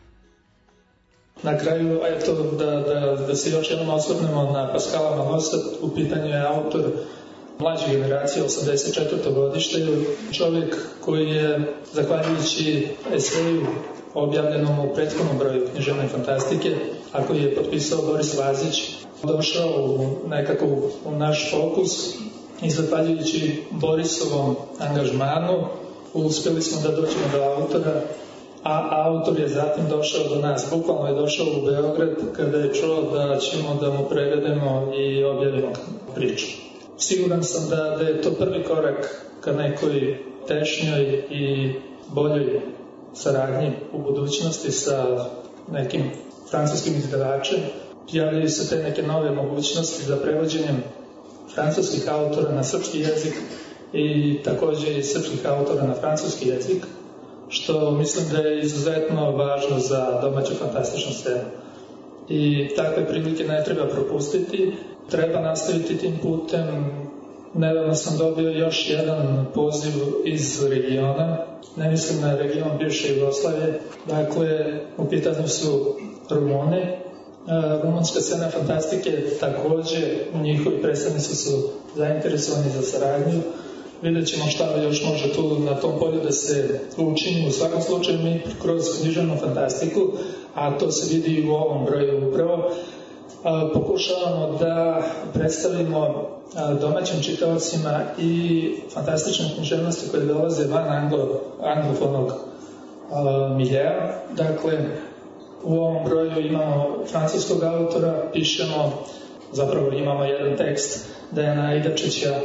Speaker 11: Na kraju, eto, da, da, da se još jednom osvrnemo na Pascala Malosa. U pitanju je autor mlađe generacije, osamdeset četvrto godište, čovjek koji je, zahvaljujući eseju objavljenom u prethodnom broju književne fantastike, a koji je potpisao Boris Lazić, došao u nekako u naš fokus i zahvaljujući Borisovom angažmanu uspeli smo da dođemo do autora, a autor je zatim došao do nas. Bukvalno je došao u Beograd kada je čuo da ćemo da mu prevedemo i objavimo priču. Siguran sam da, da je to prvi korak ka nekoj tešnjoj i boljoj saradnji u budućnosti sa nekim francuskim izdavačem. Javljaju se te neke nove mogućnosti za prevođenjem francuskih autora na srpski jezik i takođe i srpskih autora na francuski jezik, što mislim da je izuzetno važno za domaću fantastičnu scenu. I takve prilike ne treba propustiti, treba nastaviti tim putem. Nedavno sam dobio još jedan poziv iz regiona, ne mislim na region bivše Jugoslavije, dakle u pitanju su Rumuni. Rumunska scena fantastike takođe, njihovi predstavnici su zainteresovani za saradnju. Vidjet ćemo šta još može tu na tom polju da se učini. U svakom slučaju mi kroz književnu fantastiku, a to se vidi i u ovom broju upravo, pokušavamo da predstavimo domaćim čitaocima i fantastične književnosti koje dolaze van anglo, anglofonog miljeja. Dakle, u ovom broju imamo francuskog autora, pišemo, zapravo imamo jedan tekst Dejana Ajdačića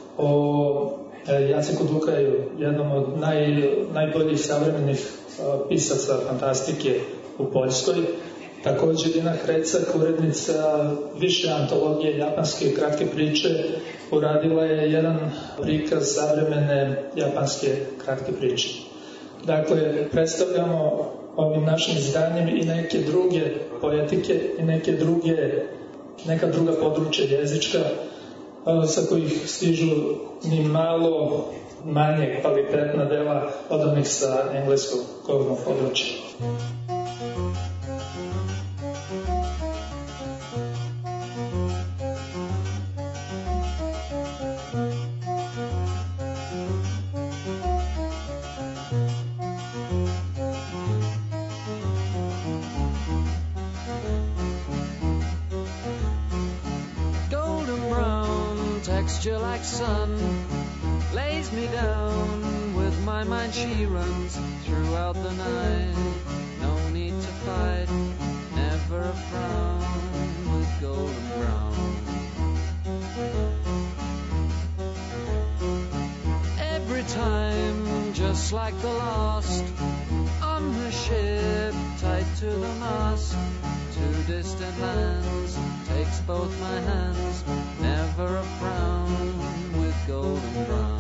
Speaker 11: o Jaceku Dukaju, jednom od naj, najboljih savremenih pisaca fantastike u Poljskoj. Takođe Dina Hrecak, urednica više antologije japanske kratke priče, uradila je jedan prikaz savremene japanske kratke priče. Dakle, predstavljamo ovim našim izdanjem i neke druge poetike i neke druge, neka druga područja jezička sa kojih stižu ni malo manje kvalitetna dela od onih sa engleskog govornog područja.
Speaker 13: Texture like sun lays me down. With my mind she runs throughout the night. No need to fight, never a frown with golden brown. Every time just just like the last on the ship, tied to the mast. Two distant lands, takes both my hands, never a frown with golden brown.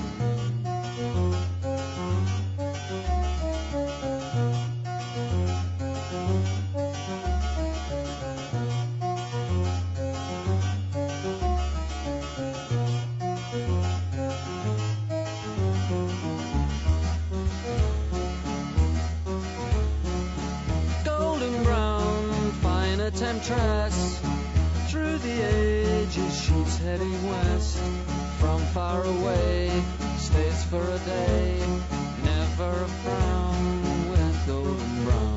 Speaker 13: Temptress, through the ages she's heading west. From far away, stays for a day, never a frown with golden brown.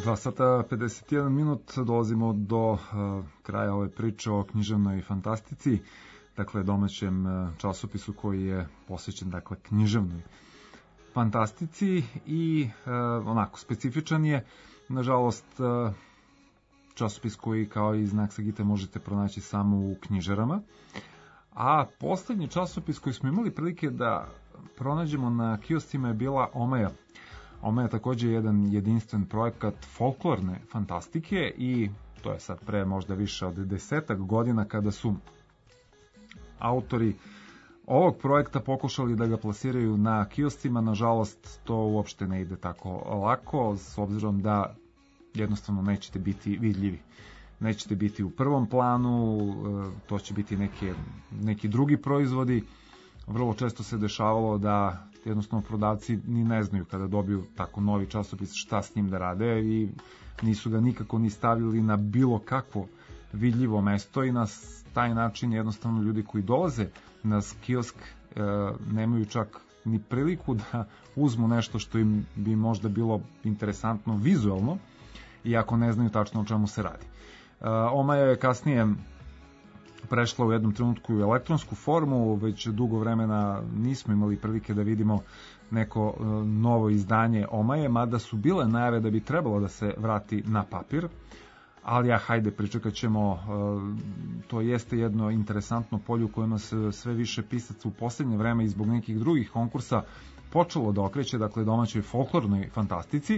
Speaker 1: dva sata pedeset jedan minut, dolazimo do uh, kraja ove priče o književnoj fantastici, dakle domaćem uh, časopisu koji je posvećen dakle književnoj fantastici i uh, onako specifičan je, nažalost uh, časopis koji kao i Znak Sagite možete pronaći samo u knjižarama, a poslednji časopis koji smo imali prilike da pronađemo na kioscima je bila Omaja. Omaja je takođe jedan jedinstven projekat folklorne fantastike i to je sad pre možda više od desetak godina kada su autori ovog projekta pokušali da ga plasiraju na kioscima. Nažalost, to uopšte ne ide tako lako, s obzirom da jednostavno nećete biti vidljivi. Nećete biti u prvom planu, to će biti neke, neki drugi proizvodi. Vrlo često se dešavalo da jednostavno prodavci ni ne znaju kada dobiju tako novi časopis šta s njim da rade i nisu ga nikako ni stavili na bilo kakvo vidljivo mesto i na taj način jednostavno ljudi koji dolaze na kiosk e, nemaju čak ni priliku da uzmu nešto što im bi možda bilo interesantno vizualno, iako ne znaju tačno o čemu se radi. E, Omaja je kasnije prešla u jednom trenutku u elektronsku formu, već dugo vremena nismo imali prilike da vidimo neko e, novo izdanje Omaje, mada su bile najave da bi trebalo da se vrati na papir, ali ja hajde pričekat ćemo, e, to jeste jedno interesantno polje u kojima se sve više pisaca u poslednje vreme i zbog nekih drugih konkursa počelo da okreće, dakle domaćoj folklornoj fantastici,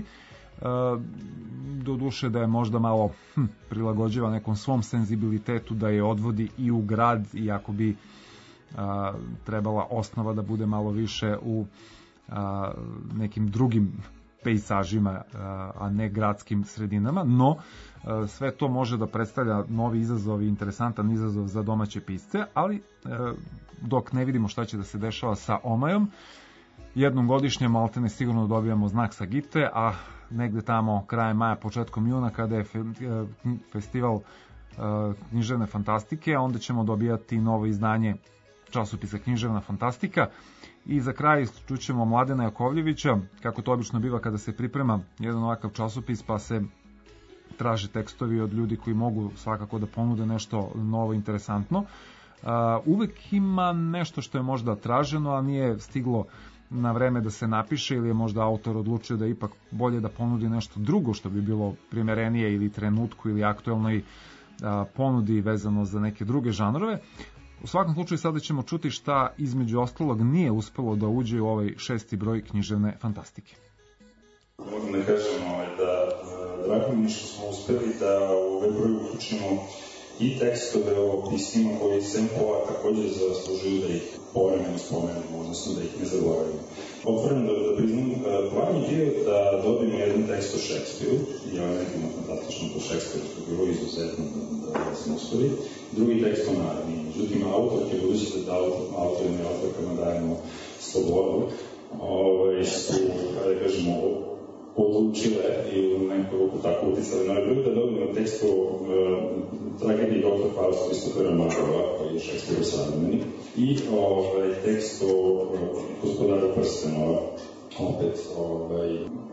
Speaker 1: do duše da je možda malo hm, prilagođiva nekom svom senzibilitetu, da je odvodi i u grad, iako bi a, trebala osnova da bude malo više u a, nekim drugim pejsažima, a, a ne gradskim sredinama, no a, sve to može da predstavlja novi izazov i interesantan izazov za domaće pisce, ali a, dok ne vidimo šta će da se dešava sa Omajom, jednom godišnje maltene sigurno dobijamo Znak Sagite, a negde tamo krajem maja, početkom juna, kada je fe, festival uh, književne fantastike, onda ćemo dobijati novo izdanje časopisa Književna fantastika. I za kraj čućemo Mladena Jakovljevića, kako to obično biva kada se priprema jedan ovakav časopis, pa se traže tekstovi od ljudi koji mogu svakako da ponude nešto novo, interesantno. Uh, uvek ima nešto što je možda traženo, a nije stiglo na vreme da se napiše, ili je možda autor odlučio da ipak bolje da ponudi nešto drugo što bi bilo primerenije ili trenutku ili aktuelnoj a, ponudi vezano za neke druge žanrove. U svakom slučaju sada ćemo čuti šta između ostalog nije uspelo da uđe u ovaj šesti broj književne fantastike.
Speaker 12: Moram da kažem ovaj, da drago mi što smo uspeli da u ovaj broj uključimo i tekstove o pismima koji sem pola takođe zaslužuju da ih povremeno spomenemo, odnosno da ih ne zaboravimo. Otvoreno da, da priznam, plan je bio da dobijemo jedan tekst o Šekspiru, ja nekim fantastično po Šekspiru, što je bilo izuzetno da, da smo uspeli, drugi tekst o Narniji. Međutim, autorke, budući da autorima i autorkama dajemo slobodu, ovaj, su, kada kažemo, odlučile i u neku ruku tako uticali na ovaj da dobijemo tekst o uh, tragediji doktor Faust Kristofera Marlova, koji je Šekspirov savremenik, i ovaj, tekst o uh, gospodaru prstenova, opet ovaj,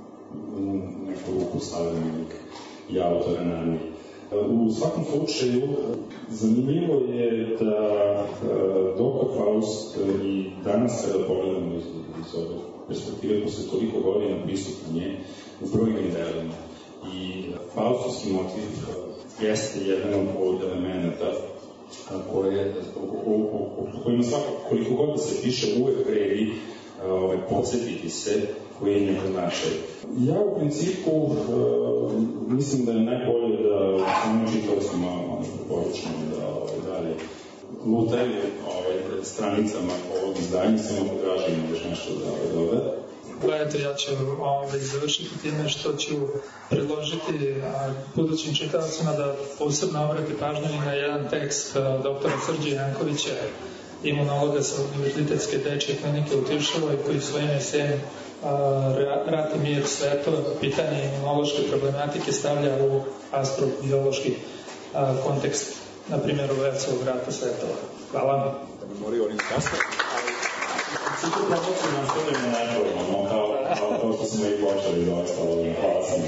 Speaker 12: neku ruku savremenik i autora Narnije. U svakom slučaju, zanimljivo je da uh, doktor Faust i danas kada pogledamo iz, iz ove perspektive posle toliko godina pristupa nje u brojnim delima. I faustovski motiv jeste jedan od elementa koje, o kojima svakako, koliko god da se piše, uvek vredi ovaj, podsjetiti se koji je njegov značaj. Ja u principu uh, mislim da je najbolje da samo čitavcima preporučujem da ovaj, dalje lutaju ovaj, stranicama ovog izdanja, samo podražimo još nešto da doda.
Speaker 11: Gledajte, ja ću ovaj, završiti time što ću predložiti a, budućim čitavcima da posebno obrati pažnju i na jedan tekst a, doktora Srđe Jankovića, imunologa sa Univerzitetske dečje klinike u Tiršovoj, koji svojim esejem Rat i mir svetova, pitanje imunološke problematike stavlja u astrobiološki a, kontekst, na primjer u Vecovog rata svetova. Hvala vam.
Speaker 12: Da bi morao onim kasno, ali u principu promocija nam stavljamo najbolno, kao, kao što smo i počeli da ostalo na hlasama.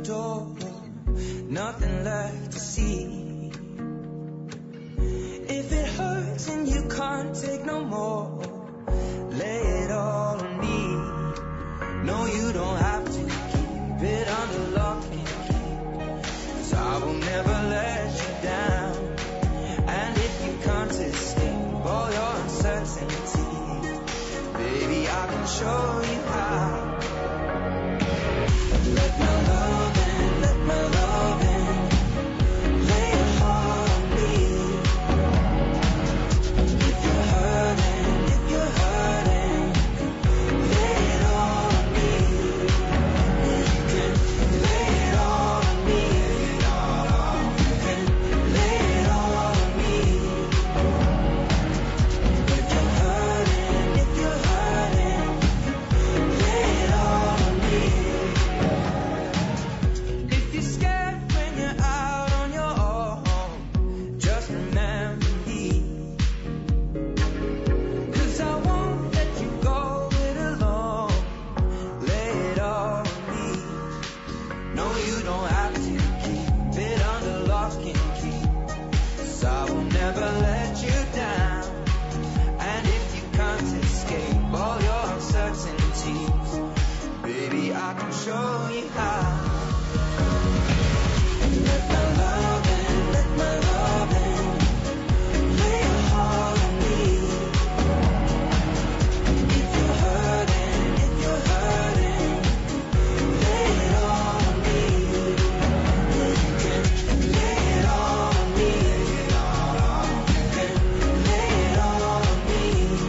Speaker 8: door, nothing left to see. If it hurts and you can't take no more, lay it all on me. No, you don't have to keep it under lock and key, 'cause I will never let you down. And if you can't escape all your uncertainties, baby, I can show you how. Let my love in, let my love in, lay your heart on me. If you're hurting, if you're hurting, lay it all on me. You can lay it all on me. You can lay it all on me. If you're hurting, if you're hurting, lay it all on me. If you're scared when you're out on your own, just remember me. 'Cause I won't let you go it alone. Lay it all on me. No, you don't have to keep it under lock and key, 'cause I will never let you down. And if you can't escape all your uncertainties, baby, I can show you how. Let my love in, let my love in, lay your heart on me. If you're hurting, if you're hurting, lay it all on me. You can lay it all on me. You can lay it all on me.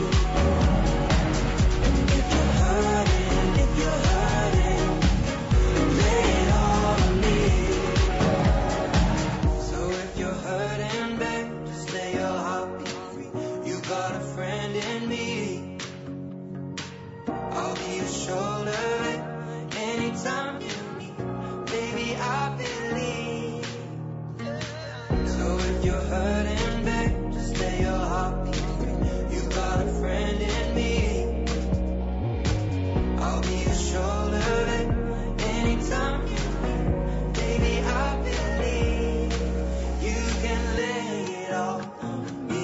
Speaker 8: If you're hurting, if you're hurting, lay it all on me. So if you're hurting, babe, just lay your heartbeat free. You got a friend in me. I'll be your shoulder anytime you need. Baby, I believe. So if you're hurting, babe, just lay your heartbeat free. You got a friend in me. I'll be your shoulder anytime you need. Baby, I believe you can lay it all on me.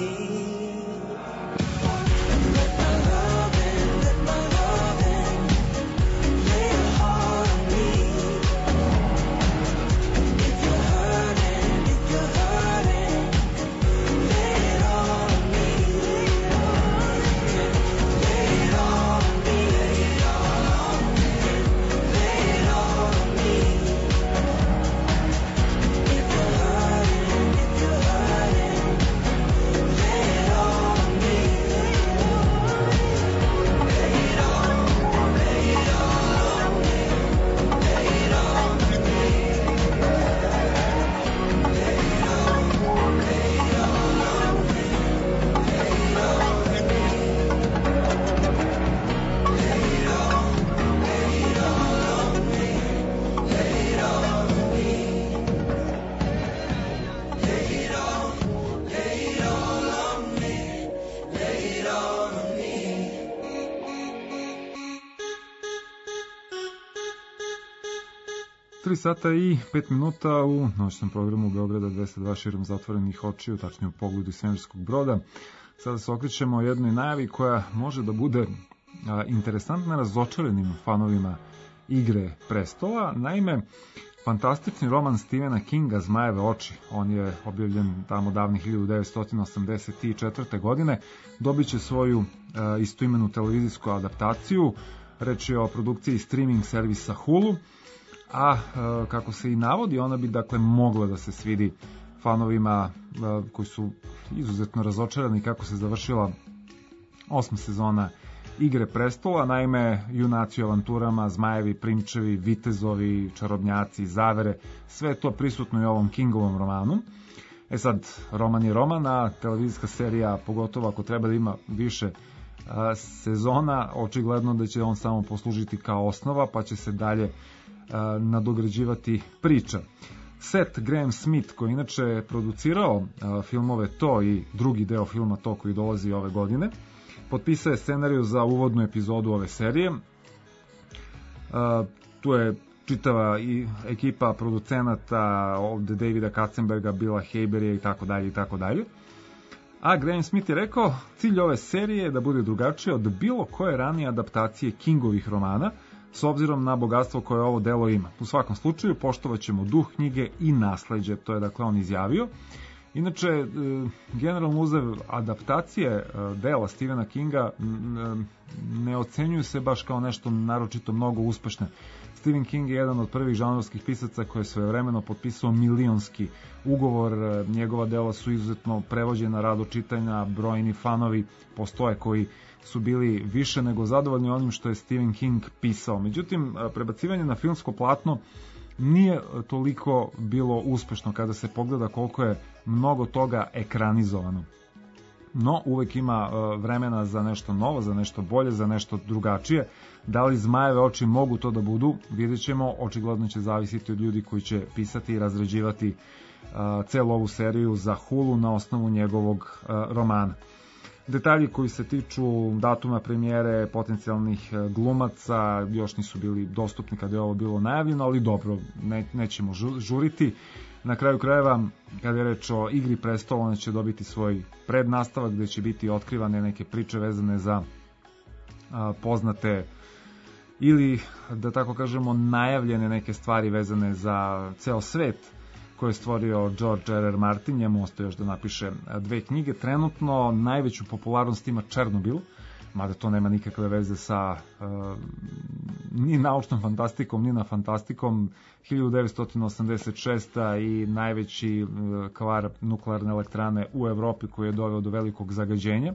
Speaker 8: Let my love in, let my love in, lay your heart on me. If you're hurting, if you're hurting, lay it all on me. You can lay it all on me. Lay it all on me. Lay it all on me. If you're hurting, if you're hurting, lay it all on me. Lay it all, lay it all on me. Lay it all on me. Lay it all, lay it all on me. Lay it all on me. Lay it all, lay it all on me. Lay it all on me. Lay it all, lay it all on me. Lay it all on me.
Speaker 1: tri sata i pet minuta u noćnom programu Beograda dvesta dva širom zatvorenih očiju, tačnije u pogledu svemirskog broda. Sada se okrećemo jednoj najavi koja može da bude a, interesantna razočarenim fanovima Igre prestola. Naime, fantastični roman Stephena Kinga Zmajeve oči, on je objavljen tamo davnih hiljadu devetsto osamdeset četvrte. godine, dobit će svoju a, istoimenu televizijsku adaptaciju. Reč je o produkciji streaming servisa Hulu, a e, kako se i navodi, ona bi dakle mogla da se svidi fanovima e, koji su izuzetno razočarani kako se završila osma sezona Igre prestola. Naime, junaci u avanturama, zmajevi, primčevi, vitezovi, čarobnjaci, zavere, sve je to prisutno i u ovom Kingovom romanu. E sad, roman je roman, a televizijska serija, pogotovo ako treba da ima više a, sezona, očigledno da će on samo poslužiti kao osnova, pa će se dalje a, nadograđivati priča. Seth Graham Smith, koji inače je producirao a, filmove To i drugi deo filma To koji dolazi ove godine, potpisao je scenariju za uvodnu epizodu ove serije. A, tu je čitava i ekipa producenata, ovde Davida Katzenberga, Billa Haberija i tako dalje i tako dalje. A Graham Smith je rekao, cilj ove serije je da bude drugačije od bilo koje ranije adaptacije Kingovih romana, s obzirom na bogatstvo koje ovo delo ima. U svakom slučaju, poštovat ćemo duh knjige i nasleđe, to je dakle on izjavio. Inače, generalno uzev adaptacije dela Stephena Kinga ne ocenjuju se baš kao nešto naročito mnogo uspešne. Stephen King je jedan od prvih žanrovskih pisaca koji je svojevremeno potpisao milionski ugovor, njegova dela su izuzetno prevođena, rado čitanja, brojni fanovi postoje koji su bili više nego zadovoljni onim što je Stephen King pisao. Međutim, prebacivanje na filmsko platno nije toliko bilo uspešno kada se pogleda koliko je mnogo toga ekranizovano. No, uvek ima vremena za nešto novo, za nešto bolje, za nešto drugačije. Da li Zmajeve oči mogu to da budu, vidjet ćemo. Očigledno će zavisiti od ljudi koji će pisati i razrađivati celu ovu seriju za Hulu na osnovu njegovog romana. Detalji koji se tiču datuma premijere, potencijalnih glumaca, još nisu bili dostupni kada je ovo bilo najavljeno, ali dobro, ne, nećemo žuriti. Na kraju krajeva, kada je reč o Igri prestola, ona će dobiti svoj prednastavak gde će biti otkrivane neke priče vezane za a, poznate ili, da tako kažemo, najavljene neke stvari vezane za ceo svet koje je stvorio George R R. Martin. Njemu ostaje još da napiše dve knjige. Trenutno najveću popularnost ima Černobil, mada to nema nikakve veze sa uh, ni naučnom fantastikom, ni na fantastikom. hiljadu devetsto osamdeset šesta. i najveći uh, kvar nuklearne elektrane u Evropi koji je doveo do velikog zagađenja.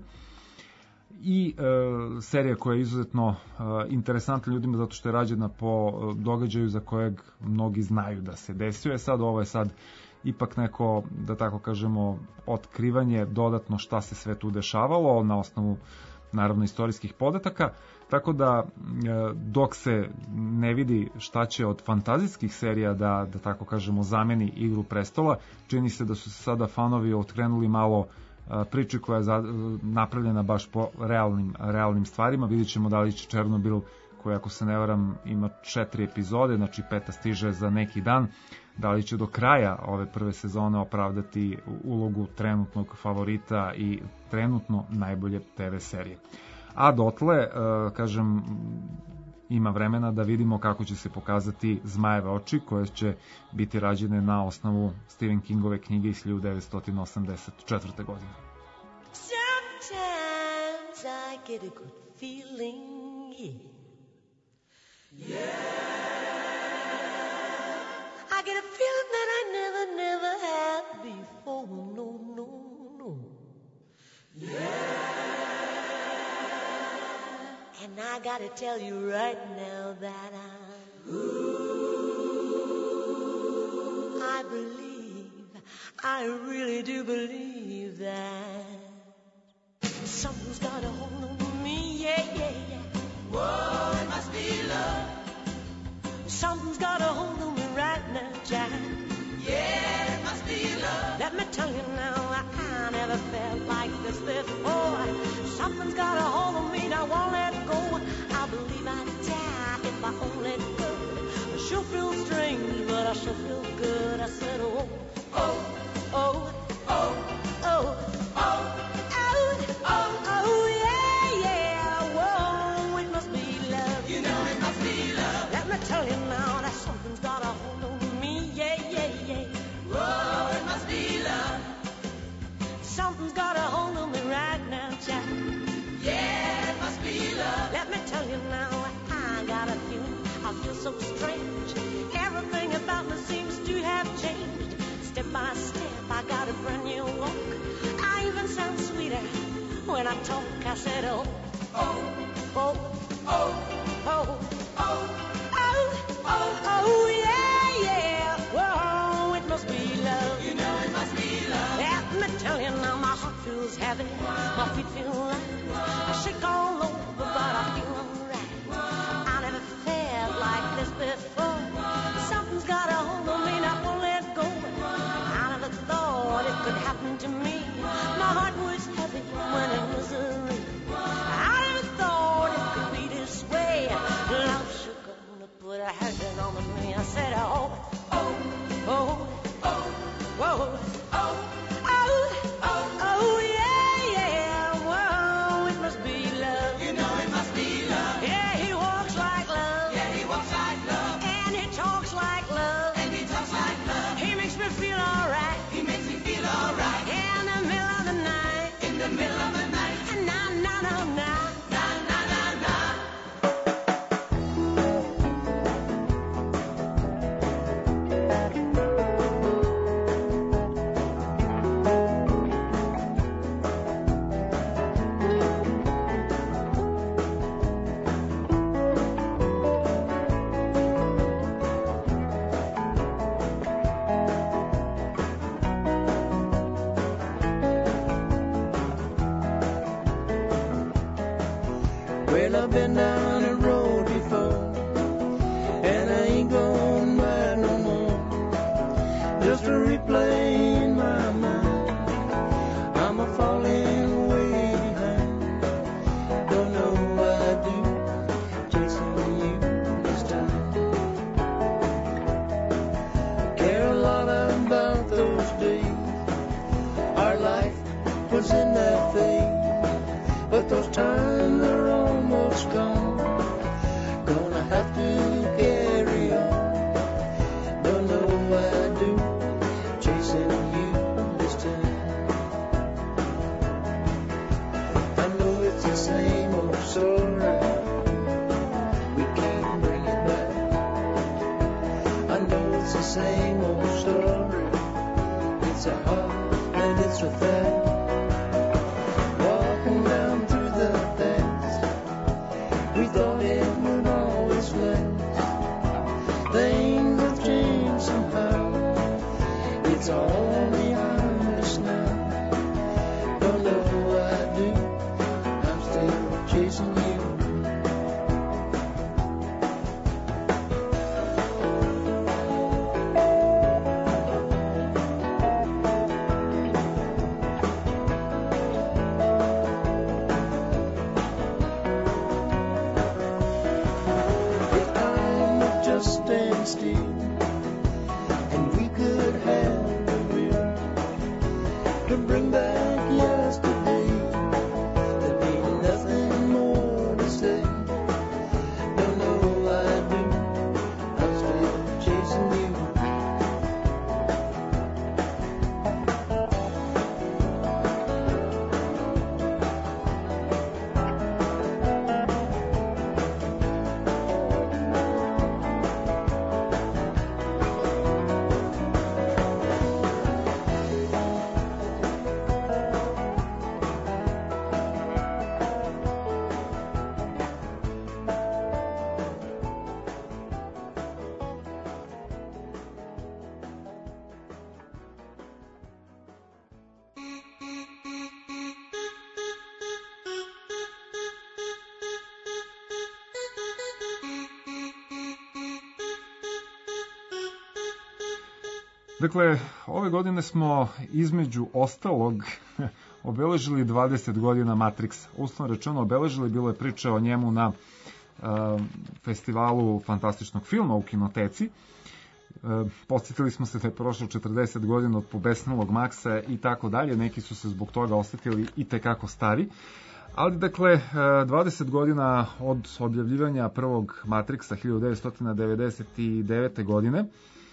Speaker 1: I e, serija koja je izuzetno e, interesantna ljudima zato što je rađena po e, događaju za kojeg mnogi znaju da se desio. Je sad, ovo je sad ipak neko, da tako kažemo, otkrivanje dodatno šta se sve tu dešavalo na osnovu naravno istorijskih podataka, tako da e, dok se ne vidi šta će od fantazijskih serija da, da tako kažemo, zameni Igru prestola, čini se da su se sada fanovi otkrenuli malo priči koja je napravljena baš po realnim, realnim stvarima. Vidjet ćemo da li će Černobil, koji ako se ne varam ima četiri epizode, znači peta stiže za neki dan, da li će do kraja ove prve sezone opravdati ulogu trenutnog favorita i trenutno najbolje te ve serije. A dotle, kažem, ima vremena da vidimo kako će se pokazati Zmajeve oči, koje će biti rađene na osnovu Stephen Kingove knjige iz hiljadu devetsto osamdeset četvrte. godine.
Speaker 15: Sometimes I get a good feeling, yeah. Yeah. I get a feeling that I never, never had before, no, no, no. Yeah. And I gotta tell you right now that I, ooh, I believe, I really do believe that something's got a hold on me, yeah, yeah, yeah. Whoa, it must be love. Something's got a hold on me right now, Jack. Yeah, it must be love. Let me tell you now, I, I never felt like this before. Something's got a hold on me, I won't let go. I believe I'd die if I only could. I sure feel strange, but I sure feel good. I said, oh, oh, oh, oh, oh, oh, oh, oh, yeah, yeah. Whoa, it must be love. You know it must be love. Let me tell you now that something's got a hold on me, yeah, yeah, yeah. Whoa, it must be love. Something's got a hold on me right now, Jack. Yeah, it must be love. Let me tell you now, I got a feeling, I feel so strange. Everything about me seems to have changed. Step by step, I got a brand new walk. I even sound sweeter when I talk. I said, oh, oh, oh, oh, oh, oh, oh, oh, oh, yeah, yeah. Whoa, it must be love. You know it must be love. Let me tell you now, my heart feels heavy, my feet feel light. I shake all over, but I feel alright. I never felt like this before. Something's got a hold on me, and I won't let go. I never thought it could happen to me. My heart was heavy when it was a ring. I never thought it could be this way. Love should gonna put a hand on me.
Speaker 9: Well, I've been down the road before, and I ain't going back no more. Just to replay in my mind, I'm a falling way behind. Don't know what I do, chasing you this time. Care a lot about those days. Our life was in that phase, but those times are almost gone. Gonna have to carry on. Don't know what I do, chasing you this time. I know it's the same old story, we can't bring it back. I know it's the same old story, it's a heart and it's a fact. Walking down through the past, we thought it would always last. Things have changed somehow, it's all behind us now. Don't know what I do, I'm still chasing you. If time would just stand still, and we could have the will to bring back yesterday, there'd be nothing more to say. Don't know what I do, I'm still chasing you.
Speaker 1: Dakle, ove godine smo između ostalog obeležili dvadeset godina Matrixa. Uslovno rečeno obeležili, bilo je priča o njemu na uh, festivalu fantastičnog filma u Kinoteci. Uh, podsjetili smo se da je prošlo četrdeset godina od pobesnelog Maxa i tako dalje. Neki su se zbog toga osetili i tekako stari. Ali, dakle, dvadeset godina od objavljivanja prvog Matrixa hiljadu devetsto devedeset devete. godine,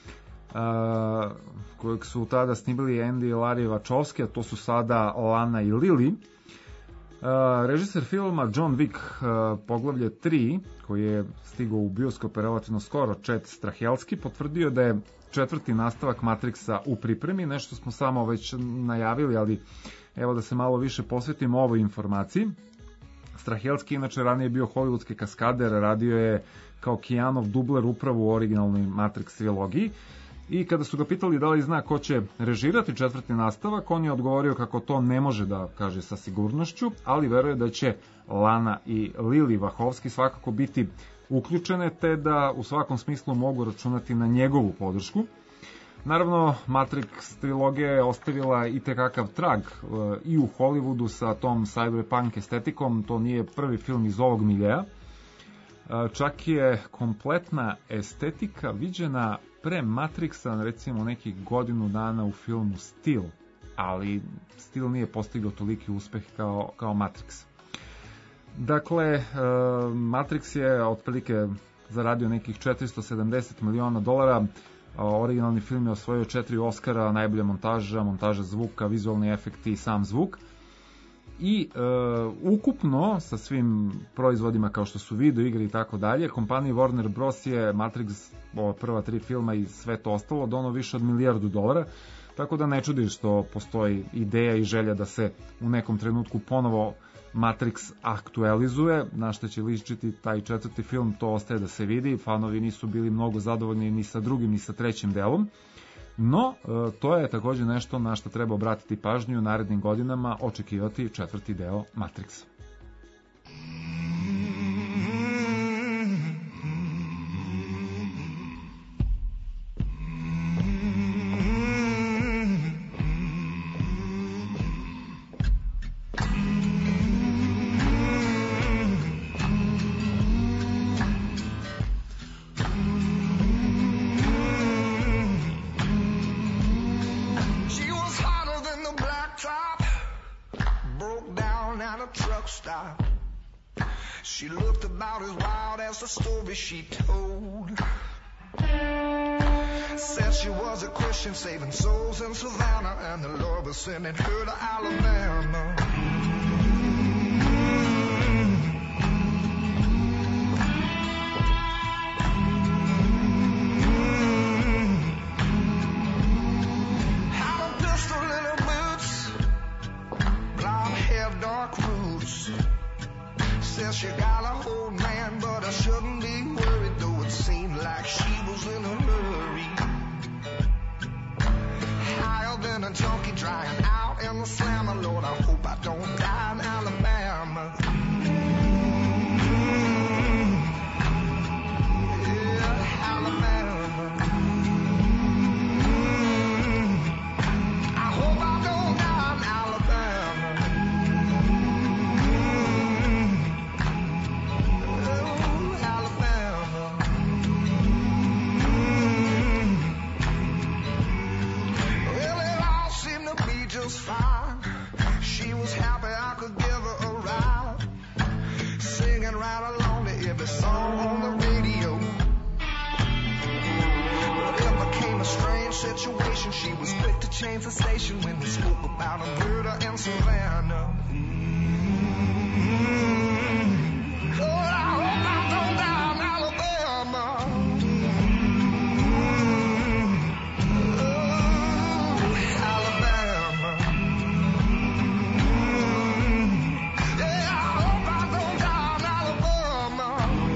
Speaker 1: Uh, kojeg su tada snimili Andy i Larry Wachowski, a to su sada Lana i Lily. Uh, režiser filma John Wick, uh, poglavlje tri, koji je stigao u bioskop relativno skoro, Chad Stahelski, potvrdio da je četvrti nastavak Matrixa u pripremi, nešto smo samo već najavili, ali evo da se malo više posvetimo ovoj informaciji. Stahelski inače ranije bio hollywoodski kaskader, radio je kao Keanov dubler upravo u originalnoj Matrix trilogiji. I kada su ga pitali da li zna ko će režirati četvrti nastavak, on je odgovorio kako to ne može da kaže sa sigurnošću, ali veruje da će Lana i Lily Wachowski svakako biti uključene, te da u svakom smislu mogu računati na njegovu podršku. Naravno, Matrix trilogija je ostavila i tekakav trag e, i u Hollywoodu sa tom cyberpunk estetikom, to nije prvi film iz ovog miljeja. E, čak je kompletna estetika viđena pre Matrixa, recimo nekih godinu dana u filmu Steel, ali Steel nije postigao toliki uspeh kao, kao Matrix. Dakle, e, Matrix je otprilike zaradio nekih četiristo sedamdeset miliona dolara, originalni film je osvojio četiri Oscara, najbolja montaža, montaža zvuka, vizualni efekti i sam zvuk. I e, ukupno sa svim proizvodima kao što su video igre i tako dalje, kompaniji Warner Bros. Je Matrix, ova prva tri filma i sve to ostalo, dono više od milijardu dolara, tako da ne čudi što postoji ideja i želja da se u nekom trenutku ponovo Matrix aktualizuje. Na što će ličiti taj četvrti film, to ostaje da se vidi. Fanovi nisu bili mnogo zadovoljni ni sa drugim ni sa trećim delom. No, to je također nešto na što treba obratiti pažnju u narednim godinama, očekivati četvrti deo Matrixa.
Speaker 16: She was hotter than the blacktop, broke down at a truck stop. She looked about as wild as the story she told. Said she was a Christian saving souls in Savannah, and the Lord was sending her to Alabama. Had a pistol in her boots, blonde hair, dark roots. Says she got a hold man, but I shouldn't be worried, though it seemed like she was in a hurry. Higher than a junkie drying out in the slammer. Lord, I hope I don't die in Alabama. Yeah, Alabama. I hope I don't die in Alabama. Oh, Alabama. Well, it all seemed to be just fine. She was happy I could give her a ride, singing right along to every song on the radio. But it became a strange situation. She was quick to change the station when we spoke about a murder in Savannah. Oh, I hope I don't die in Alabama. Oh, Alabama. Yeah, I hope I don't die in Alabama.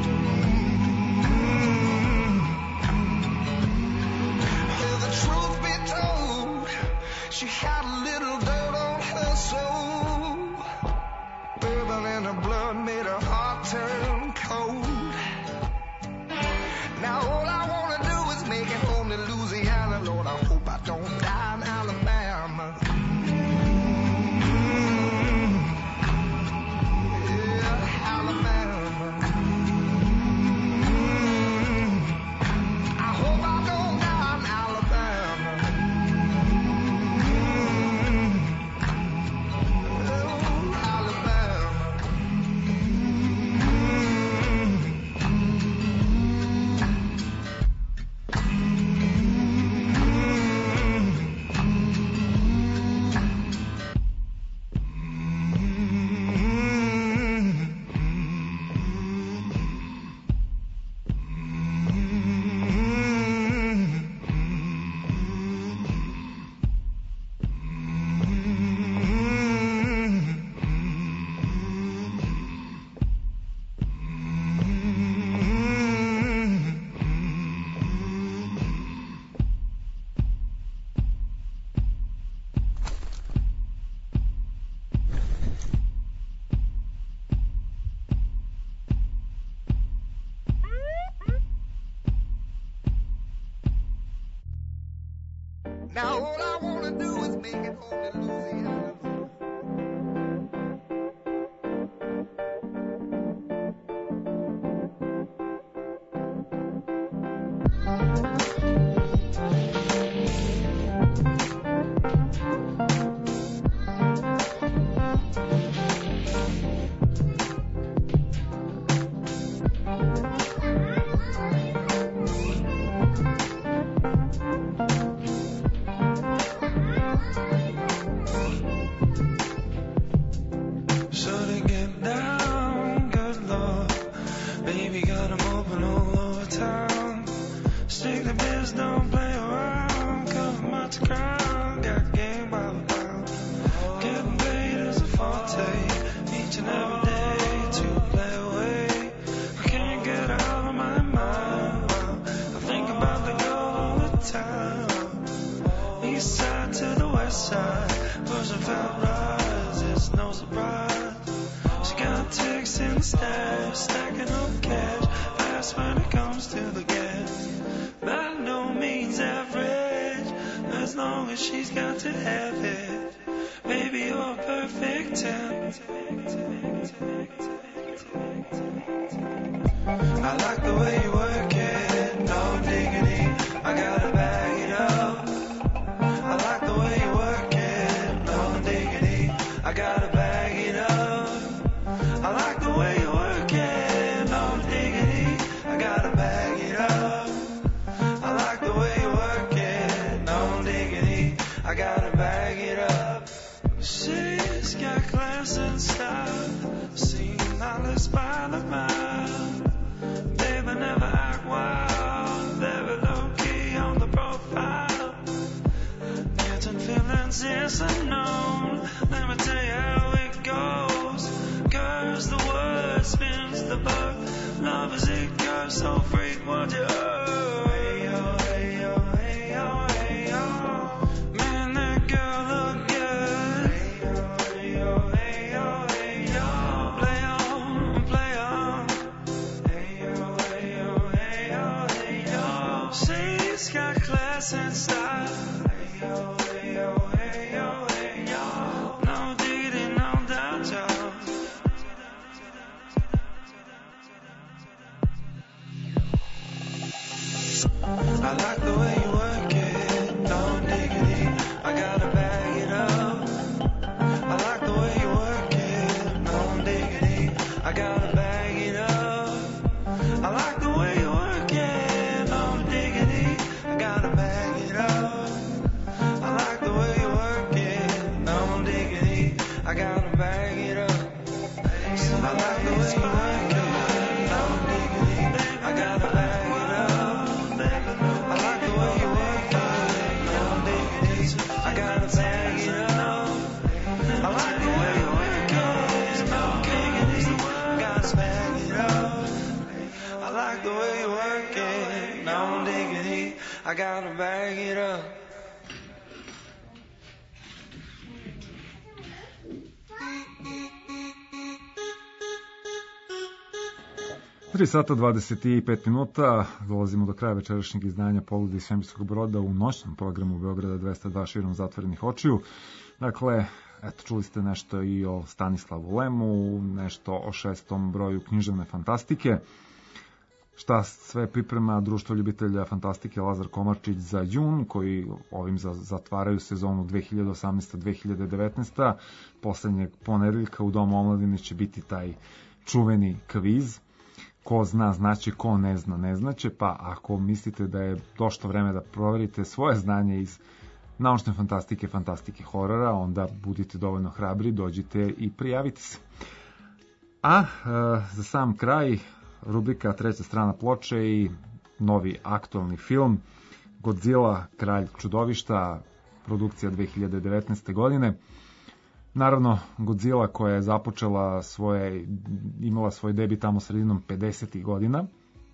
Speaker 16: Well, the truth be told, she had a little dirt on her soul. Bourbon in her blood made her heart turn cold. Now all I wanna do is make it home to Louisiana. Lord, I hope I don't die in Alabama. Yeah, Alabama. I hope I don't die in Alabama. Oh, Alabama. Now all I wanna do is make it home to Louisiana.
Speaker 13: So to get down, good lord, baby got 'em open all over town. Stick to biz, don't play around, cover much ground, got game by the pound. Getting paid is a forte, each and every day to play away. I can't get out of my mind, I think about the girl all the time. East side to the west side, pushing fat rides, it's no surprise. She got ticks in the stash, stacking
Speaker 17: best when it comes to the gas. By no means average, as long as she's got to have it. Baby, you're a perfect ten. I like the way you work it, no diggity, I gotta bag it up. I like the way you work it, no diggity, I gotta bag it up. I like the way you work it, no diggity, I gotta bag it up. I like the way you work it, no diggity, I gotta bag it up. She's got class and style, seen all this by the mile. Baby never act wild, very low key on the profile. Getting feelings is unknown, let me tell you how it goes. Curves the word, spins the bug, love is it curves, so freak what you heard. Hey yo, hey yo, hey yo, hey yo. Man, that girl look good. Hey yo, hey yo, hey yo, hey yo. Play on, play on. Hey yo, hey yo, hey yo, hey yo. She's got class and style. Hey yo, hey yo, hey yo, hey yo. No diggity, no doubt, y'all. I like the way you work it, no diggity, I gotta bag it up. I like the way you work it, no diggity, I gotta bag it up. I like the way you work it, no diggity, I gotta bag it up. I like the way you work it, no diggity, I gotta bag it up. I like the way you work it, no diggity, I gotta bag it up. I like the way you work it, no diggity, I gotta bag it up. I like the way you work it, no diggity, I gotta bag it up. I like the way you work it, no diggity, I gotta bag it up.
Speaker 1: tri sata dvadeset pet minuta, dolazimo do kraja večerašnjeg izdanja Polude iz svemirskog broda u noćnom programu Beograda dvesta dva širom zatvorenih očiju. Dakle, eto, čuli ste nešto i o Stanislavu Lemu, nešto o šestom broju književne fantastike. Šta sve priprema Društvo ljubitelja fantastike Lazar Komarčić za jun, koji ovim zatvaraju sezonu dve hiljade osamnaesta dve hiljade devetnaesta. Poslednjeg ponedeljka u Domu omladine će biti taj čuveni kviz. Ko zna, znaće, ko ne zna, ne znaće, pa ako mislite da je došlo vreme da proverite svoje znanje iz naučne fantastike, fantastike horora, onda budite dovoljno hrabri, dođite i prijavite se. A e, za sam kraj, rubrika Treća strana ploče i novi aktualni film Godzilla, kralj čudovišta, produkcija dve hiljade devetnaeste. godine. Naravno, Godzilla koja je započela svoje, imala svoj debit tamo sredinom pedesetih godina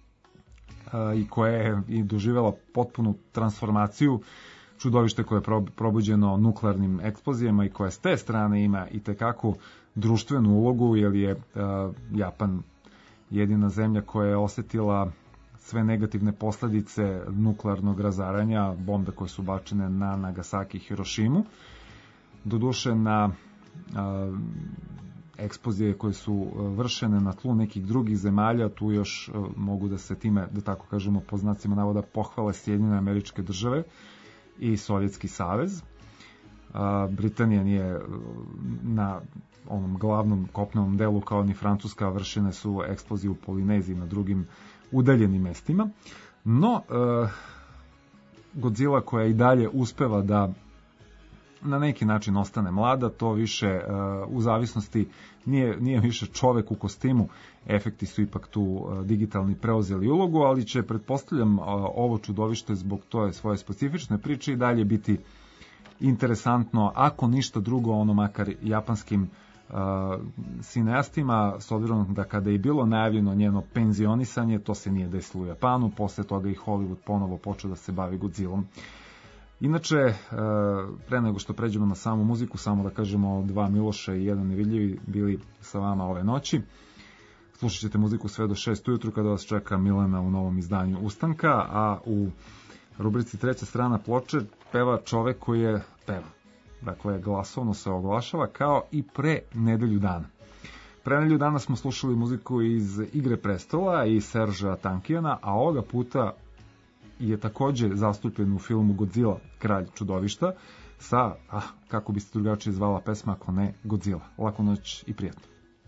Speaker 1: i koja je i doživjela potpunu transformaciju, čudovište koje je probuđeno nuklearnim eksplozijama i koje s te strane ima i tekako društvenu ulogu, jer je Japan jedina zemlja koja je osetila sve negativne posledice nuklearnog razaranja, bombe koje su bačene na Nagasaki i Hirošimu. Doduše na a, eksplozije koje su vršene na tlu nekih drugih zemalja, tu još a, mogu da se time, da tako kažemo, po znacima navoda pohvale Sjedinjene Američke Države i Sovjetski savez. A, Britanija nije na onom glavnom kopnenom delu kao ni Francuska, vršene su eksplozije u Polineziji na drugim udaljenim mestima. No, a, Godzilla koja i dalje uspeva da na neki način ostane mlada, to više uh, u zavisnosti nije, nije više čovek u kostimu, efekti su ipak tu uh, digitalni preuzeli ulogu, ali će, pretpostavljam, uh, ovo čudovište zbog toje svoje specifične priče i dalje biti interesantno, ako ništa drugo, ono makar japanskim uh, sineastima, s obzirom da kada je bilo najavljeno njeno penzionisanje, to se nije desilo u Japanu, posle toga i Hollywood ponovo počeo da se bavi Godzillom. Inače, pre nego što pređemo na samu muziku, samo da kažemo, dva Miloša i jedan Nevidljivi bili sa vama ove noći. Slušat ćete muziku sve do šest ujutru kada vas čeka Milena u novom izdanju Ustanka, a u rubrici treća strana ploče peva čovek koji je peva. Dakle, glasovno se oglašava kao i pre nedelju dana. Pre nedelju dana smo slušali muziku iz Igre prestola i Serža Tankijana, a ovoga puta je takođe zastupljen u filmu Godzilla, kralj čudovišta, sa, ah, kako bi se drugačije zvala pesma ako ne Godzilla. Laku noć i prijatno.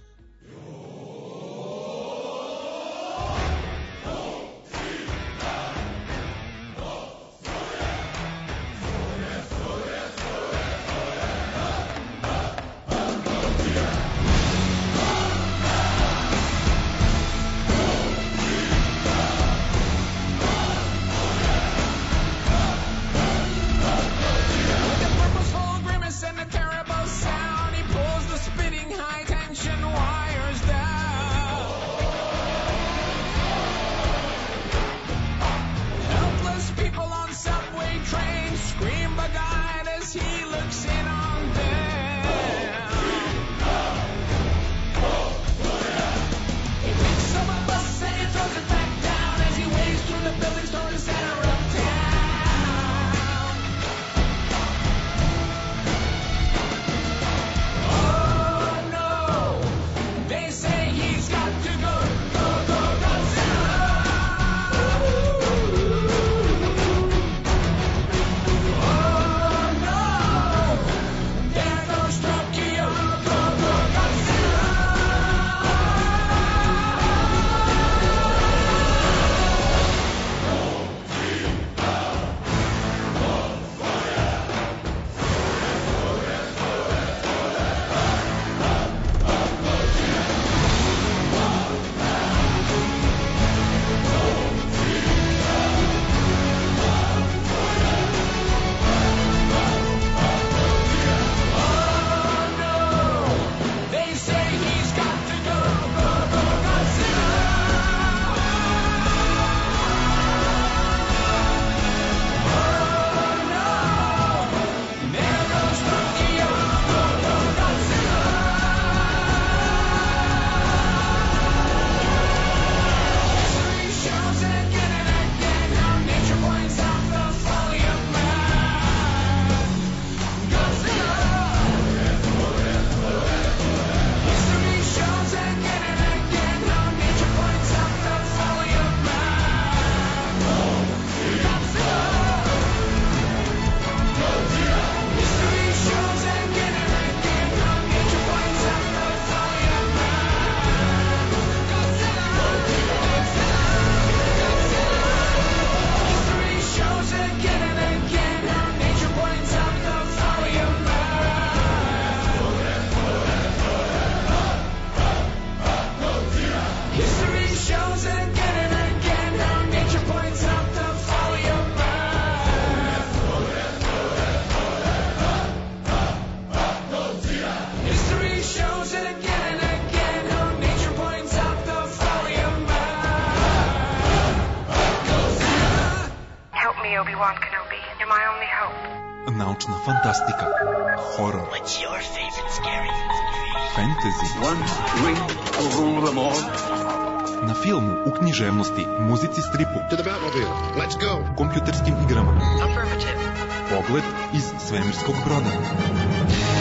Speaker 18: Obi-Wan Kenobi. You're my only hope.
Speaker 19: Naučna fantastika, horor,
Speaker 18: What's your favorite scary movie?
Speaker 19: fantasy,
Speaker 18: One ring will rule them all.
Speaker 19: na filmu, u književnosti, muzici, stripu,
Speaker 20: To the Batmobile. Let's go.
Speaker 19: kompjuterskim igrama.
Speaker 18: Affirmative.
Speaker 19: Pogled iz svemirskog broda.